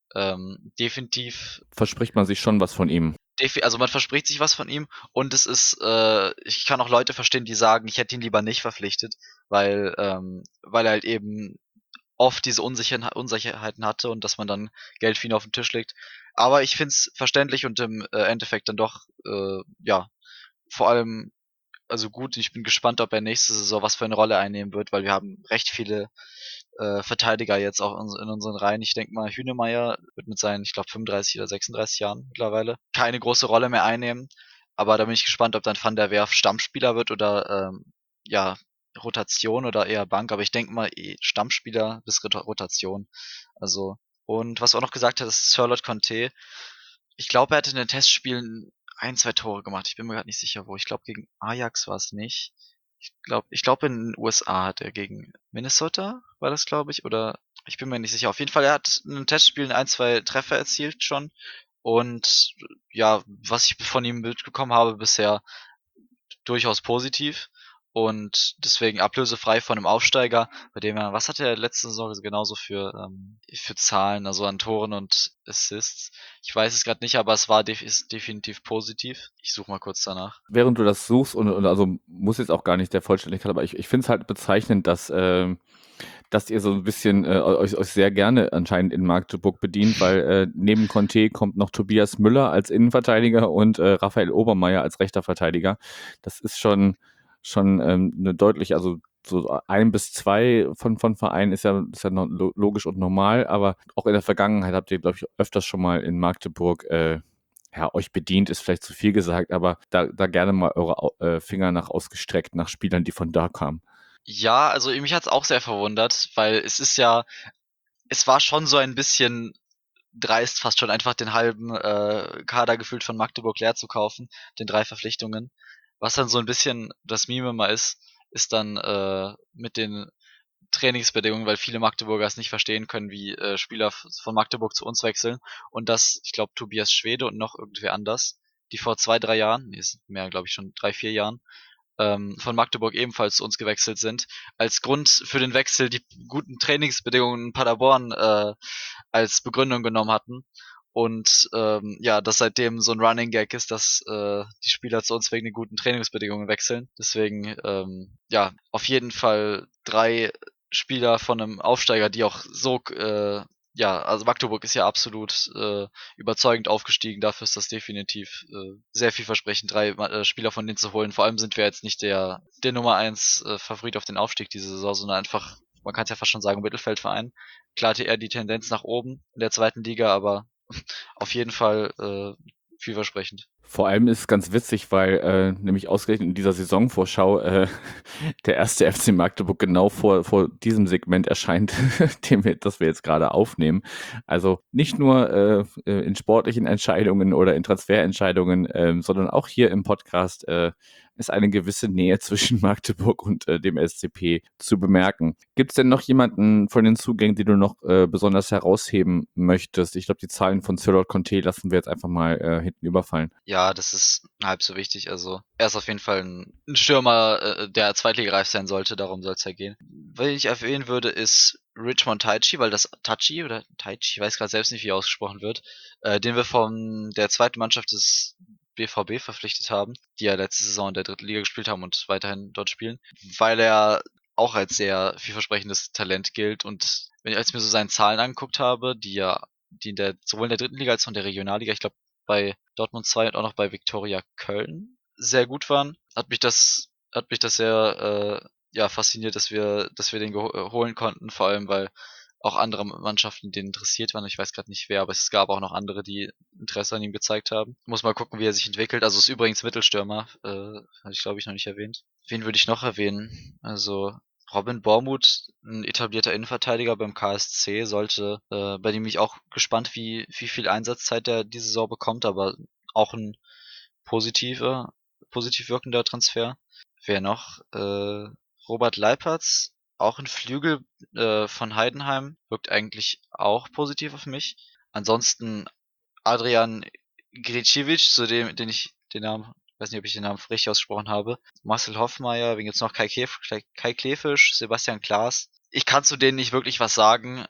ähm, definitiv, Verspricht man sich schon was von ihm. defi also man verspricht sich was von ihm und es ist, äh, ich kann auch Leute verstehen, die sagen, ich hätte ihn lieber nicht verpflichtet, weil, ähm, weil er halt eben oft diese Unsichern Unsicherheiten hatte und dass man dann Geld für ihn auf den Tisch legt. Aber ich finde es verständlich und im äh, Endeffekt dann doch, äh, ja, vor allem also gut. Ich bin gespannt, ob er nächste Saison was für eine Rolle einnehmen wird, weil wir haben recht viele äh, Verteidiger jetzt auch in, in unseren Reihen. Ich denke mal, Hünemeyer wird mit seinen, ich glaube, fünfunddreißig oder sechsunddreißig Jahren mittlerweile keine große Rolle mehr einnehmen. Aber da bin ich gespannt, ob dann Van der Werf Stammspieler wird oder ähm, ja, Rotation oder eher Bank. Aber ich denke mal, eh Stammspieler bis Rot- Rotation. Also, und was du auch noch gesagt hat, ist Charlotte Conte. Ich glaube, er hatte in den Testspielen ein, zwei Tore gemacht. Ich bin mir gerade nicht sicher, wo. Ich glaube, gegen Ajax war es nicht. Ich glaube, ich glaube in den U S A hat er gegen Minnesota, war das, glaube ich, oder ich bin mir nicht sicher. Auf jeden Fall, er hat in den Testspielen ein, zwei Treffer erzielt schon. Und ja, was ich von ihm mitbekommen habe bisher, durchaus positiv. Und deswegen ablösefrei von einem Aufsteiger, bei dem er, was hat er letzte Saison genauso für, ähm, für Zahlen, also an Toren und Assists? Ich weiß es gerade nicht, aber es war def ist definitiv positiv. Ich suche mal kurz danach. Während du das suchst, und, und also muss jetzt auch gar nicht der Vollständigkeit, aber ich, ich finde es halt bezeichnend, dass, ähm, dass ihr so ein bisschen äh, euch, euch sehr gerne anscheinend in Magdeburg bedient, weil äh, neben Conte kommt noch Tobias Müller als Innenverteidiger und äh, Raphael Obermeier als rechter Verteidiger. Das ist schon, schon ähm, eine deutlich, also so ein bis zwei von, von Vereinen ist ja, ist ja noch logisch und normal, aber auch in der Vergangenheit habt ihr, glaube ich, öfters schon mal in Magdeburg äh, ja, euch bedient, ist vielleicht zu viel gesagt, aber da, da gerne mal eure äh, Finger nach ausgestreckt nach Spielern, die von da kamen. Ja, also mich hat's auch sehr verwundert, weil es ist ja, es war schon so ein bisschen dreist, fast schon einfach den halben äh, Kader gefühlt von Magdeburg leer zu kaufen, den drei Verpflichtungen. Was dann so ein bisschen das Meme immer ist, ist dann äh, mit den Trainingsbedingungen, weil viele Magdeburger es nicht verstehen können, wie äh, Spieler f- von Magdeburg zu uns wechseln. Und das, ich glaube, Tobias Schwede und noch irgendwer anders, die vor zwei, drei Jahren, nee, ist mehr, glaube ich, schon drei, vier Jahren, ähm, von Magdeburg ebenfalls zu uns gewechselt sind, als Grund für den Wechsel die guten Trainingsbedingungen in Paderborn äh, als Begründung genommen hatten. Und ähm, ja, dass seitdem so ein Running Gag ist, dass äh, die Spieler zu uns wegen den guten Trainingsbedingungen wechseln. Deswegen, ähm, ja, auf jeden Fall drei Spieler von einem Aufsteiger, die auch so äh, ja, also Magdeburg ist ja absolut äh, überzeugend aufgestiegen. Dafür ist das definitiv äh, sehr vielversprechend, drei äh, Spieler von denen zu holen. Vor allem sind wir jetzt nicht der, der Nummer eins äh, Favorit auf den Aufstieg diese Saison, sondern einfach, man kann es ja fast schon sagen, Mittelfeldverein. Klar hatte er die Tendenz nach oben in der zweiten Liga, aber auf jeden Fall äh, vielversprechend. Vor allem ist es ganz witzig, weil äh, nämlich ausgerechnet in dieser Saisonvorschau äh, der erste F C Magdeburg genau vor, vor diesem Segment erscheint, dem wir, das wir jetzt gerade aufnehmen. Also nicht nur äh, äh, in sportlichen Entscheidungen oder in Transferentscheidungen, ähm, sondern auch hier im Podcast äh, ist eine gewisse Nähe zwischen Magdeburg und äh, dem S C P zu bemerken. Gibt es denn noch jemanden von den Zugängen, die du noch äh, besonders herausheben möchtest? Ich glaube, die Zahlen von Cyril Conte lassen wir jetzt einfach mal äh, hinten überfallen. Ja, das ist halb so wichtig. Also er ist auf jeden Fall ein, ein Stürmer, äh, der zweitligareif sein sollte, darum soll es ja gehen. Was ich erwähnen würde, ist Richmond Taichi, weil das Tachi oder Taichi, ich weiß gerade selbst nicht, wie ausgesprochen wird, äh, den wir von der zweiten Mannschaft des B V B verpflichtet haben, die ja letzte Saison in der dritten Liga gespielt haben und weiterhin dort spielen, weil er auch als sehr vielversprechendes Talent gilt. Und wenn ich als ich mir so seine Zahlen angeguckt habe, die ja, die in der sowohl in der dritten Liga als auch in der Regionalliga, ich glaube bei Dortmund zwei und auch noch bei Viktoria Köln sehr gut waren, hat mich das hat mich das sehr äh, ja fasziniert, dass wir dass wir den geho- holen konnten, vor allem weil auch andere Mannschaften den interessiert waren. Ich weiß gerade nicht wer, aber es gab auch noch andere, die Interesse an ihm gezeigt haben. Muss mal gucken, wie er sich entwickelt. Also ist übrigens Mittelstürmer, äh, habe ich glaube ich noch nicht erwähnt. Wen würde ich noch erwähnen? Also Robin Bormuth, ein etablierter Innenverteidiger beim K S C, sollte, äh, bei dem bin ich auch gespannt, wie, wie viel Einsatzzeit er diese Saison bekommt, aber auch ein positiver, positiv wirkender Transfer. Wer noch? Äh, Robert Leipertz, auch ein Flügel äh, von Heidenheim, wirkt eigentlich auch positiv auf mich. Ansonsten Adrian Griciewicz, zu dem, den ich den Namen, weiß nicht, ob ich den Namen richtig ausgesprochen habe. Marcel Hoffmeier, wen gibt's noch? Kai, Klef, Kai Klefisch, Sebastian Klaas. Ich kann zu denen nicht wirklich was sagen,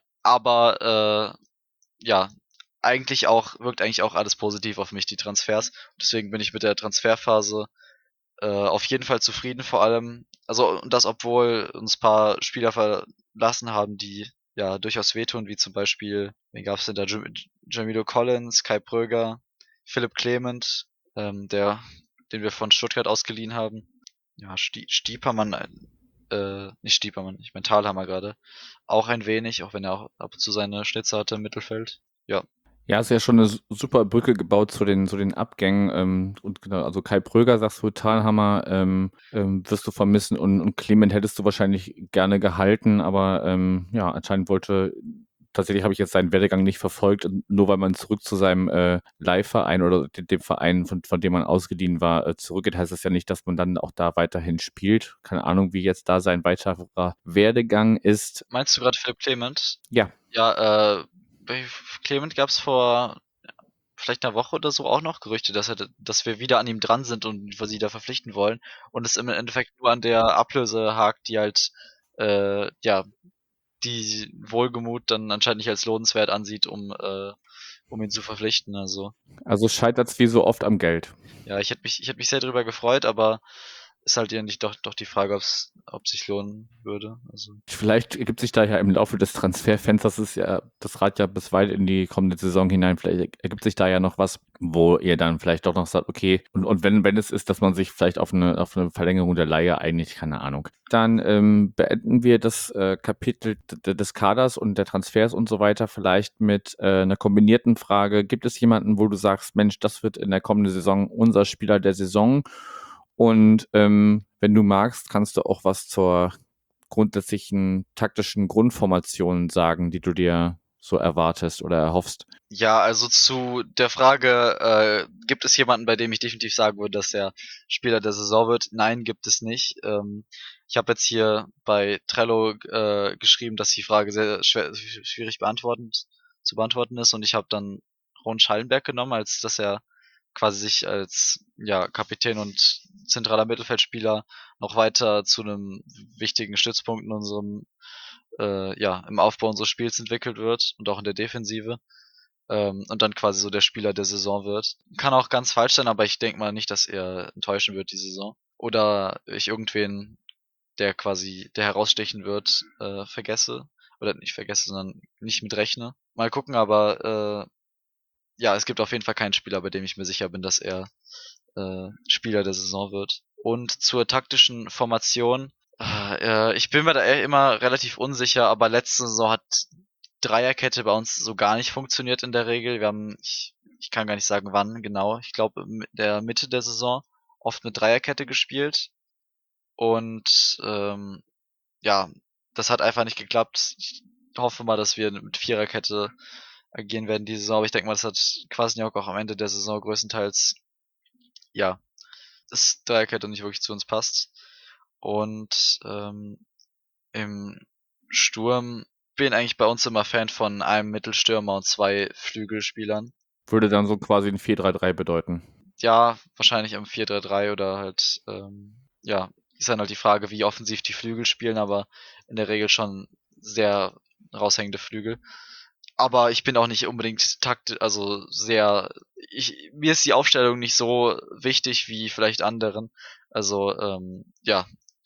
aber äh, ja, eigentlich auch, wirkt eigentlich auch alles positiv auf mich, die Transfers. Deswegen bin ich mit der Transferphase äh, auf jeden Fall zufrieden, vor allem, also und das, obwohl uns paar Spieler verlassen haben, die ja durchaus wehtun, wie zum Beispiel, wen gab's denn da? Jam Jamilo Collins, Kai Pröger, Philipp Clement, ähm, der, den wir von Stuttgart ausgeliehen haben. Ja, Sti Stiepermann, äh, nicht Stiepermann, ich mein Thalhammer gerade. Auch ein wenig, auch wenn er auch ab und zu seine Schnitzer hatte im Mittelfeld. Ja, Ja, hast ja schon eine su- super Brücke gebaut zu den, zu den Abgängen. Ähm, und genau, also Kai Pröger, sagst du, Thalhammer, ähm, ähm, wirst du vermissen und, und Clement hättest du wahrscheinlich gerne gehalten, aber ähm, ja, anscheinend wollte, tatsächlich habe ich jetzt seinen Werdegang nicht verfolgt, und nur weil man zurück zu seinem äh, Leihverein oder dem, dem Verein, von, von dem man ausgeliehen war, äh, zurückgeht, heißt das ja nicht, dass man dann auch da weiterhin spielt. Keine Ahnung, wie jetzt da sein weiterer Werdegang ist. meinst du gerade Philipp Clement? Ja, Ja, äh, bei Clement gab's vor vielleicht einer Woche oder so auch noch Gerüchte, dass er, dass wir wieder an ihm dran sind und wir sie da verpflichten wollen und es im Endeffekt nur an der Ablöse hakt, die halt äh, ja die Wohlgemut dann anscheinend nicht als lohnenswert ansieht, um äh, um ihn zu verpflichten. Also also scheitert es wie so oft am Geld. ja, ich hätte mich ich hätte mich sehr darüber gefreut, aber ist halt ja nicht doch doch die Frage, ob's ob sich lohnen würde. Also Vielleicht ergibt sich da ja im Laufe des Transferfensters, ist ja das Rad ja bis weit in die kommende Saison hinein, vielleicht ergibt sich da ja noch was, wo ihr dann vielleicht doch noch sagt, okay, und, und wenn, wenn es ist, dass man sich vielleicht auf eine, auf eine Verlängerung der Leihe einigt, keine Ahnung. Dann ähm, beenden wir das äh, Kapitel d- des Kaders und der Transfers und so weiter vielleicht mit äh, einer kombinierten Frage. Gibt es jemanden, wo du sagst, Mensch, das wird in der kommenden Saison unser Spieler der Saison? Und ähm, wenn du magst, kannst du auch was zur grundsätzlichen taktischen Grundformationen sagen, die du dir so erwartest oder erhoffst? ja, also zu der Frage, äh, gibt es jemanden, bei dem ich definitiv sagen würde, dass er Spieler der Saison wird? Nein, gibt es nicht. Ähm, ich habe jetzt hier bei Trello äh, geschrieben, dass die Frage sehr schwer, schwierig beantworten, zu beantworten ist und ich habe dann Ron Schallenberg genommen, als dass er quasi sich als ja, Kapitän und zentraler Mittelfeldspieler noch weiter zu einem wichtigen Stützpunkt in unserem äh, ja, im Aufbau unseres Spiels entwickelt wird und auch in der Defensive ähm, und dann quasi so der Spieler der Saison wird. Kann auch ganz falsch sein, aber ich denke mal nicht, dass er enttäuschen wird die Saison. Oder ich irgendwen, der quasi, der herausstechen wird, äh, vergesse. oder nicht vergesse, sondern nicht mit rechne. Mal gucken, aber äh, ja, es gibt auf jeden Fall keinen Spieler, bei dem ich mir sicher bin, dass er äh, Spieler der Saison wird. Und zur taktischen Formation, äh, ich bin mir da eher immer relativ unsicher, aber letzte Saison hat Dreierkette bei uns so gar nicht funktioniert in der Regel. Wir haben, ich, ich kann gar nicht sagen wann genau, ich glaube in der Mitte der Saison oft mit Dreierkette gespielt. Und ähm, ja, das hat einfach nicht geklappt. Ich hoffe mal, dass wir mit Viererkette agieren werden diese Saison, aber ich denke mal, das hat Kwasniok auch am Ende der Saison größtenteils, ja, das Dreierkette nicht wirklich zu uns passt. Und ähm, im Sturm bin eigentlich bei uns immer Fan von einem Mittelstürmer und zwei Flügelspielern. Würde dann so quasi ein vier drei drei bedeuten. Ja, wahrscheinlich im vier drei drei oder halt, ähm, ja, ist dann halt die Frage, wie offensiv die Flügel spielen, aber in der Regel schon sehr raushängende Flügel. Aber ich bin auch nicht unbedingt takt, also sehr, ich, mir ist die Aufstellung nicht so wichtig wie vielleicht anderen. Also, ähm, ja,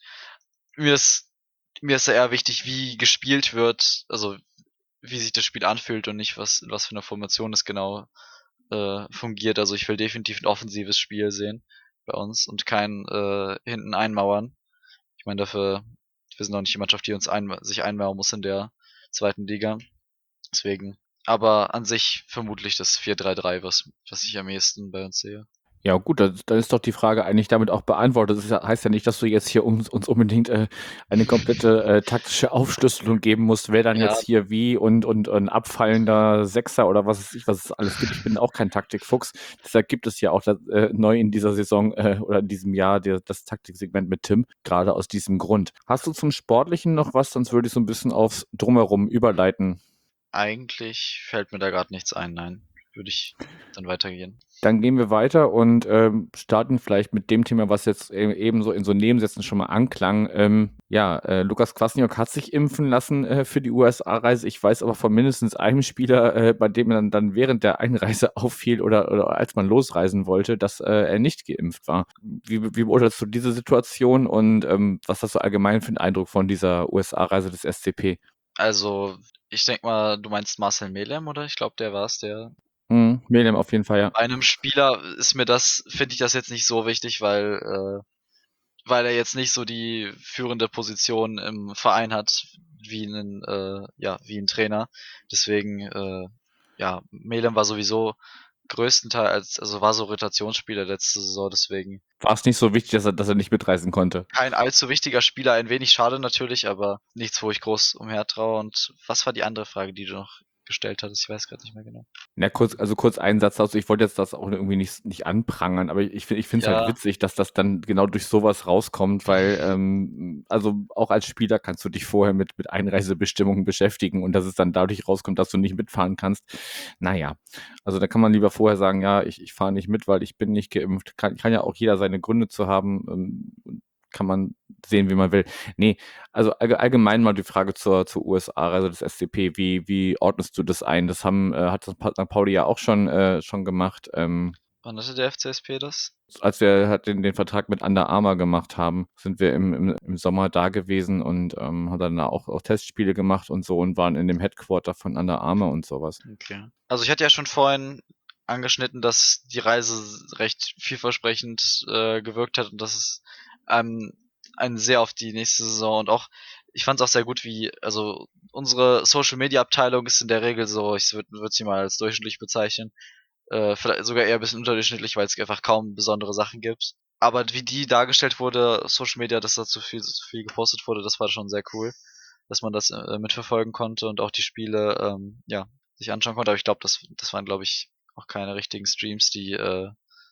mir ist, mir ist eher wichtig, wie gespielt wird, also wie sich das Spiel anfühlt und nicht was, was für eine Formation es genau äh, fungiert. Also ich will definitiv ein offensives Spiel sehen bei uns und kein äh, hinten einmauern. Ich meine, dafür, wir sind auch nicht die Mannschaft, die uns ein, sich einmauern muss in der zweiten Liga. Deswegen. Aber an sich vermutlich das vier drei drei, was, was ich am ehesten bei uns sehe. Ja gut, dann, dann ist doch die Frage eigentlich damit auch beantwortet. Das ist ja, heißt ja nicht, dass du jetzt hier uns, uns unbedingt äh, eine komplette äh, taktische Aufschlüsselung geben musst, wer dann Ja. jetzt hier wie und, und ein abfallender Sechser oder was weiß ich, was es alles gibt. Ich bin auch kein Taktikfuchs. Deshalb gibt es ja auch das, äh, neu in dieser Saison äh, oder in diesem Jahr der, das Taktiksegment mit Tim, gerade aus diesem Grund. Hast du zum Sportlichen noch was? Sonst würde ich so ein bisschen aufs Drumherum überleiten. Eigentlich fällt mir da gerade nichts ein, nein. Würde ich dann weitergehen. Dann gehen wir weiter und ähm, starten vielleicht mit dem Thema, was jetzt e- eben so in so Nebensätzen schon mal anklang. Ähm, ja, äh, Lukas Kwasniok hat sich impfen lassen äh, für die U S A-Reise. Ich weiß aber von mindestens einem Spieler, äh, bei dem dann, dann während der Einreise auffiel oder, oder als man losreisen wollte, dass äh, er nicht geimpft war. Wie, wie beurteilst du diese Situation und ähm, was hast du allgemein für einen Eindruck von dieser U S A-Reise des S C P? Also, ich denke mal, du meinst Marcel Melem, oder? Ich glaube, der war es, der. Hm, Melem auf jeden Fall, ja. Bei einem Spieler ist mir das, finde ich das jetzt nicht so wichtig, weil, äh, weil er jetzt nicht so die führende Position im Verein hat, wie ein, äh, ja, wie ein Trainer. Deswegen, äh, ja, Melem war sowieso größtenteils, also war so Rotationsspieler letzte Saison, deswegen War es nicht so wichtig, dass er, dass er nicht mitreisen konnte? kein allzu wichtiger Spieler, ein wenig schade natürlich, aber nichts, wo ich groß umher traue. Und was war die andere Frage, die du noch gestellt hattest? Ich weiß gerade nicht mehr genau. Na, kurz, also kurz einen Satz dazu. Ich wollte jetzt das auch irgendwie nicht, nicht anprangern, aber ich finde, ich finde es Ja. halt witzig, dass das dann genau durch sowas rauskommt, weil, ähm, also auch als Spieler kannst du dich vorher mit, mit Einreisebestimmungen beschäftigen und dass es dann dadurch rauskommt, dass du nicht mitfahren kannst. Naja, also da kann man lieber vorher sagen, ja, ich, ich fahre nicht mit, weil ich bin nicht geimpft. Kann, kann ja auch jeder seine Gründe zu haben, ähm, kann man sehen, wie man will. Nee, also allge- allgemein mal die Frage zur, zur U S A-Reise des S C P. Wie, wie ordnest du das ein? Das haben, äh, hat das Pa- Sankt Pauli ja auch schon, äh, schon gemacht. Ähm, Wann hatte der F C S P das? als wir halt den, den Vertrag mit Under Armour gemacht haben, sind wir im, im, im Sommer da gewesen und ähm, haben dann auch, auch Testspiele gemacht und so und waren in dem Headquarter von Under Armour und sowas. Okay. Also ich hatte ja schon vorhin angeschnitten, dass die Reise recht vielversprechend äh, gewirkt hat und dass es ähm, einen sehr auf die nächste Saison und auch, ich fand es auch sehr gut, wie, also unsere Social Media Abteilung ist in der Regel so, ich würde würd sie mal als durchschnittlich bezeichnen, äh, vielleicht sogar eher ein bisschen unterdurchschnittlich, weil es einfach kaum besondere Sachen gibt. Aber wie die dargestellt wurde, Social Media, dass da zu viel, zu viel gepostet wurde, das war schon sehr cool, dass man das äh, mitverfolgen konnte und auch die Spiele, ähm, ja, sich anschauen konnte. Aber ich glaube, das, das waren, glaube ich, auch keine richtigen Streams, die äh,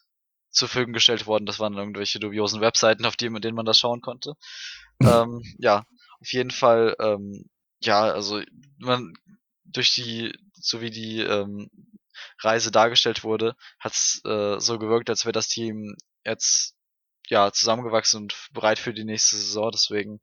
zur Verfügung gestellt wurden. Das waren irgendwelche dubiosen Webseiten, auf die, mit denen man das schauen konnte. ähm, ja, auf jeden Fall, ähm, ja, also man durch die, so wie die ähm, Reise dargestellt wurde, hat's äh, so gewirkt, als wäre das Team jetzt ja zusammengewachsen und bereit für die nächste Saison. Deswegen,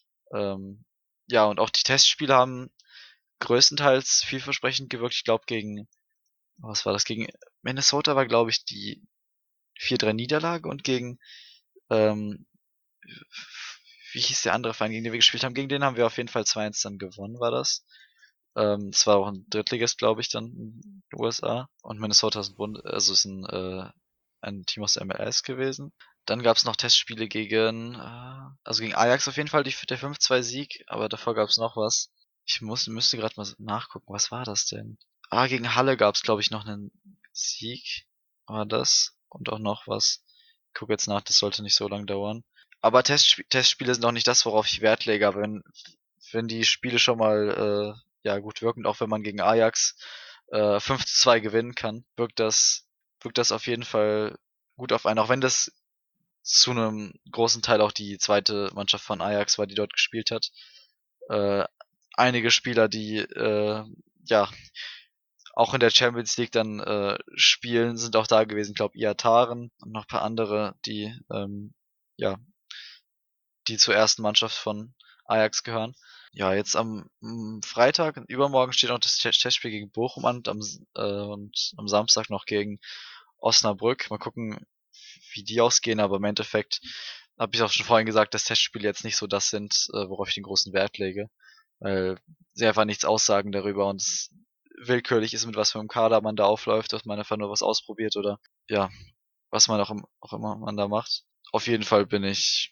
ähm, ja, und auch die Testspiele haben größtenteils vielversprechend gewirkt. Ich glaube, gegen, was war das? Gegen Minnesota war, glaube ich, die vier drei Niederlage und gegen ähm, wie hieß der andere Verein, gegen den wir gespielt haben? Gegen den haben wir auf jeden Fall zwei eins dann gewonnen, war das. Ähm, das war auch ein Drittligist, glaube ich, dann in den U S A. Und Minnesota ist ein, Bund, also ist ein, äh, ein Team aus der M L S gewesen. Dann gab es noch Testspiele gegen, äh, also gegen Ajax auf jeden Fall, die, der fünf zwei Sieg, aber davor gab es noch was. Ich muss, müsste gerade mal nachgucken, was war das denn? Ah, gegen Halle gab es, glaube ich, noch einen Sieg, war das. Und auch noch was. Ich gucke jetzt nach, das sollte nicht so lange dauern. Aber Testsp Testspiele sind auch nicht das, worauf ich Wert lege, aber wenn, wenn die Spiele schon mal äh, ja gut wirken, auch wenn man gegen Ajax äh, fünf zu zwei gewinnen kann, wirkt das, wirkt das auf jeden Fall gut auf einen, auch wenn das zu einem großen Teil auch die zweite Mannschaft von Ajax war, die dort gespielt hat. Äh, einige Spieler, die äh, ja auch in der Champions League dann äh, spielen, sind auch da gewesen. Ich glaube, Iataren und noch ein paar andere, die ähm, ja die zur ersten Mannschaft von Ajax gehören. Ja, jetzt am, am Freitag, übermorgen steht noch das Testspiel gegen Bochum an und am, äh, und am Samstag noch gegen Osnabrück. Mal gucken, wie die ausgehen, aber im Endeffekt habe ich auch schon vorhin gesagt, dass Testspiele jetzt nicht so das sind, äh, worauf ich den großen Wert lege, weil sie einfach nichts aussagen darüber und es willkürlich ist, mit was für einem Kader man da aufläuft, dass man einfach nur was ausprobiert oder ja, was man auch, im, auch immer man da macht. Auf jeden Fall bin ich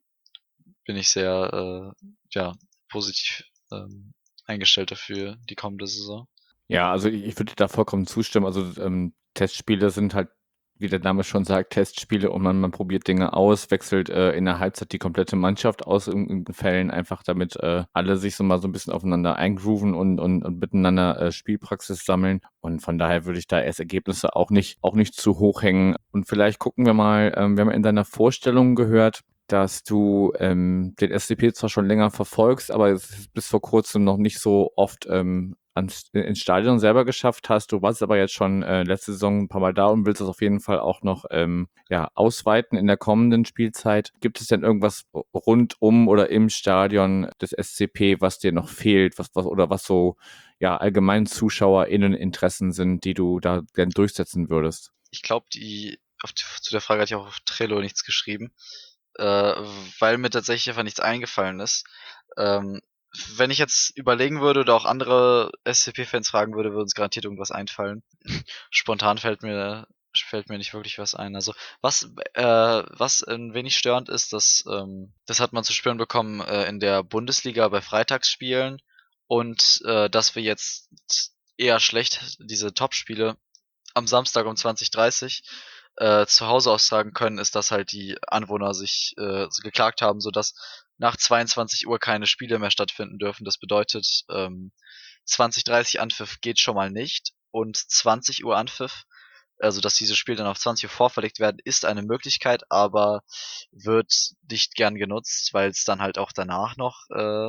bin ich sehr äh, ja positiv ähm, eingestellt dafür die kommende Saison. Ja, also ich, ich würde da vollkommen zustimmen. Also ähm, Testspiele sind halt, wie der Name schon sagt, Testspiele und man, man probiert Dinge aus, wechselt äh, in der Halbzeit die komplette Mannschaft aus in, in Fällen, einfach damit äh, alle sich so mal so ein bisschen aufeinander eingrooven und, und, und miteinander äh, Spielpraxis sammeln. Und von daher würde ich da erst Ergebnisse auch nicht, auch nicht zu hoch hängen. Und vielleicht gucken wir mal, ähm, wir haben in deiner Vorstellung gehört, dass du ähm, den S C P zwar schon länger verfolgst, aber es bis vor kurzem noch nicht so oft ähm, ans, ins Stadion selber geschafft hast. Du warst aber jetzt schon äh, letzte Saison ein paar Mal da und willst das auf jeden Fall auch noch ähm, ja, ausweiten in der kommenden Spielzeit. Gibt es denn irgendwas rund um oder im Stadion des S C P, was dir noch fehlt, was, was oder was so ja allgemein ZuschauerInneninteressen sind, die du da gern durchsetzen würdest? Ich glaube, die auf, zu der Frage hatte ich auch auf Trello nichts geschrieben, äh, weil mir tatsächlich einfach nichts eingefallen ist. Ähm, wenn ich jetzt überlegen würde oder auch andere S C P-Fans fragen würde, würde uns garantiert irgendwas einfallen. Spontan fällt mir fällt mir nicht wirklich was ein. Also was äh, was ein wenig störend ist, dass ähm, das hat man zu spüren bekommen äh, in der Bundesliga bei Freitagsspielen und äh, dass wir jetzt eher schlecht diese Topspiele am Samstag um zwanzig Uhr dreißig äh, zu Hause austragen können, ist, dass halt die Anwohner sich äh, so geklagt haben, sodass nach zweiundzwanzig Uhr keine Spiele mehr stattfinden dürfen. Das bedeutet, ähm, zwanzig Uhr dreißig Anpfiff geht schon mal nicht und zwanzig Uhr Anpfiff, also dass diese Spiele dann auf zwanzig Uhr vorverlegt werden, ist eine Möglichkeit, aber wird nicht gern genutzt, weil es dann halt auch danach noch äh,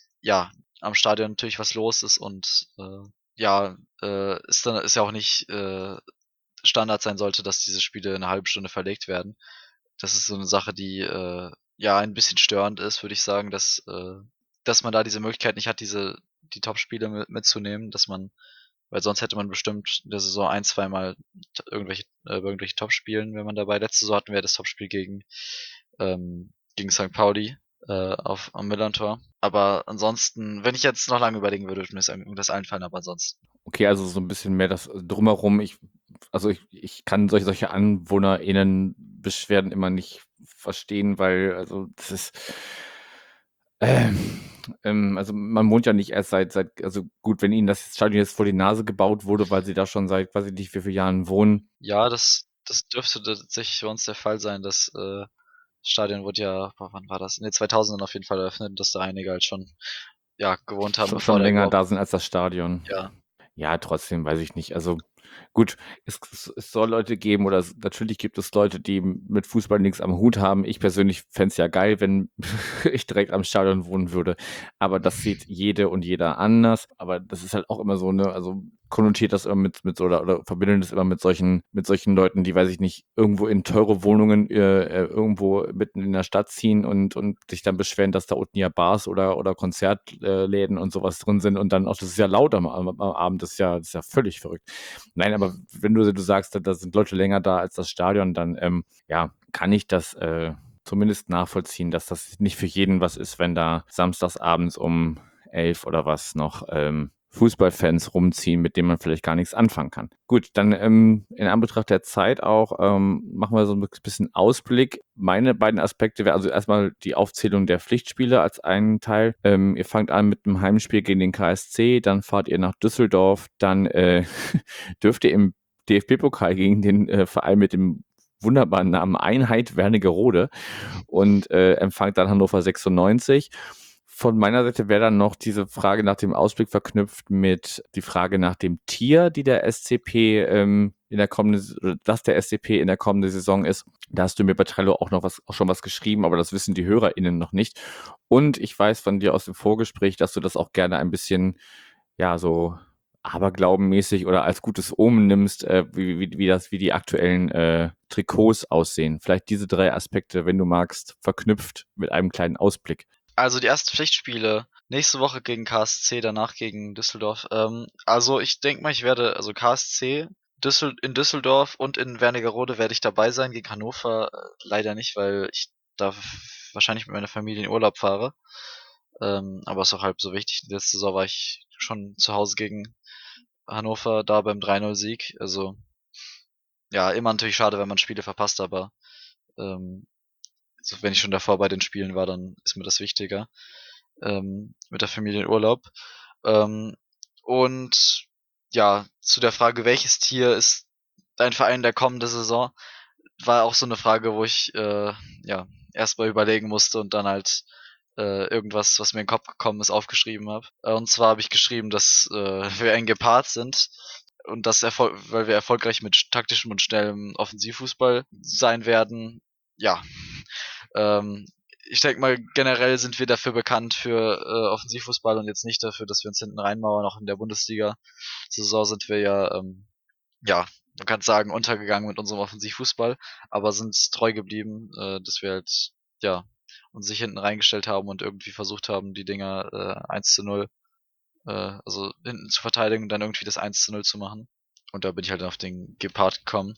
ja am Stadion natürlich was los ist und äh, ja, äh, ist dann ist ja auch nicht äh, Standard sein sollte, dass diese Spiele eine halbe Stunde verlegt werden. Das ist so eine Sache, die äh, ja ein bisschen störend ist, würde ich sagen, dass äh, dass man da diese Möglichkeit nicht hat, diese die Top-Spiele mit, mitzunehmen, dass man, weil sonst hätte man bestimmt in der Saison ein, zweimal t- irgendwelche äh, irgendwelche Top-Spielen, wenn man dabei. Letzte Saison hatten wir das Top-Spiel gegen ähm, gegen Sankt Pauli äh, auf am Millerntor. Aber ansonsten, wenn ich jetzt noch lange überlegen würde, würde mir das irgendwas einfallen, aber ansonsten. Okay, also so ein bisschen mehr das Drumherum. Ich, also ich, ich kann solche, solche AnwohnerInnen-Beschwerden immer nicht verstehen, weil, also das ist, ähm, ähm, also man wohnt ja nicht erst seit, seit, also gut, wenn ihnen das Stadion jetzt vor die Nase gebaut wurde, weil sie da schon seit, weiß ich nicht, wie vielen Jahren wohnen. Ja, das das dürfte tatsächlich bei uns der Fall sein. Das äh, Stadion wurde ja, boah, wann war das? In den zweitausendern auf jeden Fall eröffnet und dass da einige halt schon ja gewohnt haben, Schon, bevor schon der länger überhaupt. da sind als das Stadion. Ja, Ja, trotzdem weiß ich nicht. Also gut, es, es, es soll Leute geben oder es, natürlich gibt es Leute, die mit Fußball nichts am Hut haben. Ich persönlich fände es ja geil, wenn ich direkt am Stadion wohnen würde. Aber das sieht jede und jeder anders. Aber das ist halt auch immer so, ne, also konnotiert das immer mit, mit so oder, oder verbindet das immer mit solchen, mit solchen Leuten, die, weiß ich nicht, irgendwo in teure Wohnungen äh, äh, irgendwo mitten in der Stadt ziehen und, und sich dann beschweren, dass da unten ja Bars oder, oder Konzertläden und sowas drin sind und dann auch, das ist ja laut am, am, am Abend, das ist ja, das ist ja völlig verrückt. Nein, aber wenn du, du sagst, da sind Leute länger da als das Stadion, dann ähm, ja, kann ich das äh, zumindest nachvollziehen, dass das nicht für jeden was ist, wenn da samstags abends um elf oder was noch ähm, Fußballfans rumziehen, mit denen man vielleicht gar nichts anfangen kann. Gut, dann ähm, in Anbetracht der Zeit auch ähm, machen wir so ein bisschen Ausblick. Meine beiden Aspekte wären also erstmal die Aufzählung der Pflichtspiele als einen Teil. Ähm, ihr fangt an mit einem Heimspiel gegen den K S C, dann fahrt ihr nach Düsseldorf, dann äh, dürft ihr im D F B-Pokal gegen den äh, Verein mit dem wunderbaren Namen Einheit Wernigerode und äh, empfangt dann Hannover sechsundneunzig. Von meiner Seite wäre dann noch diese Frage nach dem Ausblick verknüpft mit die Frage nach dem Tier, die der S C P ähm, in der kommenden, dass der S C P in der kommenden Saison ist. Da hast du mir bei Trello auch noch was, auch schon was geschrieben, aber das wissen die HörerInnen noch nicht. Und ich weiß von dir aus dem Vorgespräch, dass du das auch gerne ein bisschen, ja, so aberglaubenmäßig oder als gutes Omen nimmst, äh, wie, wie, wie das, wie die aktuellen äh, Trikots aussehen. Vielleicht diese drei Aspekte, wenn du magst, verknüpft mit einem kleinen Ausblick. Also die ersten Pflichtspiele nächste Woche gegen K S C, danach gegen Düsseldorf. Ähm, also ich denke mal, ich werde, also K S C, Düssel in Düsseldorf und in Wernigerode werde ich dabei sein. Gegen Hannover äh, leider nicht, weil ich da wahrscheinlich mit meiner Familie in Urlaub fahre. Ähm, aber ist auch halb so wichtig. Letzte Saison war ich schon zu Hause gegen Hannover, da beim drei null Sieg. Also ja, immer natürlich schade, wenn man Spiele verpasst, aber ähm, also wenn ich schon davor bei den Spielen war, dann ist mir das wichtiger. Ähm, mit der Familie in Urlaub. Ähm, und ja, zu der Frage, welches Tier ist dein Verein der kommende Saison, war auch so eine Frage, wo ich äh, ja erstmal überlegen musste und dann halt äh, irgendwas, was mir in den Kopf gekommen ist, aufgeschrieben habe. Äh, und zwar habe ich geschrieben, dass äh, wir ein Gepard sind und das Erfol weil wir erfolgreich mit taktischem und schnellem Offensivfußball sein werden. Ja, ähm, ich denke mal, generell sind wir dafür bekannt für äh, Offensivfußball und jetzt nicht dafür, dass wir uns hinten reinmauern. Auch in der Bundesliga-Saison sind wir ja, ähm, ja, man kann sagen, untergegangen mit unserem Offensivfußball, aber sind treu geblieben, äh, dass wir halt, ja, uns sich hinten reingestellt haben und irgendwie versucht haben, die Dinger äh, eins zu null, äh, also hinten zu verteidigen und dann irgendwie das eins zu null zu machen. Und da bin ich halt auf den Gepard gekommen.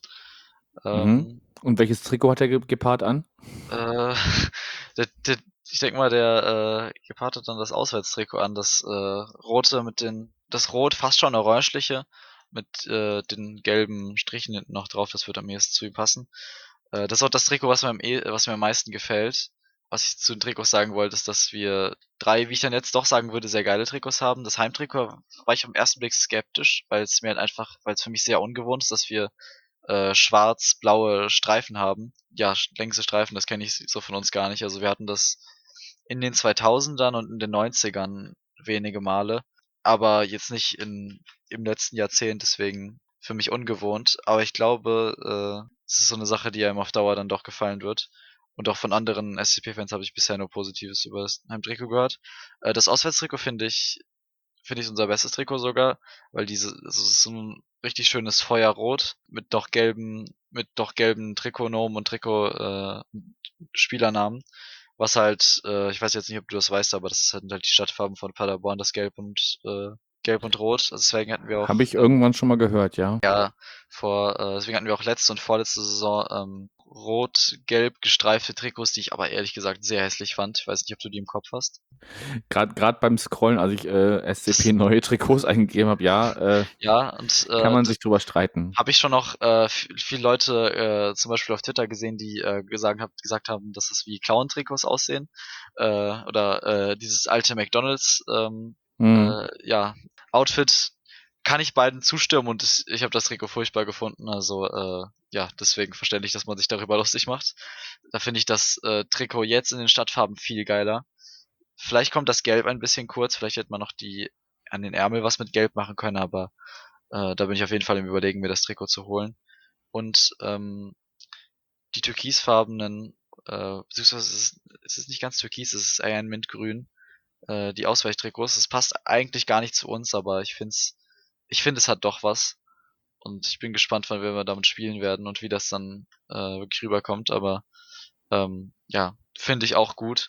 Mhm. Ähm, Und welches Trikot hat der Ge- Gepard an? Äh, der, der, ich denke mal, der äh, Gepard hat dann das Auswärtstrikot an, das äh, rote mit den, das Rot fast schon orangeliche mit äh, den gelben Strichen hinten noch drauf. Das wird am ehesten zu ihm passen. Äh, das ist auch das Trikot, was mir, am eh, was mir am meisten gefällt. Was ich zu den Trikots sagen wollte, ist, dass wir drei, wie ich dann jetzt doch sagen würde, sehr geile Trikots haben. Das Heimtrikot war ich am ersten Blick skeptisch, weil es mir halt einfach, weil es für mich sehr ungewohnt ist, dass wir äh, schwarz-blaue Streifen haben. Ja, sch- längste Streifen, das kenne ich so von uns gar nicht. Also wir hatten das in den zweitausendern und in den neunzigern wenige Male, aber jetzt nicht in, im letzten Jahrzehnt, deswegen für mich ungewohnt. Aber ich glaube, äh, es ist so eine Sache, die einem auf Dauer dann doch gefallen wird. Und auch von anderen S C P-Fans habe ich bisher nur Positives über das Heimtrikot gehört. Äh, das Auswärtstrikot finde ich finde ich unser bestes Trikot sogar, weil diese, also es ist so ein richtig schönes Feuerrot mit doch gelben, mit doch gelben Trikotnomen und Trikot äh, Spielernamen, was halt, äh, ich weiß jetzt nicht, ob du das weißt, aber das sind halt die Stadtfarben von Paderborn, das Gelb und äh, Gelb und Rot. Also deswegen hatten wir auch Habe ich ähm, irgendwann schon mal gehört, ja. ja vor, äh, deswegen hatten wir auch letzte und vorletzte Saison ähm, rot-gelb gestreifte Trikots, die ich aber ehrlich gesagt sehr hässlich fand. Ich weiß nicht, ob du die im Kopf hast. Gerade gerade beim Scrollen, als ich äh, S C P neue Trikots eingegeben habe, ja, äh, Ja, und kann äh, man sich drüber streiten. habe ich schon noch äh, v- viele Leute äh, zum Beispiel auf Twitter gesehen, die äh, gesagt, hab, gesagt haben, dass es wie Clown-Trikots aussehen. Äh, oder äh, dieses alte McDonalds ähm, Mhm. äh, ja, Outfit kann ich beiden zustimmen und es, ich habe das Trikot furchtbar gefunden. Also äh, ja, deswegen verständlich, dass man sich darüber lustig macht. Da finde ich das äh, Trikot jetzt in den Stadtfarben viel geiler. Vielleicht kommt das Gelb ein bisschen kurz, vielleicht hätte man noch die an den Ärmel was mit Gelb machen können, aber äh, da bin ich auf jeden Fall im Überlegen, mir das Trikot zu holen. Und ähm, die türkisfarbenen, äh, beziehungsweise es ist, es ist nicht ganz türkis, es ist eher ein Mintgrün, äh, die Ausweichtrikots. Das passt eigentlich gar nicht zu uns, aber ich find's, ich finde, es hat doch was. Und ich bin gespannt, wann wir damit spielen werden und wie das dann äh, wirklich rüberkommt. Aber ähm, ja, finde ich auch gut.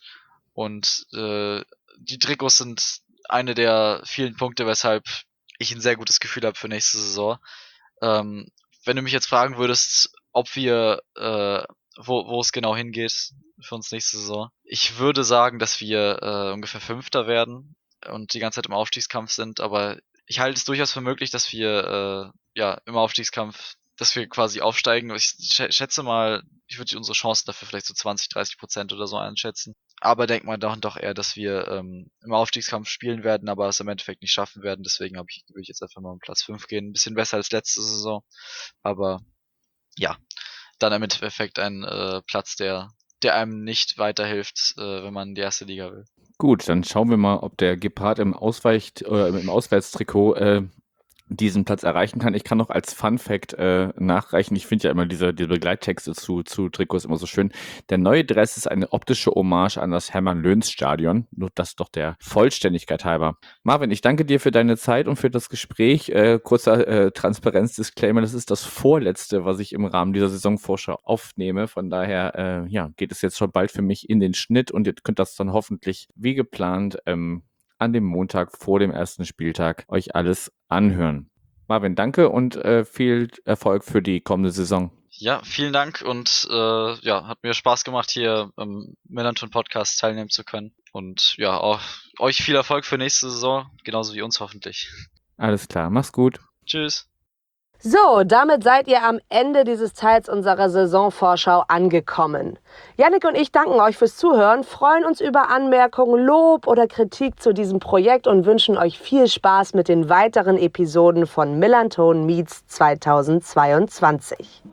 Und äh, die Trikots sind eine der vielen Punkte, weshalb ich ein sehr gutes Gefühl habe für nächste Saison. Ähm, wenn du mich jetzt fragen würdest, ob wir äh, wo, wo es genau hingeht für uns nächste Saison. Ich würde sagen, dass wir äh, ungefähr Fünfter werden und die ganze Zeit im Aufstiegskampf sind, aber ich halte es durchaus für möglich, dass wir äh, ja im Aufstiegskampf, dass wir quasi aufsteigen. Ich schätze mal, ich würde unsere Chancen dafür vielleicht so zwanzig, dreißig Prozent oder so einschätzen. Aber denk mal doch, doch eher, dass wir ähm, im Aufstiegskampf spielen werden, aber es im Endeffekt nicht schaffen werden. Deswegen habe ich, würde ich jetzt einfach mal um Platz fünf gehen. Ein bisschen besser als letzte Saison. Aber ja, dann im Endeffekt ein äh, Platz, der, der einem nicht weiterhilft, äh, wenn man in die erste Liga will. Gut, dann schauen wir mal, ob der Gepard im Ausweich- oder im Auswärtstrikot äh, diesen Platz erreichen kann. Ich kann noch als Fun-Fact äh, nachreichen. Ich finde ja immer diese, diese Begleittexte zu, zu Trikots immer so schön. Der neue Dress ist eine optische Hommage an das Hermann-Löns-Stadion. Nur das doch der Vollständigkeit halber. Marvin, ich danke dir für deine Zeit und für das Gespräch. Äh, kurzer äh, Transparenz-Disclaimer, das ist das vorletzte, was ich im Rahmen dieser Saisonvorschau aufnehme. Von daher äh, ja, geht es jetzt schon bald für mich in den Schnitt und ihr könnt das dann hoffentlich wie geplant ähm, an dem Montag vor dem ersten Spieltag euch alles anhören. Marvin, danke und äh, viel Erfolg für die kommende Saison. Ja, vielen Dank und äh, ja, hat mir Spaß gemacht, hier im Millanton Podcast teilnehmen zu können. Und ja, auch euch viel Erfolg für nächste Saison, genauso wie uns hoffentlich. Alles klar, mach's gut. Tschüss. So, damit seid ihr am Ende dieses Teils unserer Saisonvorschau angekommen. Jannik und ich danken euch fürs Zuhören, freuen uns über Anmerkungen, Lob oder Kritik zu diesem Projekt und wünschen euch viel Spaß mit den weiteren Episoden von Millanton Meets zweitausendzweiundzwanzig.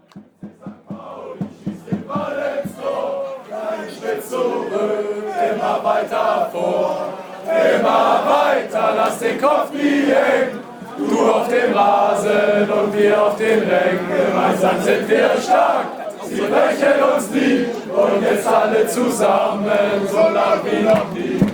Immer weiter vor, immer weiter, lass den Kopf nie hängen. Du auf dem Rasen und wir auf den Rängen, gemeinsam sind wir stark, sie brechen uns nie. Und jetzt alle zusammen, so lang wie noch nie.